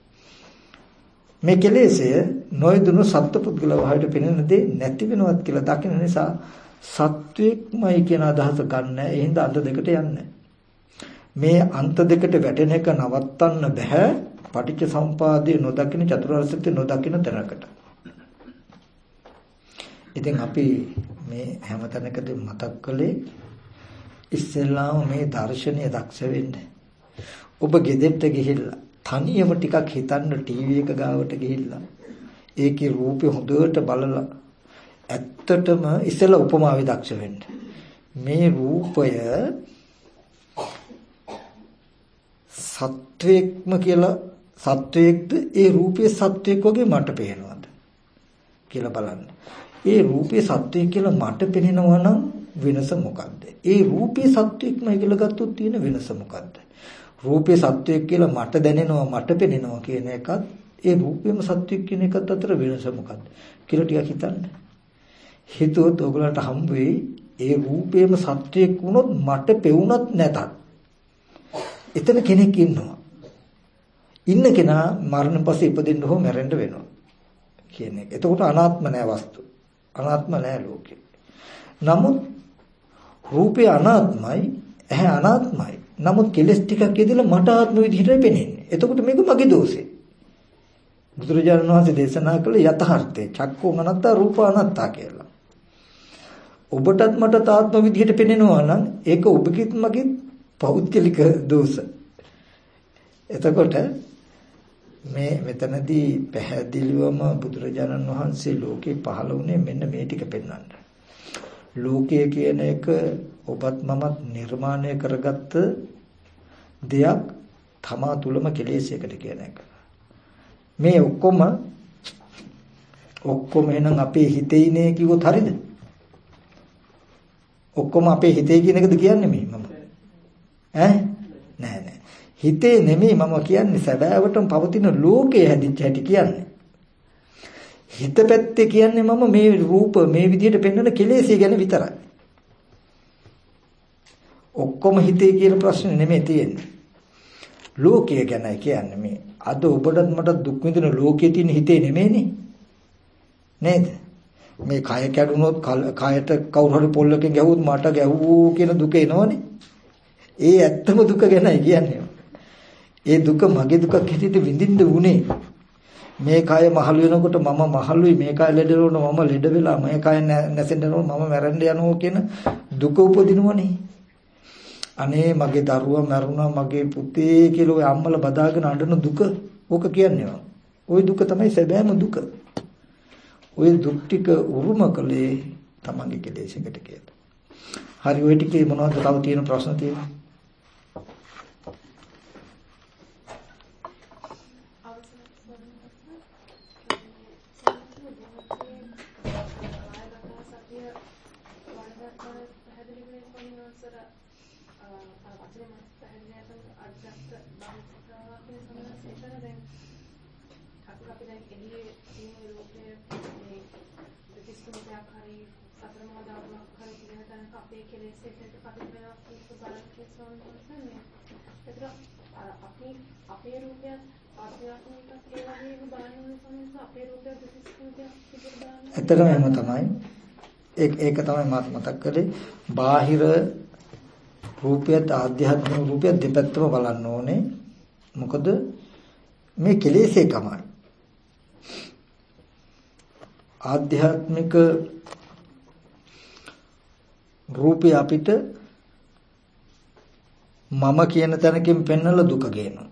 මේ කෙලෙසය නොයදුණු සත්පුද්ගල භාවයට පෙනෙන දේ නැති වෙනවත් කියලා දකින නිසා සත්වයක්මයි කියන අදහස ගන්න. ඒ හින්දා අන්ත දෙකට යන්නේ. මේ අන්ත දෙකට වැටෙන එක නවත්තන්න බෑ පටිච්ච සමුපාදයේ නොදකින චතුරාර්ය සත්‍ය නොදකින තැනකට. ඉතින් අපි මේ හැමතැනකදී මතක් කළේ ඉස්සෙල්ලාම මේ දර්ශනය දක්ෂ වෙන්න. ඔබ ගෙදරට ගිහිල්ලා තනියම ටිකක් හිතන්න ටීවී එක ගාවට ගිහිල්ලා ඒකේ රූපේ හොඳට බලලා ඇත්තටම ඉස්සෙල්ලා උපමාවේ දක්ෂ වෙන්න. මේ රූපය සත්වයක්ම කියලා සත්වයක්ද ඒ රූපයේ සත්වයක් වගේ මට පේනවාද කියලා බලන්න. ඒ රූපයේ සත්වයක් කියලා මට පේනවා නම් වෙනස මොකද්ද? ඒ රූපයේ සත්වයක්මයි කියලා ගත්තොත් තියෙන වෙනස මොකද්ද? රූපයේ සත්වයක් කියලා මට දැනෙනවා මට පේනවා කියන එකත් ඒ රූපයේම සත්වයක් කියන එකත් අතර වෙනස මොකද්ද කියලා ටිකක් හිතන්න. හිතුවොත් ඔයගලන්ට හම්බ වෙයි ඒ රූපයේම සත්වයක් වුණොත් මට පෙවුනත් නැතත් එතන කෙනෙක් ඉන්නවා. ඉන්න කෙනා මරණ පස්සේ ඉපදෙන්න හෝ මැරෙන්න වෙනවා කියන එක. එතකොට අනාත්ම නෑ වස්තු. අනාත්ම නෑ ලෝකේ. නමුත් රූපේ අනාත්මයි, ඇහැ අනාත්මයි. නමුත් කෙලස් ටිකක් යදලා මට ආත්ම විදිහට පෙනෙන්නේ. එතකොට මේක මගේ දෝෂේ. බුදුරජාණන් වහන්සේ දේශනා කළ යථාර්ථය චක්කෝ අනත්තා රූප අනත්තා කියලා. ඔබටත් මටත් ආත්ම විදිහට පෙනෙනවා නම් ඒක ඔබකිත් මගේත් පෞද්ගලික දෝෂ. එතකොට මේ මෙතනදී පැහැදිලිවම බුදුරජාණන් වහන්සේ ලෝකේ පහළ වුණේ මෙන්න මේ ටික පෙන්වන්න. ලෝකය කියන එක ඔබත් මමත් නිර්මාණය කරගත්ත දෙයක් තමා තුලම කෙලෙසයකට කියන එක. මේ ඔක්කොම ඔක්කොම එහෙනම් අපේ හිතේ ඉන්නේ කිව්වොත් හරිද? ඔක්කොම අපේ හිතේ කියන එකද කියන්නේ මේ මම? ඈ නෑ නෑ. හිතේ නෙමෙයි මම කියන්නේ සැබෑවටම පවතින ලෝකයේ හැදිච්ච හැටි කියන්නේ. හිත පැත්තේ කියන්නේ මම මේ රූප මේ විදිහට පෙන්වන කෙලෙසිය ගැන විතරයි. ඔක්කොම හිතේ කියන ප්‍රශ්නේ නෙමෙයි තියෙන්නේ. ලෝකය ගැනයි කියන්නේ මේ. අද ඔබටත් මට දුක් විඳින ලෝකයේ තියෙන හිතේ නෙමෙයිනේ. නේද? මේ කය කැඩුනොත් කයට කවුරු හරි පොල්ලකින් ගැහුවොත් මට ගැහුවෝ කියන දුක එනවනේ. ඒ ඇත්තම දුක ගැනයි කියන්නේ. ඒ දුක මගේ දුකක් හැටියට විඳින්න උනේ. මේ කය මහලු වෙනකොට මම මහලුයි, මේ කය ලෙඩ වෙනකොට මම ලෙඩ වෙලා, මේ කය නැසෙන්න යනකොට මම මැරෙන්න යනවා කියන දුක උපදිනවනේ. අනේ මගේ දරුවා මැරුණා, මගේ පුතේ කියලා ඔය අම්මලා බදාගෙන අඬන දුක ඕක කියන්නේ. ওই දුක තමයි සැබෑම දුක. ওই දුක් ටික උරුම කළේ තමන්ගේ කෙලෙසකට කියලා. හරි ওই ටිකේ මොනවද තව තියෙන ප්‍රශ්න තියෙන්නේ? ඇත්තටම එහෙම තමයි. ඒක ඒක තමයි මාත් මතක් කරේ. බාහිර රූපයත් ආධ්‍යාත්මික රූපයත් දෙපැත්තම බලන්න ඕනේ. මොකද මේ කෙලෙස් එකමයි. ආධ්‍යාත්මික රූපය අපිට මම කියන තැනකින් පෙන්නලා දුක ගේනවා.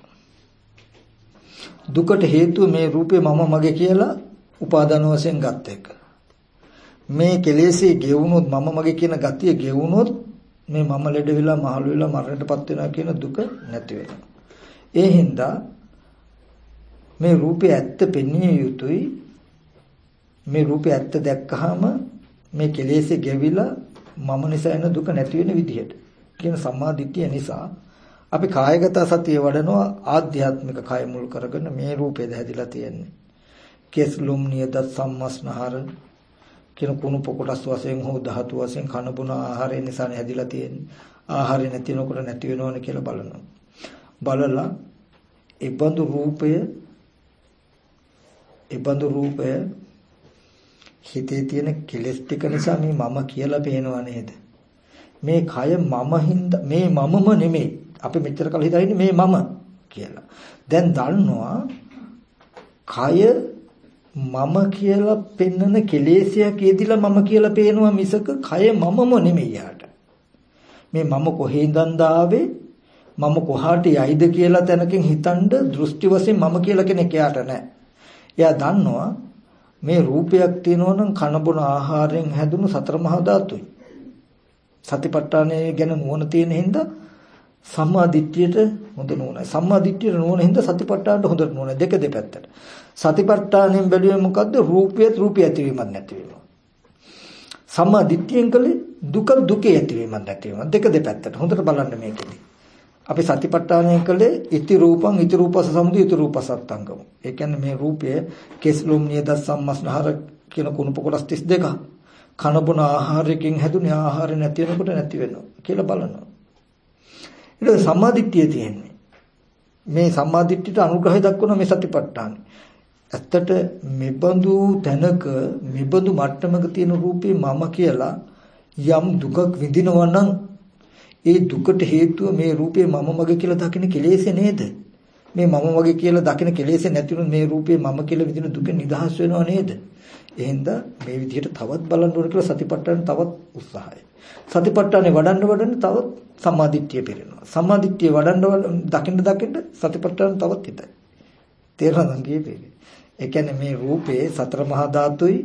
දුකට හේතුව මේ රූපේ මම මගේ කියලා උපාදාන වශයෙන් ගත් එක. මේ කෙලෙසේ ගෙවුනොත් මම මගේ කියන ගතිය ගෙවුනොත් මේ මම ලෙඩ වෙලා මහලු වෙලා මරණයටපත් වෙනවා කියන දුක නැති වෙනවා. ඒ හින්දා මේ රූපේ ඇත්ත පෙන්විය යුතුයි. මේ රූපේ ඇත්ත දැක්කහම මේ කෙලෙසේ ගෙවිලා මම නිසා එන දුක නැති වෙන විදිහට කියන සම්මාදිට්ඨිය නිසා අපි කායගත සතිය වඩනවා. ආධ්‍යාත්මික කය මුල් කරගෙන මේ රූපේ දැහැදිලා තියෙන්නේ. කෙස්ලුම් නියද සම්මස්නහර කියන කුණු පොකොටස් වශයෙන් හෝ ධාතු වශයෙන් කන බොන ආහාරය නිසා හැදිලා තියෙන්නේ. ආහාරය නැති වෙනකොට නැති වෙනවනේ කියලා බලනවා. බලලා ඒ බඳු රූපය ඒ බඳු රූපය හිතේ තියෙන කෙලෙස් ටික නිසා මේ මම කියලා පේනව නේද? මේ කය මම හින්දා මේ මමම නෙමෙයි. අපි මෙච්චර කල් හිතා ඉන්නේ මේ මම කියලා. දැන් දන්නවා කය මම කියලා පෙන්නන කෙලෙසියක් යෙදිලා මම කියලා පේනවා මිසක කය මමම නෙමෙයි යාට. මේ මම කොහේ ඉඳන්ද ආවේ? මම කොහාට යයිද කියලා තැනකින් හිතනද දෘෂ්ටි වශයෙන් මම කියලා කෙනෙක් යාට නැහැ. එයා දන්නවා මේ රූපයක් තියෙනවා නම් කන බොන ආහාරයෙන් හැදුණු සතර මහා ධාතුයි. සතිපට්ඨානය ගැන නුවණ තියෙන හින්දා සම්මා දිට්ඨියට හොඳ නුවණයි. සම්මා දිට්ඨියට නුවණ හින්දා සතිපට්ඨානට හොඳ නුවණ. දෙක දෙපැත්තට. සතිපට්ඨානෙන් බැලුවේ මොකද්ද? රූපයත් රූපය ඇතිවීමක් නැතිවීම. සම්මා දිට්ඨියෙන් කලේ දුක දුකේ ඇතිවීමක් නැතිවීම. දෙක දෙපැත්තට. හොඳට බලන්න මේකෙදි. අපි සතිපට්ඨානය කලේ ඉති රූපං ඉති රූපස සමුදය ඉති රූපසත්තංගම. ඒ කියන්නේ මේ රූපය කෙස්ලොම් නියද සම්මස්නහර කියන කුණප කොටස් තිස් දෙක. කන බොන ආහාරයෙන් හැදුනේ ආහාර නැති වෙනකොට නැති වෙනවා කියලා බලනවා. ඊට සම්මාදිට්ඨිය තියෙන්නේ. මේ සම්මාදිට්ඨියට අනුග්‍රහය දක්වන මේ සතිපට්ඨාන. ඇත්තට මෙබඳු තැනක මෙබඳු මට්ටමක තියෙන රූපේ මම කියලා යම් දුකක් විඳිනවා නම් ඒ දුකට හේතුව මේ රූපේ මම මගේ කියලා දකින්න කෙලෙසේ නේද? මේ මම මගේ කියලා දකින්න කෙලෙසේ නැතිනම් මේ රූපේ මම කියලා විඳින දුක නිදහස් වෙනව නේද? එහෙනම් මේ විදිහට තවත් බලන්න ඕන කියලා සතිපට්ඨාන තවත් උත්සාහය. සතිපට්ඨානේ වඩන්න වඩන්න තවත් සම්මාදිට්ඨිය පිරෙනවා. සම්මාදිට්ඨිය වඩන්න දකින්න දකින්න සතිපට්ඨාන තවත් හිතයි. තේරෙනවද කියපේ? ඒ කියන්නේ මේ රූපේ සතර මහා ධාතුයි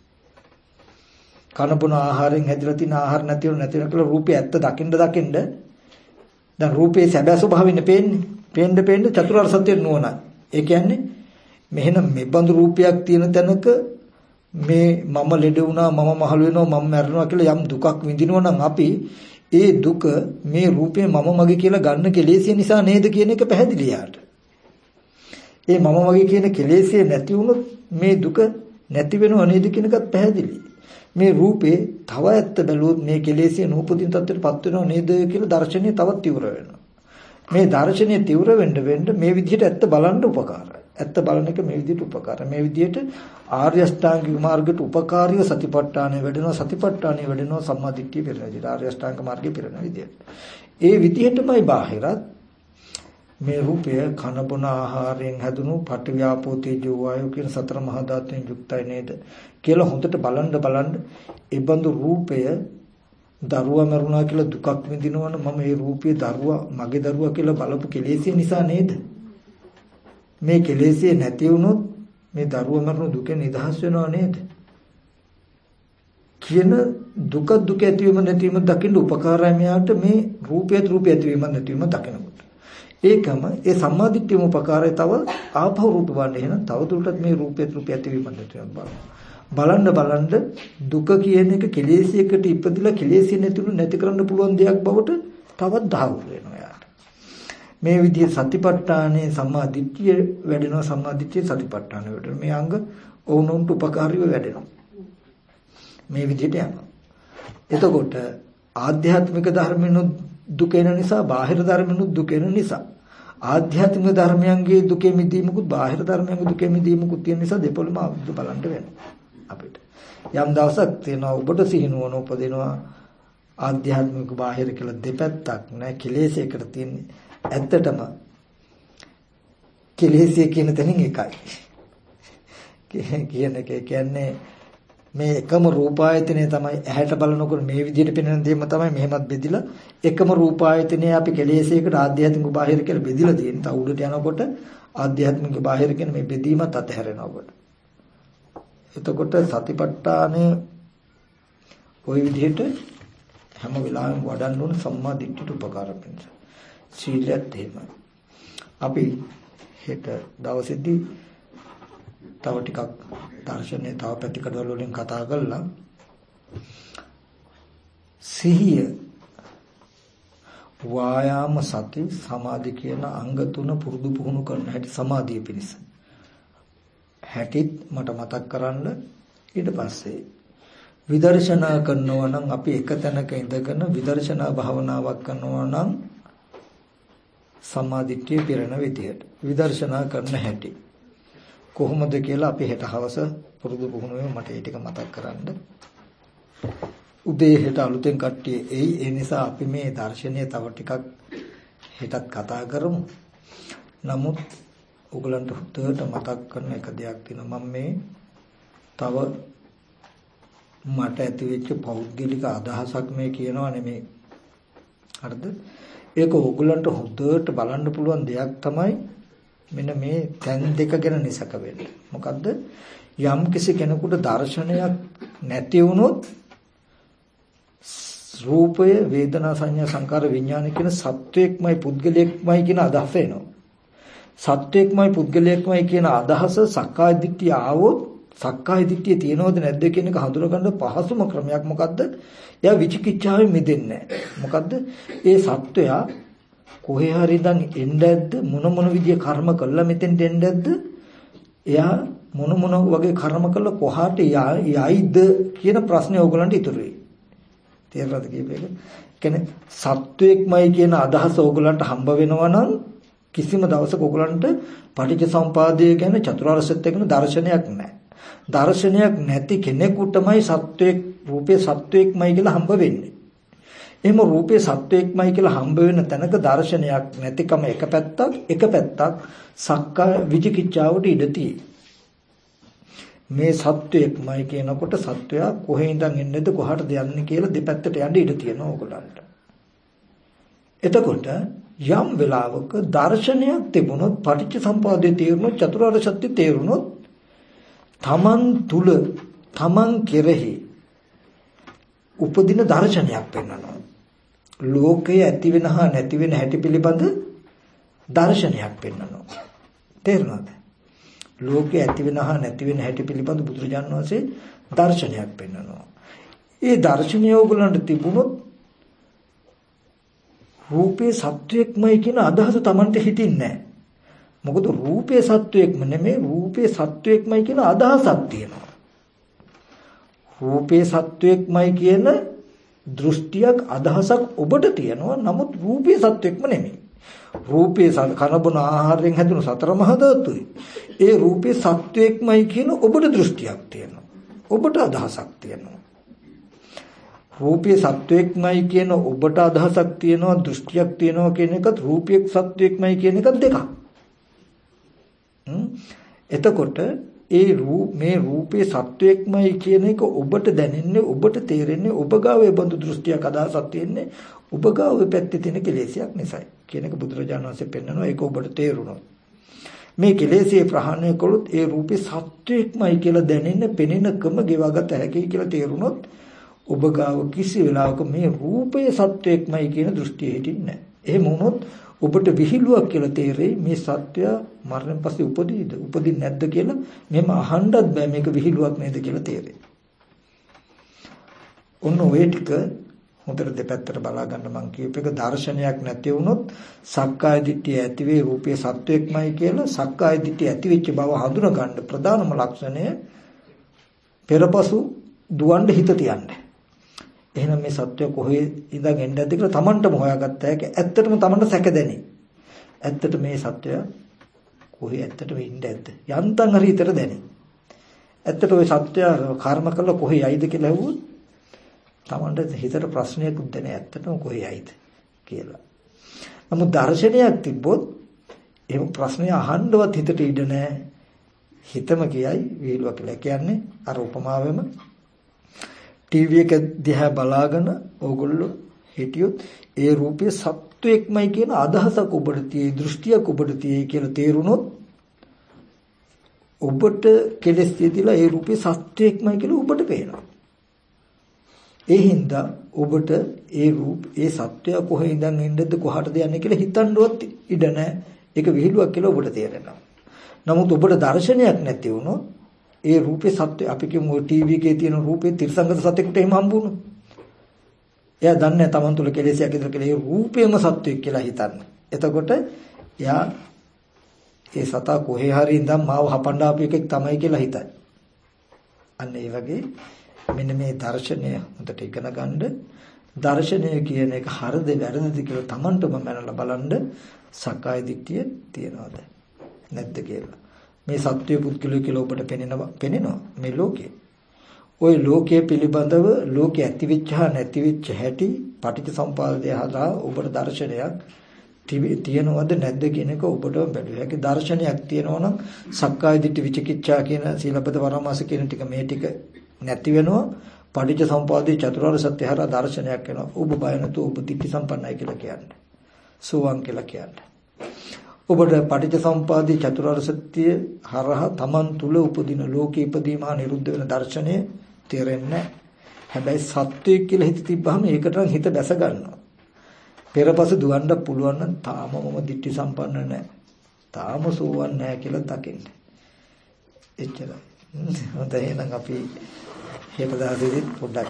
කන බොන ආහාරයෙන් හැදිලා තියෙන ආහාර නැති වෙන නැති වෙන කියලා රූපේ ඇත්ත දකින්න දකින්න දැන් රූපේ සැබෑ ස්වභාවයෙන් පේන්නේ. පේන්න පේන්න චතුරාර්ය සත්‍ය නුවණයි. ඒ කියන්නේ මෙහෙනම් මේ බඳු රූපයක් තියෙන තැනක මේ මම ලෙඩ වුණා මම මහලු වෙනවා මම මැරෙනවා කියලා යම් දුකක් විඳිනවා නම් අපි ඒ දුක මේ රූපේ මම මගේ කියලා ගන්න කෙලෙසිය නිසා නේද කියන එක පැහැදිලි යාට. ඒ මම මගේ කියන කෙලෙසිය නැති වුණොත් මේ දුක නැති වෙනව නේද කියන එකත් පැහැදිලි. මේ රූපේ තව ඇත්ත බැලුවොත් මේ කෙලෙසිය නූපදින තත්ත්වයටපත් වෙනව නේද කියලා දර්ශනය තවත් තීව්‍ර වෙනවා. මේ දර්ශනය තීව්‍ර වෙන්න වෙන්න මේ විදිහට ඇත්ත බලන්න උපකාරයි. ඇත්ත බලන එක මේ විදිහට උපකාරයි. මේ විදිහට ආර්ය අෂ්ටාංගික මාර්ගයට උපකාරීව සතිපට්ඨානය වැඩෙනවා. සතිපට්ඨානය වැඩෙනවා සම්මාදිට්ඨිය පෙරෙන විදිහට. ආර්ය අෂ්ටාංග මාර්ගය පෙරෙන විදිහට. ඒ විදිහටමයි බාහිරත් මේ රූපය කන බොන ආහාරයෙන් හැදුණු පඨවි ආපෝ තේජෝ වායෝ කියන සතර මහා ධාතුන් යුක්තයි නේද කියලා හොඳට බලන්න බලන්න ඒ බඳු රූපය දරුවා මරුණා කියලා දුකක් විඳිනවනම් මම මේ රූපයේ දරුවා මගේ දරුවා කියලා බලපු කෙලෙසිය නිසා නේද? මේ කෙලෙසිය නැති වුණොත් මේ දරුවා මරණ දුකෙන් නිදහස් වෙනව නේද? කියන දුක දුක ඇතිවීම නැතිවීම දකින්න උපකාරය මෙයාට මේ රූපයත් රූපය ඇතිවීම නැතිවීම දකිනකොට. ඒකම ඒ සම්මාදිට්ඨියම උපකාරය තව ආපහු රූප වන්නේ එහෙනම් තව දුරටත් මේ රූපයත් රූපය ඇතිවීම නැතිවීම බලන්න. බලන්න බලන්න දුක කියන එක කෙලෙසියකට ඉපදිලා කෙලෙසිය නැතුණු නැති කරන්න පුළුවන් දෙයක් බවට තවත් දහවුරු වෙනවා යාට. මේ විදිහේ සතිපට්ඨානේ සම්මා දිට්ඨිය වැඩෙනවා සම්මා දිට්ඨිය සතිපට්ඨාන වැඩෙනවා. මේ අංග ඕනොන්ට උපකාරීව වැඩෙනවා. මේ විදිහට යනවා. එතකොට ආධ්‍යාත්මික ධර්මිනුත් දුක එන නිසා බාහිර ධර්මිනුත් දුක එන නිසා ආධ්‍යාත්මික ධර්මයන්ගේ දුකෙ මිදීමකුත් බාහිර ධර්මයන්ගේ දුකෙ මිදීමකුත් තියෙන නිසා දෙපොළම අවුද්ද බලන්න වෙනවා අපිට. යම් දවසක් තියෙනවා ඔබට සිහිනුවන උපදිනවා ආධ්‍යාත්මික බාහිර කියලා දෙපැත්තක් නෑ කෙලෙසයකට තියෙන්නේ. ඇත්තටම කෙලෙසිය කියන තැනින් එකයි. කියන එක කියන්නේ මේ එකම රූපායතනය තමයි ඇහැට බලනකොට මේ විදිහට පෙනෙන දෙයම තමයි මෙහෙමත් බෙදිලා එකම රූපායතනය අපි කෙලෙසයකට ආධ්‍යාත්මික බාහිර කියලා බෙදිලා තියෙන. තව උඩට යනකොට ආධ්‍යාත්මික බාහිර කියන මේ බෙදීමත් අතහැරෙනවා ඔබට. එතකොට සතිපට්ඨානය ওই විදිහට හැම වෙලාවෙම වඩන්න ඕන සම්මා දිට්ඨියට උපකාර වෙන්න. සීලයත් එහෙමයි. අපි හෙට දවසේදී තව ටිකක් දර්ශනයේ තව පැතිකඩවල වලින් කතා කරලා සිහිය වායාම සති සමාධි කියන අංග තුන පුරුදු පුහුණු කරන හැටි සමාධිය පිණිස හැටිත් මට මතක් කරන්න. ඊට පස්සේ විදර්ශනා කරනවා නම් අපි එක තැනක ඉඳගෙන විදර්ශනා භාවනාවක් කරනවා නම් සමාධිත්‍ය පිරෙන විදියට විදර්ශනා කරන හැටි කොහොමද කියලා අපි හෙට හවස පුරුදු පුහුණුවේ මට ඒ ටික මතක් කරන්න. උදේ හෙට අලුතෙන් කට්ටිය එයි. ඒ නිසා අපි මේ දර්ශනීය තව ටිකක් හෙටත් කතා කරමු. නමුත් ඔයගලන්ට හුදට මතක් කරන එක දෙයක් තියෙනවා. මම මේ තව මට ඇති වෙච්ච පෞද්ගලික අදහසක් මේ කියනවා නෙමෙයි. හරිද? ඒක ඔයගලන්ට හුදට බලන්න පුළුවන් දෙයක් තමයි මෙන්න මේ තැන් දෙක ගැන නිසක වෙන්නේ. මොකද්ද? යම් කිසි කෙනෙකුට දර්ශනයක් නැති වුණොත් රූපය වේදනා සංඥා සංකාර විඥාන කියන සත්වයක්මයි පුද්ගලයෙක්මයි කියන අදහස එනවා. සත්වයක්මයි පුද්ගලයෙක්මයි කියන අදහස සක්කාය දිට්ඨිය ආවොත් සක්කාය දිට්ඨිය තියෙනවද නැද්ද කියන එක හඳුනගන්න පහසුම ක්‍රමයක් මොකද්ද? එයා විචිකිච්ඡාවෙන් මිදෙන්නේ නැහැ. මොකද්ද? ඒ සත්වයා කොහේ හරි ඉඳන් එන්නේ නැද්ද? මොන මොන විදිය කර්ම කළා මෙතෙන්ට එන්නේ නැද්ද? එයා මොන මොන වගේ කර්ම කළා කොහාට යයිද කියන ප්‍රශ්නේ ඕගලන්ට ඉතුරු වෙයි. තේරුණාද කියපේක? කියන්නේ සත්වයක්මයි කියන අදහස ඕගලන්ට හම්බ වෙනවා නම් කිසිම දවසක ඕගලන්ට පටිච්චසමුපාදය ගැන චතුරාර්ය සත්‍ය ගැන දර්ශනයක් නැහැ. දර්ශනයක් නැති කෙනෙකුටමයි සත්වයක් රූපේ සත්වයක්මයි කියලා හම්බ වෙන්නේ. එහෙම රූපේ සත්වයක්මයි කියලා හම්බ වෙන තැනක දර්ශනයක් නැතිකම එක පැත්තක් එක පැත්තක් සක්කාය විචිකිච්ඡාවට ඉඩ තියෙයි. මේ සත්වයක්මයි කියනකොට සත්වයා කොහේ ඉඳන් එන්නේද කොහාටද යන්නේ කියලා දෙපැත්තට යන්න ඉඩ තියෙනවා ඕගොල්ලන්ට. එතකොට යම් වෙලාවක දර්ශනයක් තිබුණොත් පටිච්චසමුපාදයේ තේරුණොත් චතුරාර්ය සත්‍ය තේරුණොත් තමන් තුල තමන් කෙරෙහි උපදින දර්ශනයක් වෙන්නනවා. ලෝකයේ ඇති වෙන හා නැති වෙන හැටි පිළිබඳ දර්ශනයක් වෙන්නනවා. තේරුණාද? ලෝකේ ඇති වෙන හා නැති වෙන හැටි පිළිබඳ බුදුරජාණන් වහන්සේ දර්ශනයක් පෙන්වනවා. ඒ දර්ශනය ඕගොල්ලන්ට තිබුණොත් රූපේ සත්වයක්මයි කියන අදහස Tamante හිතින්නේ නැහැ. මොකද රූපේ සත්වයක්ම නෙමෙයි රූපේ සත්වයක්මයි කියන අදහසක් තියෙනවා. රූපේ සත්වයක්මයි කියන දෘෂ්ටියක් අදහසක් ඔබට තියෙනවා. නමුත් රූපේ සත්වයක්ම නෙමෙයි. රූපේ කනබුන ආහාරයෙන් හැදුණු සතර මහා ධාතුයි. ඒ රූපේ සත්වයක්මයි කියන ඔබට දෘෂ්ටියක් තියෙනවා. ඔබට අදහසක් තියෙනවා. රූපේ සත්වයක්මයි කියන ඔබට අදහසක් තියෙනවා දෘෂ්ටියක් තියෙනවා කියන එකත් රූපයක් සත්වයක්මයි කියන එකත් දෙකක්. එතකොට ඒ රූප මේ රූපේ සත්වයක්මයි කියන එක ඔබට දැනෙන්නේ ඔබට තේරෙන්නේ ඔබ ගාව ඒ බඳු දෘෂ්ටියක් අදහසක් තියෙන්නේ ඔබ ගාව ඒ පැත්තේ තියෙන කෙලෙසයක් නිසායි කියන එක බුදුරජාණන් වහන්සේ පෙන්නනවා. ඒක ඔබට තේරුණොත් මේ කෙලෙසිය ප්‍රහාණය කළොත් ඒ රූපේ සත්වයක්මයි කියලා දැනෙන්න පෙනෙනකම ගෙවාගත හැකියි කියලා තේරුණොත් ඔබ ගාව කිසි වෙලාවක මේ රූපයේ සත්වයක්මයි කියන දෘෂ්ටිය හිටින්නේ නැහැ. එහෙම වුණොත් ඔබට විහිළුවක් කියලා තේරෙයි මේ සත්‍ය මරණයෙන් පස්සේ උපදීද උපදින්නේ නැද්ද කියලා මෙහෙම අහන්නත් බෑ මේක විහිළුවක් නේද කියලා තේරෙයි. ඔන්න ඔය ටික හොඳට දෙපැත්තට බලා ගන්න මං කියූප එක දර්ශනයක් නැති වුණොත් සක්කාය දිට්ඨිය ඇති වේ රූපයේ සත්වයක්මයි කියලා සක්කාය දිට්ඨිය ඇති වෙච්ච බව හඳුනා ගන්න ප්‍රධානම ලක්ෂණය පෙරපසු දුවන්න හිත තියන්නේ. එහෙනම් මේ සත්‍ය කොහේ ඉඳන් එන්නේ නැද්ද කියලා Tamanටම හොයාගත්ත හැකි. ඇත්තටම Tamanට සැකදෙනි. ඇත්තට මේ සත්‍ය කොහේ ඇත්තටම ඉන්නේ නැද්ද? යන්තම් හරි හිතට දැනේ. ඇත්තට ওই සත්‍ය කර්ම කළා කොහේ යයිද කියලා ඇහුවොත් Tamanට හිතට ප්‍රශ්නයක් උද්දනේ ඇත්තටම කොහේ යයිද කියලා. නමුත් දර්ශනයක් තිබ්බොත් එහෙම ප්‍රශ්නය අහන්නවත් හිතට ඉඩ නැහැ. හිතම කියයි විහිළුවක් කියලා කියන්නේ අර උපමාවෙම ටීවී එක දිහා බලාගෙන ඕගොල්ලෝ හිටියොත් ඒ රූපයේ සත්වයක්මයි කියන අදහසක් ඔබට තියෙයි දෘෂ්ටියක් ඔබට තියෙයි කියලා තේරුනොත් ඔබට කෙලස් තියෙදිලා ඒ රූපේ සත්වයක්මයි කියලා ඔබට පේනවා. ඒ හින්දා ඔබට ඒ රූප ඒ සත්වය කොහේ ඉඳන් එන්නේද කොහටද යන්නේ කියලා හිතන්නවත් ඉඩ නැහැ. ඒක විහිළුවක් කියලා ඔබට තේරෙනවා. නමුත් ඔබට දර්ශනයක් නැති වුණොත් ඒ රූපේ සත්‍ය අපි කියමු ටීවී එකේ තියෙන රූපේ තිරසංගත සත්‍යයකට එහෙම හම්බුණා. එයා දන්නේ තමන් තුළ කෙලෙසයක් ඉදලා කියලා ඒ රූපේම සත්‍යයක් කියලා හිතන්නේ. එතකොට එයා ඒ සතා කොහේ හරි ඉඳන් මාව හපන්න ආපු එකෙක් තමයි කියලා හිතයි. අන්න ඒ වගේ මෙන්න මේ දර්ශනය හොඳට ඉගෙන ගන්න. දර්ශනය කියන එක හරිද වැරදිද කියලා තමන්ටම මනලා බලන්න සක්කාය දිට්ඨිය තියනවාද නැද්ද කියලා. මේ සත්‍ය පුද්ගලය කියලා ඔබට පෙනෙනවා පෙනෙනවා මේ ලෝකේ. ওই ලෝකයේ පිළිබඳව ලෝකේ ඇති වෙච්ච හා නැති වෙච්ච හැටි පටිච්චසමුපාදය හදා ඔබට දර්ශනයක් තියෙනවද නැද්ද කියන එක ඔබට බැලුව හැකි. දර්ශනයක් තියෙනවා නම් සක්කාය දිට්ඨි විචිකිච්ඡා කියන සීලබ්බත වරමාස කියන ටික මේ ටික නැති වෙනවා. පටිච්චසමුපාදයේ චතුරාර්ය සත්‍ය හරහා දර්ශනයක් වෙනවා. ඔබ බය නැතුව ඔබ දිට්ඨි සම්පන්නයි කියලා කියන්නේ. සෝවාන් කියලා කියන්නේ. ඔබට පටිච්චසමුපාදයේ චතුරාර්ය සත්‍ය හරහා තමන් තුල උපදින ලෝකේ ඉපදීම හා නිරුද්ධ වෙන දර්ශනය තේරෙන්නේ. හැබැයි සත්‍යය කියලා හිත තිබ්බහම ඒකට නම් හිත දැස ගන්නවා. පෙරපස දුවන්න පුළුවන් නම් තාම මම දිට්ඨි සම්පන්න නැහැ. තාම සෝවන් නැහැ කියලා දකින්න. එච්චරයි. හොඳයි එහෙනම් අපි හේපදාසෙදි පොඩ්ඩක්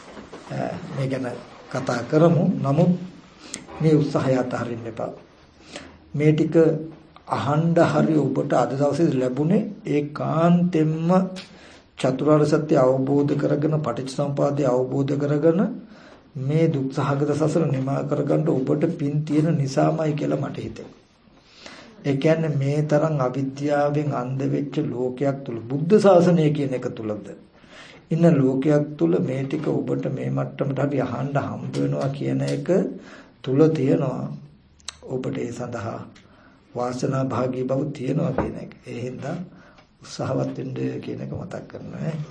මේ ගැන කතා කරමු. නමුත් මේ උත්සාහය අතහරින්න එපා. මේ ටික අහන්න හරි ඔබට අද දවසේ ලැබුණේ ඒකාන්තෙන්ම චතුරාර්ය සත්‍ය අවබෝධ කරගෙන පටිච්චසමුපාදය අවබෝධ කරගෙන මේ දුක් සහගත සසර නිමා කරගන්න ඔබට පින් තියෙන නිසාමයි කියලා මට හිතෙනවා. ඒ කියන්නේ මේ තරම් අවිද්‍යාවෙන් අන්ධ වෙච්ච ලෝකයක් තුල බුද්ධ ශාසනය කියන එක තුලද ඉන්න ලෝකයක් තුල මේ ටික ඔබට මේ මට්ටමට හරි අහන්න හම්බ වෙනවා කියන එක තුල තියෙනවා. ඔබට ඒ සඳහා වාසනා භාගී බව තියෙනවා කියන එක. ඒ හින්දා උත්සාහවත් වෙන්න කියන එක මතක් කරනවා ඈ.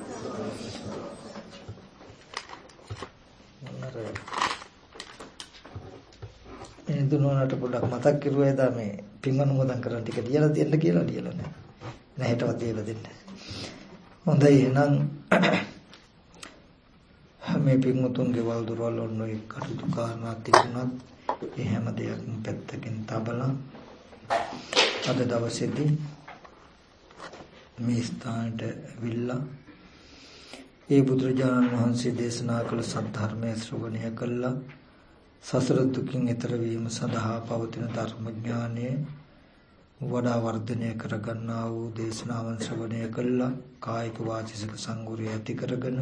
මේ දුනනට පොඩ්ඩක් මතක් කරුවා එදා මේ පින් අනුමෝදන් කරන ටික ලියලා දෙන්න කියලා ලියලා නැහැ. නැහැටවත් ලියලා දෙන්න. හොඳයි එහෙනම් මේ පින්මුතුන්ගේ වල් දුරවල් ඔන්නෝයි කටයුතු කාරණා තිබුණත් ඒ හැම දෙයක්ම පැත්තකින් තබලා අද දවසේදී මේ ස්ථානට ඇවිල්ලා ඒ බුදුරජාණන් වහන්සේ දේශනා කළ සද්ධර්මය ශ්‍රවණය කළා. සසර දුකින් ඈතර වීම සඳහා පවතින ධර්ම ඥානය වඩා වර්ධනය කර ගන්නා වූ දේශනාවන් ශ්‍රවණය කළා. කායික වාචික සංවරය ඇති කරගෙන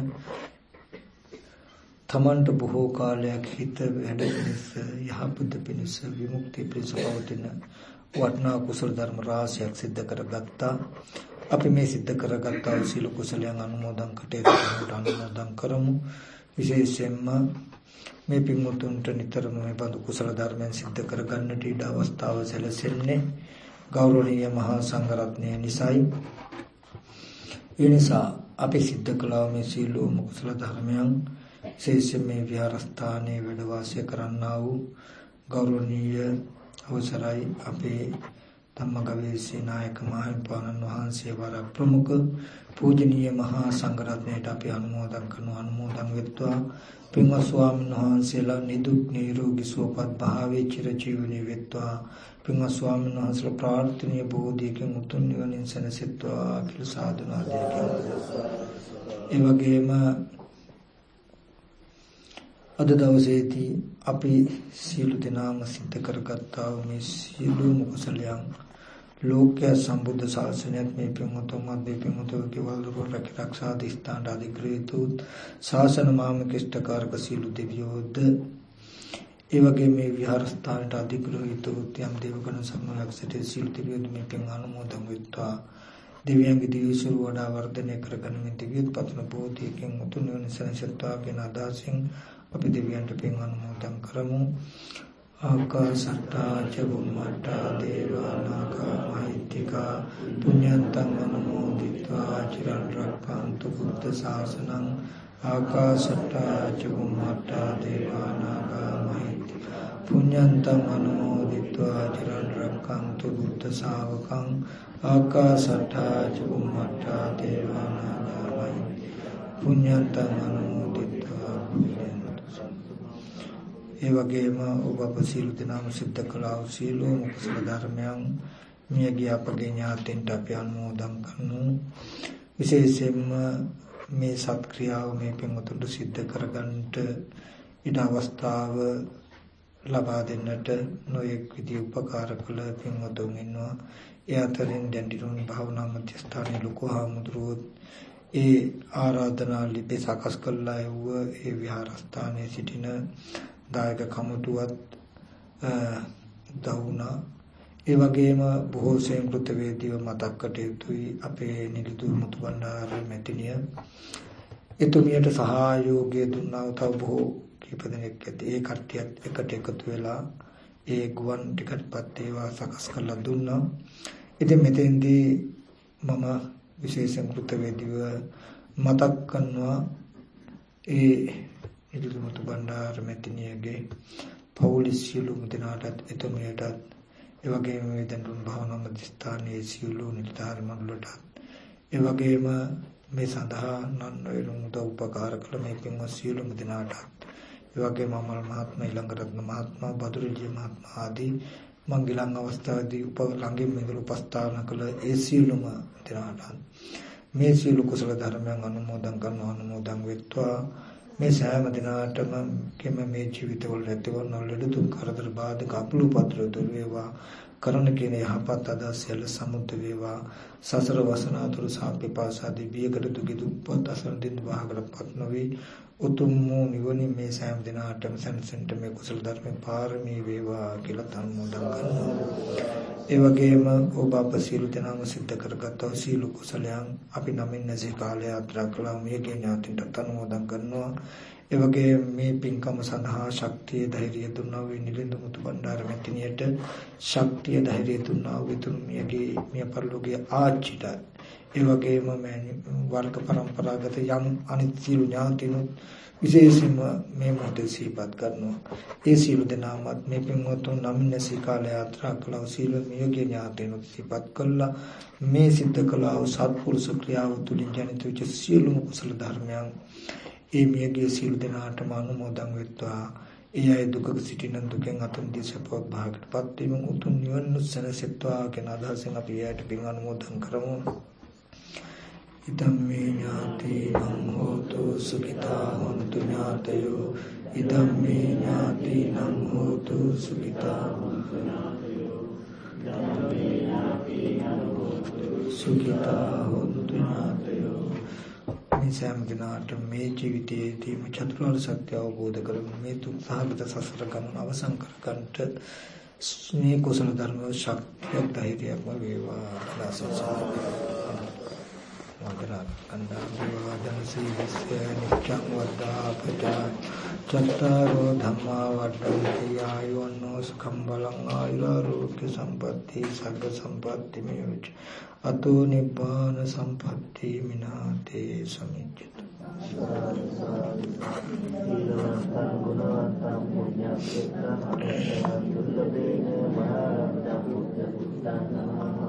තමන්ට බොහෝ කාලයක් හිත වැඩ පිණිස යහපත පිණිස විමුක්තිය පිණිස පවතින වටිනා කුසල ධර්ම රාශියක් සිද්ධ කරගත්තා. අපි මේ සිද්ධ කරගත්තා වූ සීල කුසලයන් අනුමෝදන් කටයුතු කරනට අනුමෝදන් කරමු. විශේෂයෙන්ම මේ පින්වතුන්ට නිතරම මේ බඳු කුසල ධර්මයන් සිද්ධ කරගන්නට ඉඩ අවස්ථාව සැලසෙන්නේ ගෞරවනීය මහා සංඝරත්නය නිසායි. ඒ නිසා අපි සිද්ධ කළා මේ සීලෝම කුසල ධර්මයන් විශේෂයෙන් මේ විහාරස්ථානයේ වැඩ වාසය කරන්නා වූ ගෞරවනීය අවසරයි අපේ ධම්මගවේෂී නායක මහින්පාණන් වහන්සේ වරක් ප්‍රමුඛ පූජනීය මහා සංඝරත්නයට අපි අනුමෝදන් කරන අනුමෝදන් වෙත්වා. පින්වත් ස්වාමීන් වහන්සේලා නිදුක් නිරෝගී සුවපත් භාවයේ චිරජීවනයේ වෙත්වා. පින්වත් ස්වාමීන් වහන්සේලා ප්‍රාර්ථනීය බෝධියකින් උතුම් නිවනින් සැනසෙත්වා කියලා සාදුනාදේ කියනවා. ඒ වගේම අද දවසේදී අපි සීල දෙනාම සිද්ධ කරගත්තා වූ මේ සීලෝම කුසලයන් ලෝකයේ සම්බුද්ධ ශාසනයත් මේ පින්වතුන් මේ පින්වතුන්ගේ වලවල රැකරක්ෂා දිස්ත්‍රාන්ත අධිකෘතු ශාසන මාමකිෂ්ඨකාරක සීල දෙවියෝද ඒ වගේ මේ විහාරස්ථානට අධිකෘතු යම් දේවගණ සමූහයක් සිටි සීල දෙවියෝද මේ පින් අනුමෝදන් වෙත්වා. දිව්‍යංග දිවිසුරු වඩා වර්ධනය කරගෙන මේ දිව්‍යත් පතන බෝධියකින් උතුම් නිවන සැනසෙත්වා කියන අදහසින් අපි දෙවියන්ට පින් අනුමෝදන් කරමු. ආකාශට්ටා චුම්මට්ටා දේවානාගා මහිත්‍තිකා පුඤ්ඤන්තං අනුමෝදිत्वा චිරන් රක්ඛන්තු බුද්ධ ශාසනං. ආකාශට්ටා චුම්මට්ටා දේවානාගා මහිත්‍තිකා පුඤ්ඤන්තං අනුමෝදිत्वा චිරන් රක්ඛන්තු බුද්ධ ශාවකං. ආකාශට්ටා චුම්මට්ටා දේවානාගා මහිත්‍තිකා පුඤ්ඤන්තං අනුමෝදිत्वा. ඒ වගේම ඔබ අප සීල දනාම සිද්ධ කළා වූ සීලෝම කුසල ධර්මයන් මියගිය අපගේ ඥාතීන්ට අපි අනුමෝදන් කරනු. විශේෂයෙන්ම මේ සත්ක්‍රියාව මේ පින්වතුන්ට සිද්ධ කරගන්නට ඉඩ අවස්ථාව ලබා දෙන්නට නොයෙක් විදි උපකාර කළ පින්වතුන් ඉන්නවා. ඒ අතරින් දැන්දිරුන් භාවනා මධ්‍යස්ථානයේ ලොකු හාමුදුරුවෝ ඒ ආරාධනා ලිපි සකස් කළා. එව්ව ඒ විහාරස්ථානයේ සිටින දායක කමිටුවත් දවුණා. ඒ වගේම බොහෝ සෙයින් කෘතවේදීව මතක් කටයුතුයි අපේ නිලිදු මුතු බණ්ඩාර මෙතිනිය. එතුමියට සහයෝගය දුන්නා තව බොහෝ කීප දෙනෙක් ඇති. ඒ කට්ටියත් එකට එකතු වෙලා ඒ ගුවන් ටිකට්පත් ඒවා සකස් කරලා දුන්නා. ඉතින් මෙතෙන්දී මම විශේෂයෙන් කෘතවේදීව මතක් කරනවා ඒ නිලිදු මුතු බණ්ඩාර මෙතිනියගේ පෞලිස් සියලුම දෙනාටත් එතුමියටත් ඒ වගේම මේ දැනුම් භාවනා මධ්‍යස්ථානයේ සියලු නිලධාරි මණ්ඩලටත් ඒ වගේම මේ සඳහා නන්වරුන් උපකාර කළ මේ පින්වත් සියලුම දෙනාටත් ඒ වගේම අමල් මහත්මයා ඊළඟරත්න මහත්මයා බදුරුජී මහත්මයා ආදී මං ගිලන් අවස්ථාවේදී උප ළඟින් මෙදල උපස්ථාන කළ ඒ සියලුම දෙනාටත් මේ සියලු කුසල ධර්මයන් අනුමෝදන් කරන අනුමෝදන් වෙත්වා. මේ සෑම දිනාටම කෙම මේ ජීවිතවල ඇතිවන ලෙඩ දුක් කරදර බාධක අපලු පත්‍ර දුර වේවා. කරන කියන යහපත් අදහස් සියල්ල සමුද්ද වේවා. සසර වසනාතුරු සාපේපාසාදී බියකට දුකි දුප්පත් අසරණ දින් වාහකටපත් නොවේ. උතුම් වූ නිවනින් මේ සෑම දිනාටම සැනසෙන්න මේ කුසල ධර්මේ පාරමී වේවා කියලා අනුමෝදන් කරනවා. ඒ වගේම ඔබ අප සීල දනාම සිද්ධ කරගත්තා සීල කුසලයන් අපි නමින් නැසී කාලය යාත්‍රා කළා මේ ඥාතින්ට අනුමෝදන් කරනවා. ඒ වගේ මේ පින්කම සඳහා ශක්තිය ධෛර්යය දුන්නා වූ නිලින්ද මුතු බණ්ඩාර මෙතිනියට ශක්තිය ධෛර්යය දුන්නා වූ තුන්මියගේ මිය පරලෝකීය ආච්චිට ඒ වගේම වර්ග પરම්පරාගත යම් අනිත් සීල ඥාතිනුත් විශේෂයෙන්ම මේ මොහොතේ සිහිපත් කරනවා. ඒ සීල දනාමත් මේ පින්වත්තුන් නමින් නැසී කාලය යාත්‍රා කළා සීල මියගේ ඥාතිනුත් සිහිපත් කළා. මේ සිද්ධ කළා වූ සත්පුරුෂ ක්‍රියාව තුලින් ජනිත වෙච්ච සියලුම කුසල ධර්මයන් ඒ මියගේ සීල දනාටම අනුමෝදන් වෙත්වා. ඒ අය දුකක සිටින දුකෙන් අත මිදී සපවත් භාගයටපත් වීම උතුම් නිවන සැනසෙත්වා කියන අදහසෙන් අපි එයට පින් අනුමෝදන් කරමු. ඉදම්මේ ඥාතිනං හෝතු සුඛිතා හොන්තු ඥාතයෝ ඉදම්මේ ඥාතිනං හෝතු සුඛිතා හොන්තු ඥාතයෝ ඉදම්මේ ඥාතිනං හෝතු සුඛිතා හොන්තු ඥාතයෝ මේ සෑම දිනකට මේ ජීවිතයේදීම චතුරාර්ය සත්‍ය අවබෝධ කරගන්න මේ තුන් සහගත සසර ගමන අවසන් කරගන්නට මේ කුසල ධර්ම ශක්තිය ධෛර්යයක් වේවා දාසසන වන්දනා කන්දා ජනසීවස්ය නිච්ඡං වද්දාපච චත්තාරෝ ධම්මා වඩ්ඩන්ති ආයුන්නෝ සුඛං බලං ආයුරෝග්‍ය සම්පatti සග්ග සම්පatti මේවච අතෝ නිබ්බාන සම්පatti මිනාතේ සමිජ්ජතු සීලවන්තං ගුණවන්තං පුඤ්ඤක්ඛේත්‍රං දුර්ලභේන මහරජ්ජං පුඤ්ඤ පුත්තං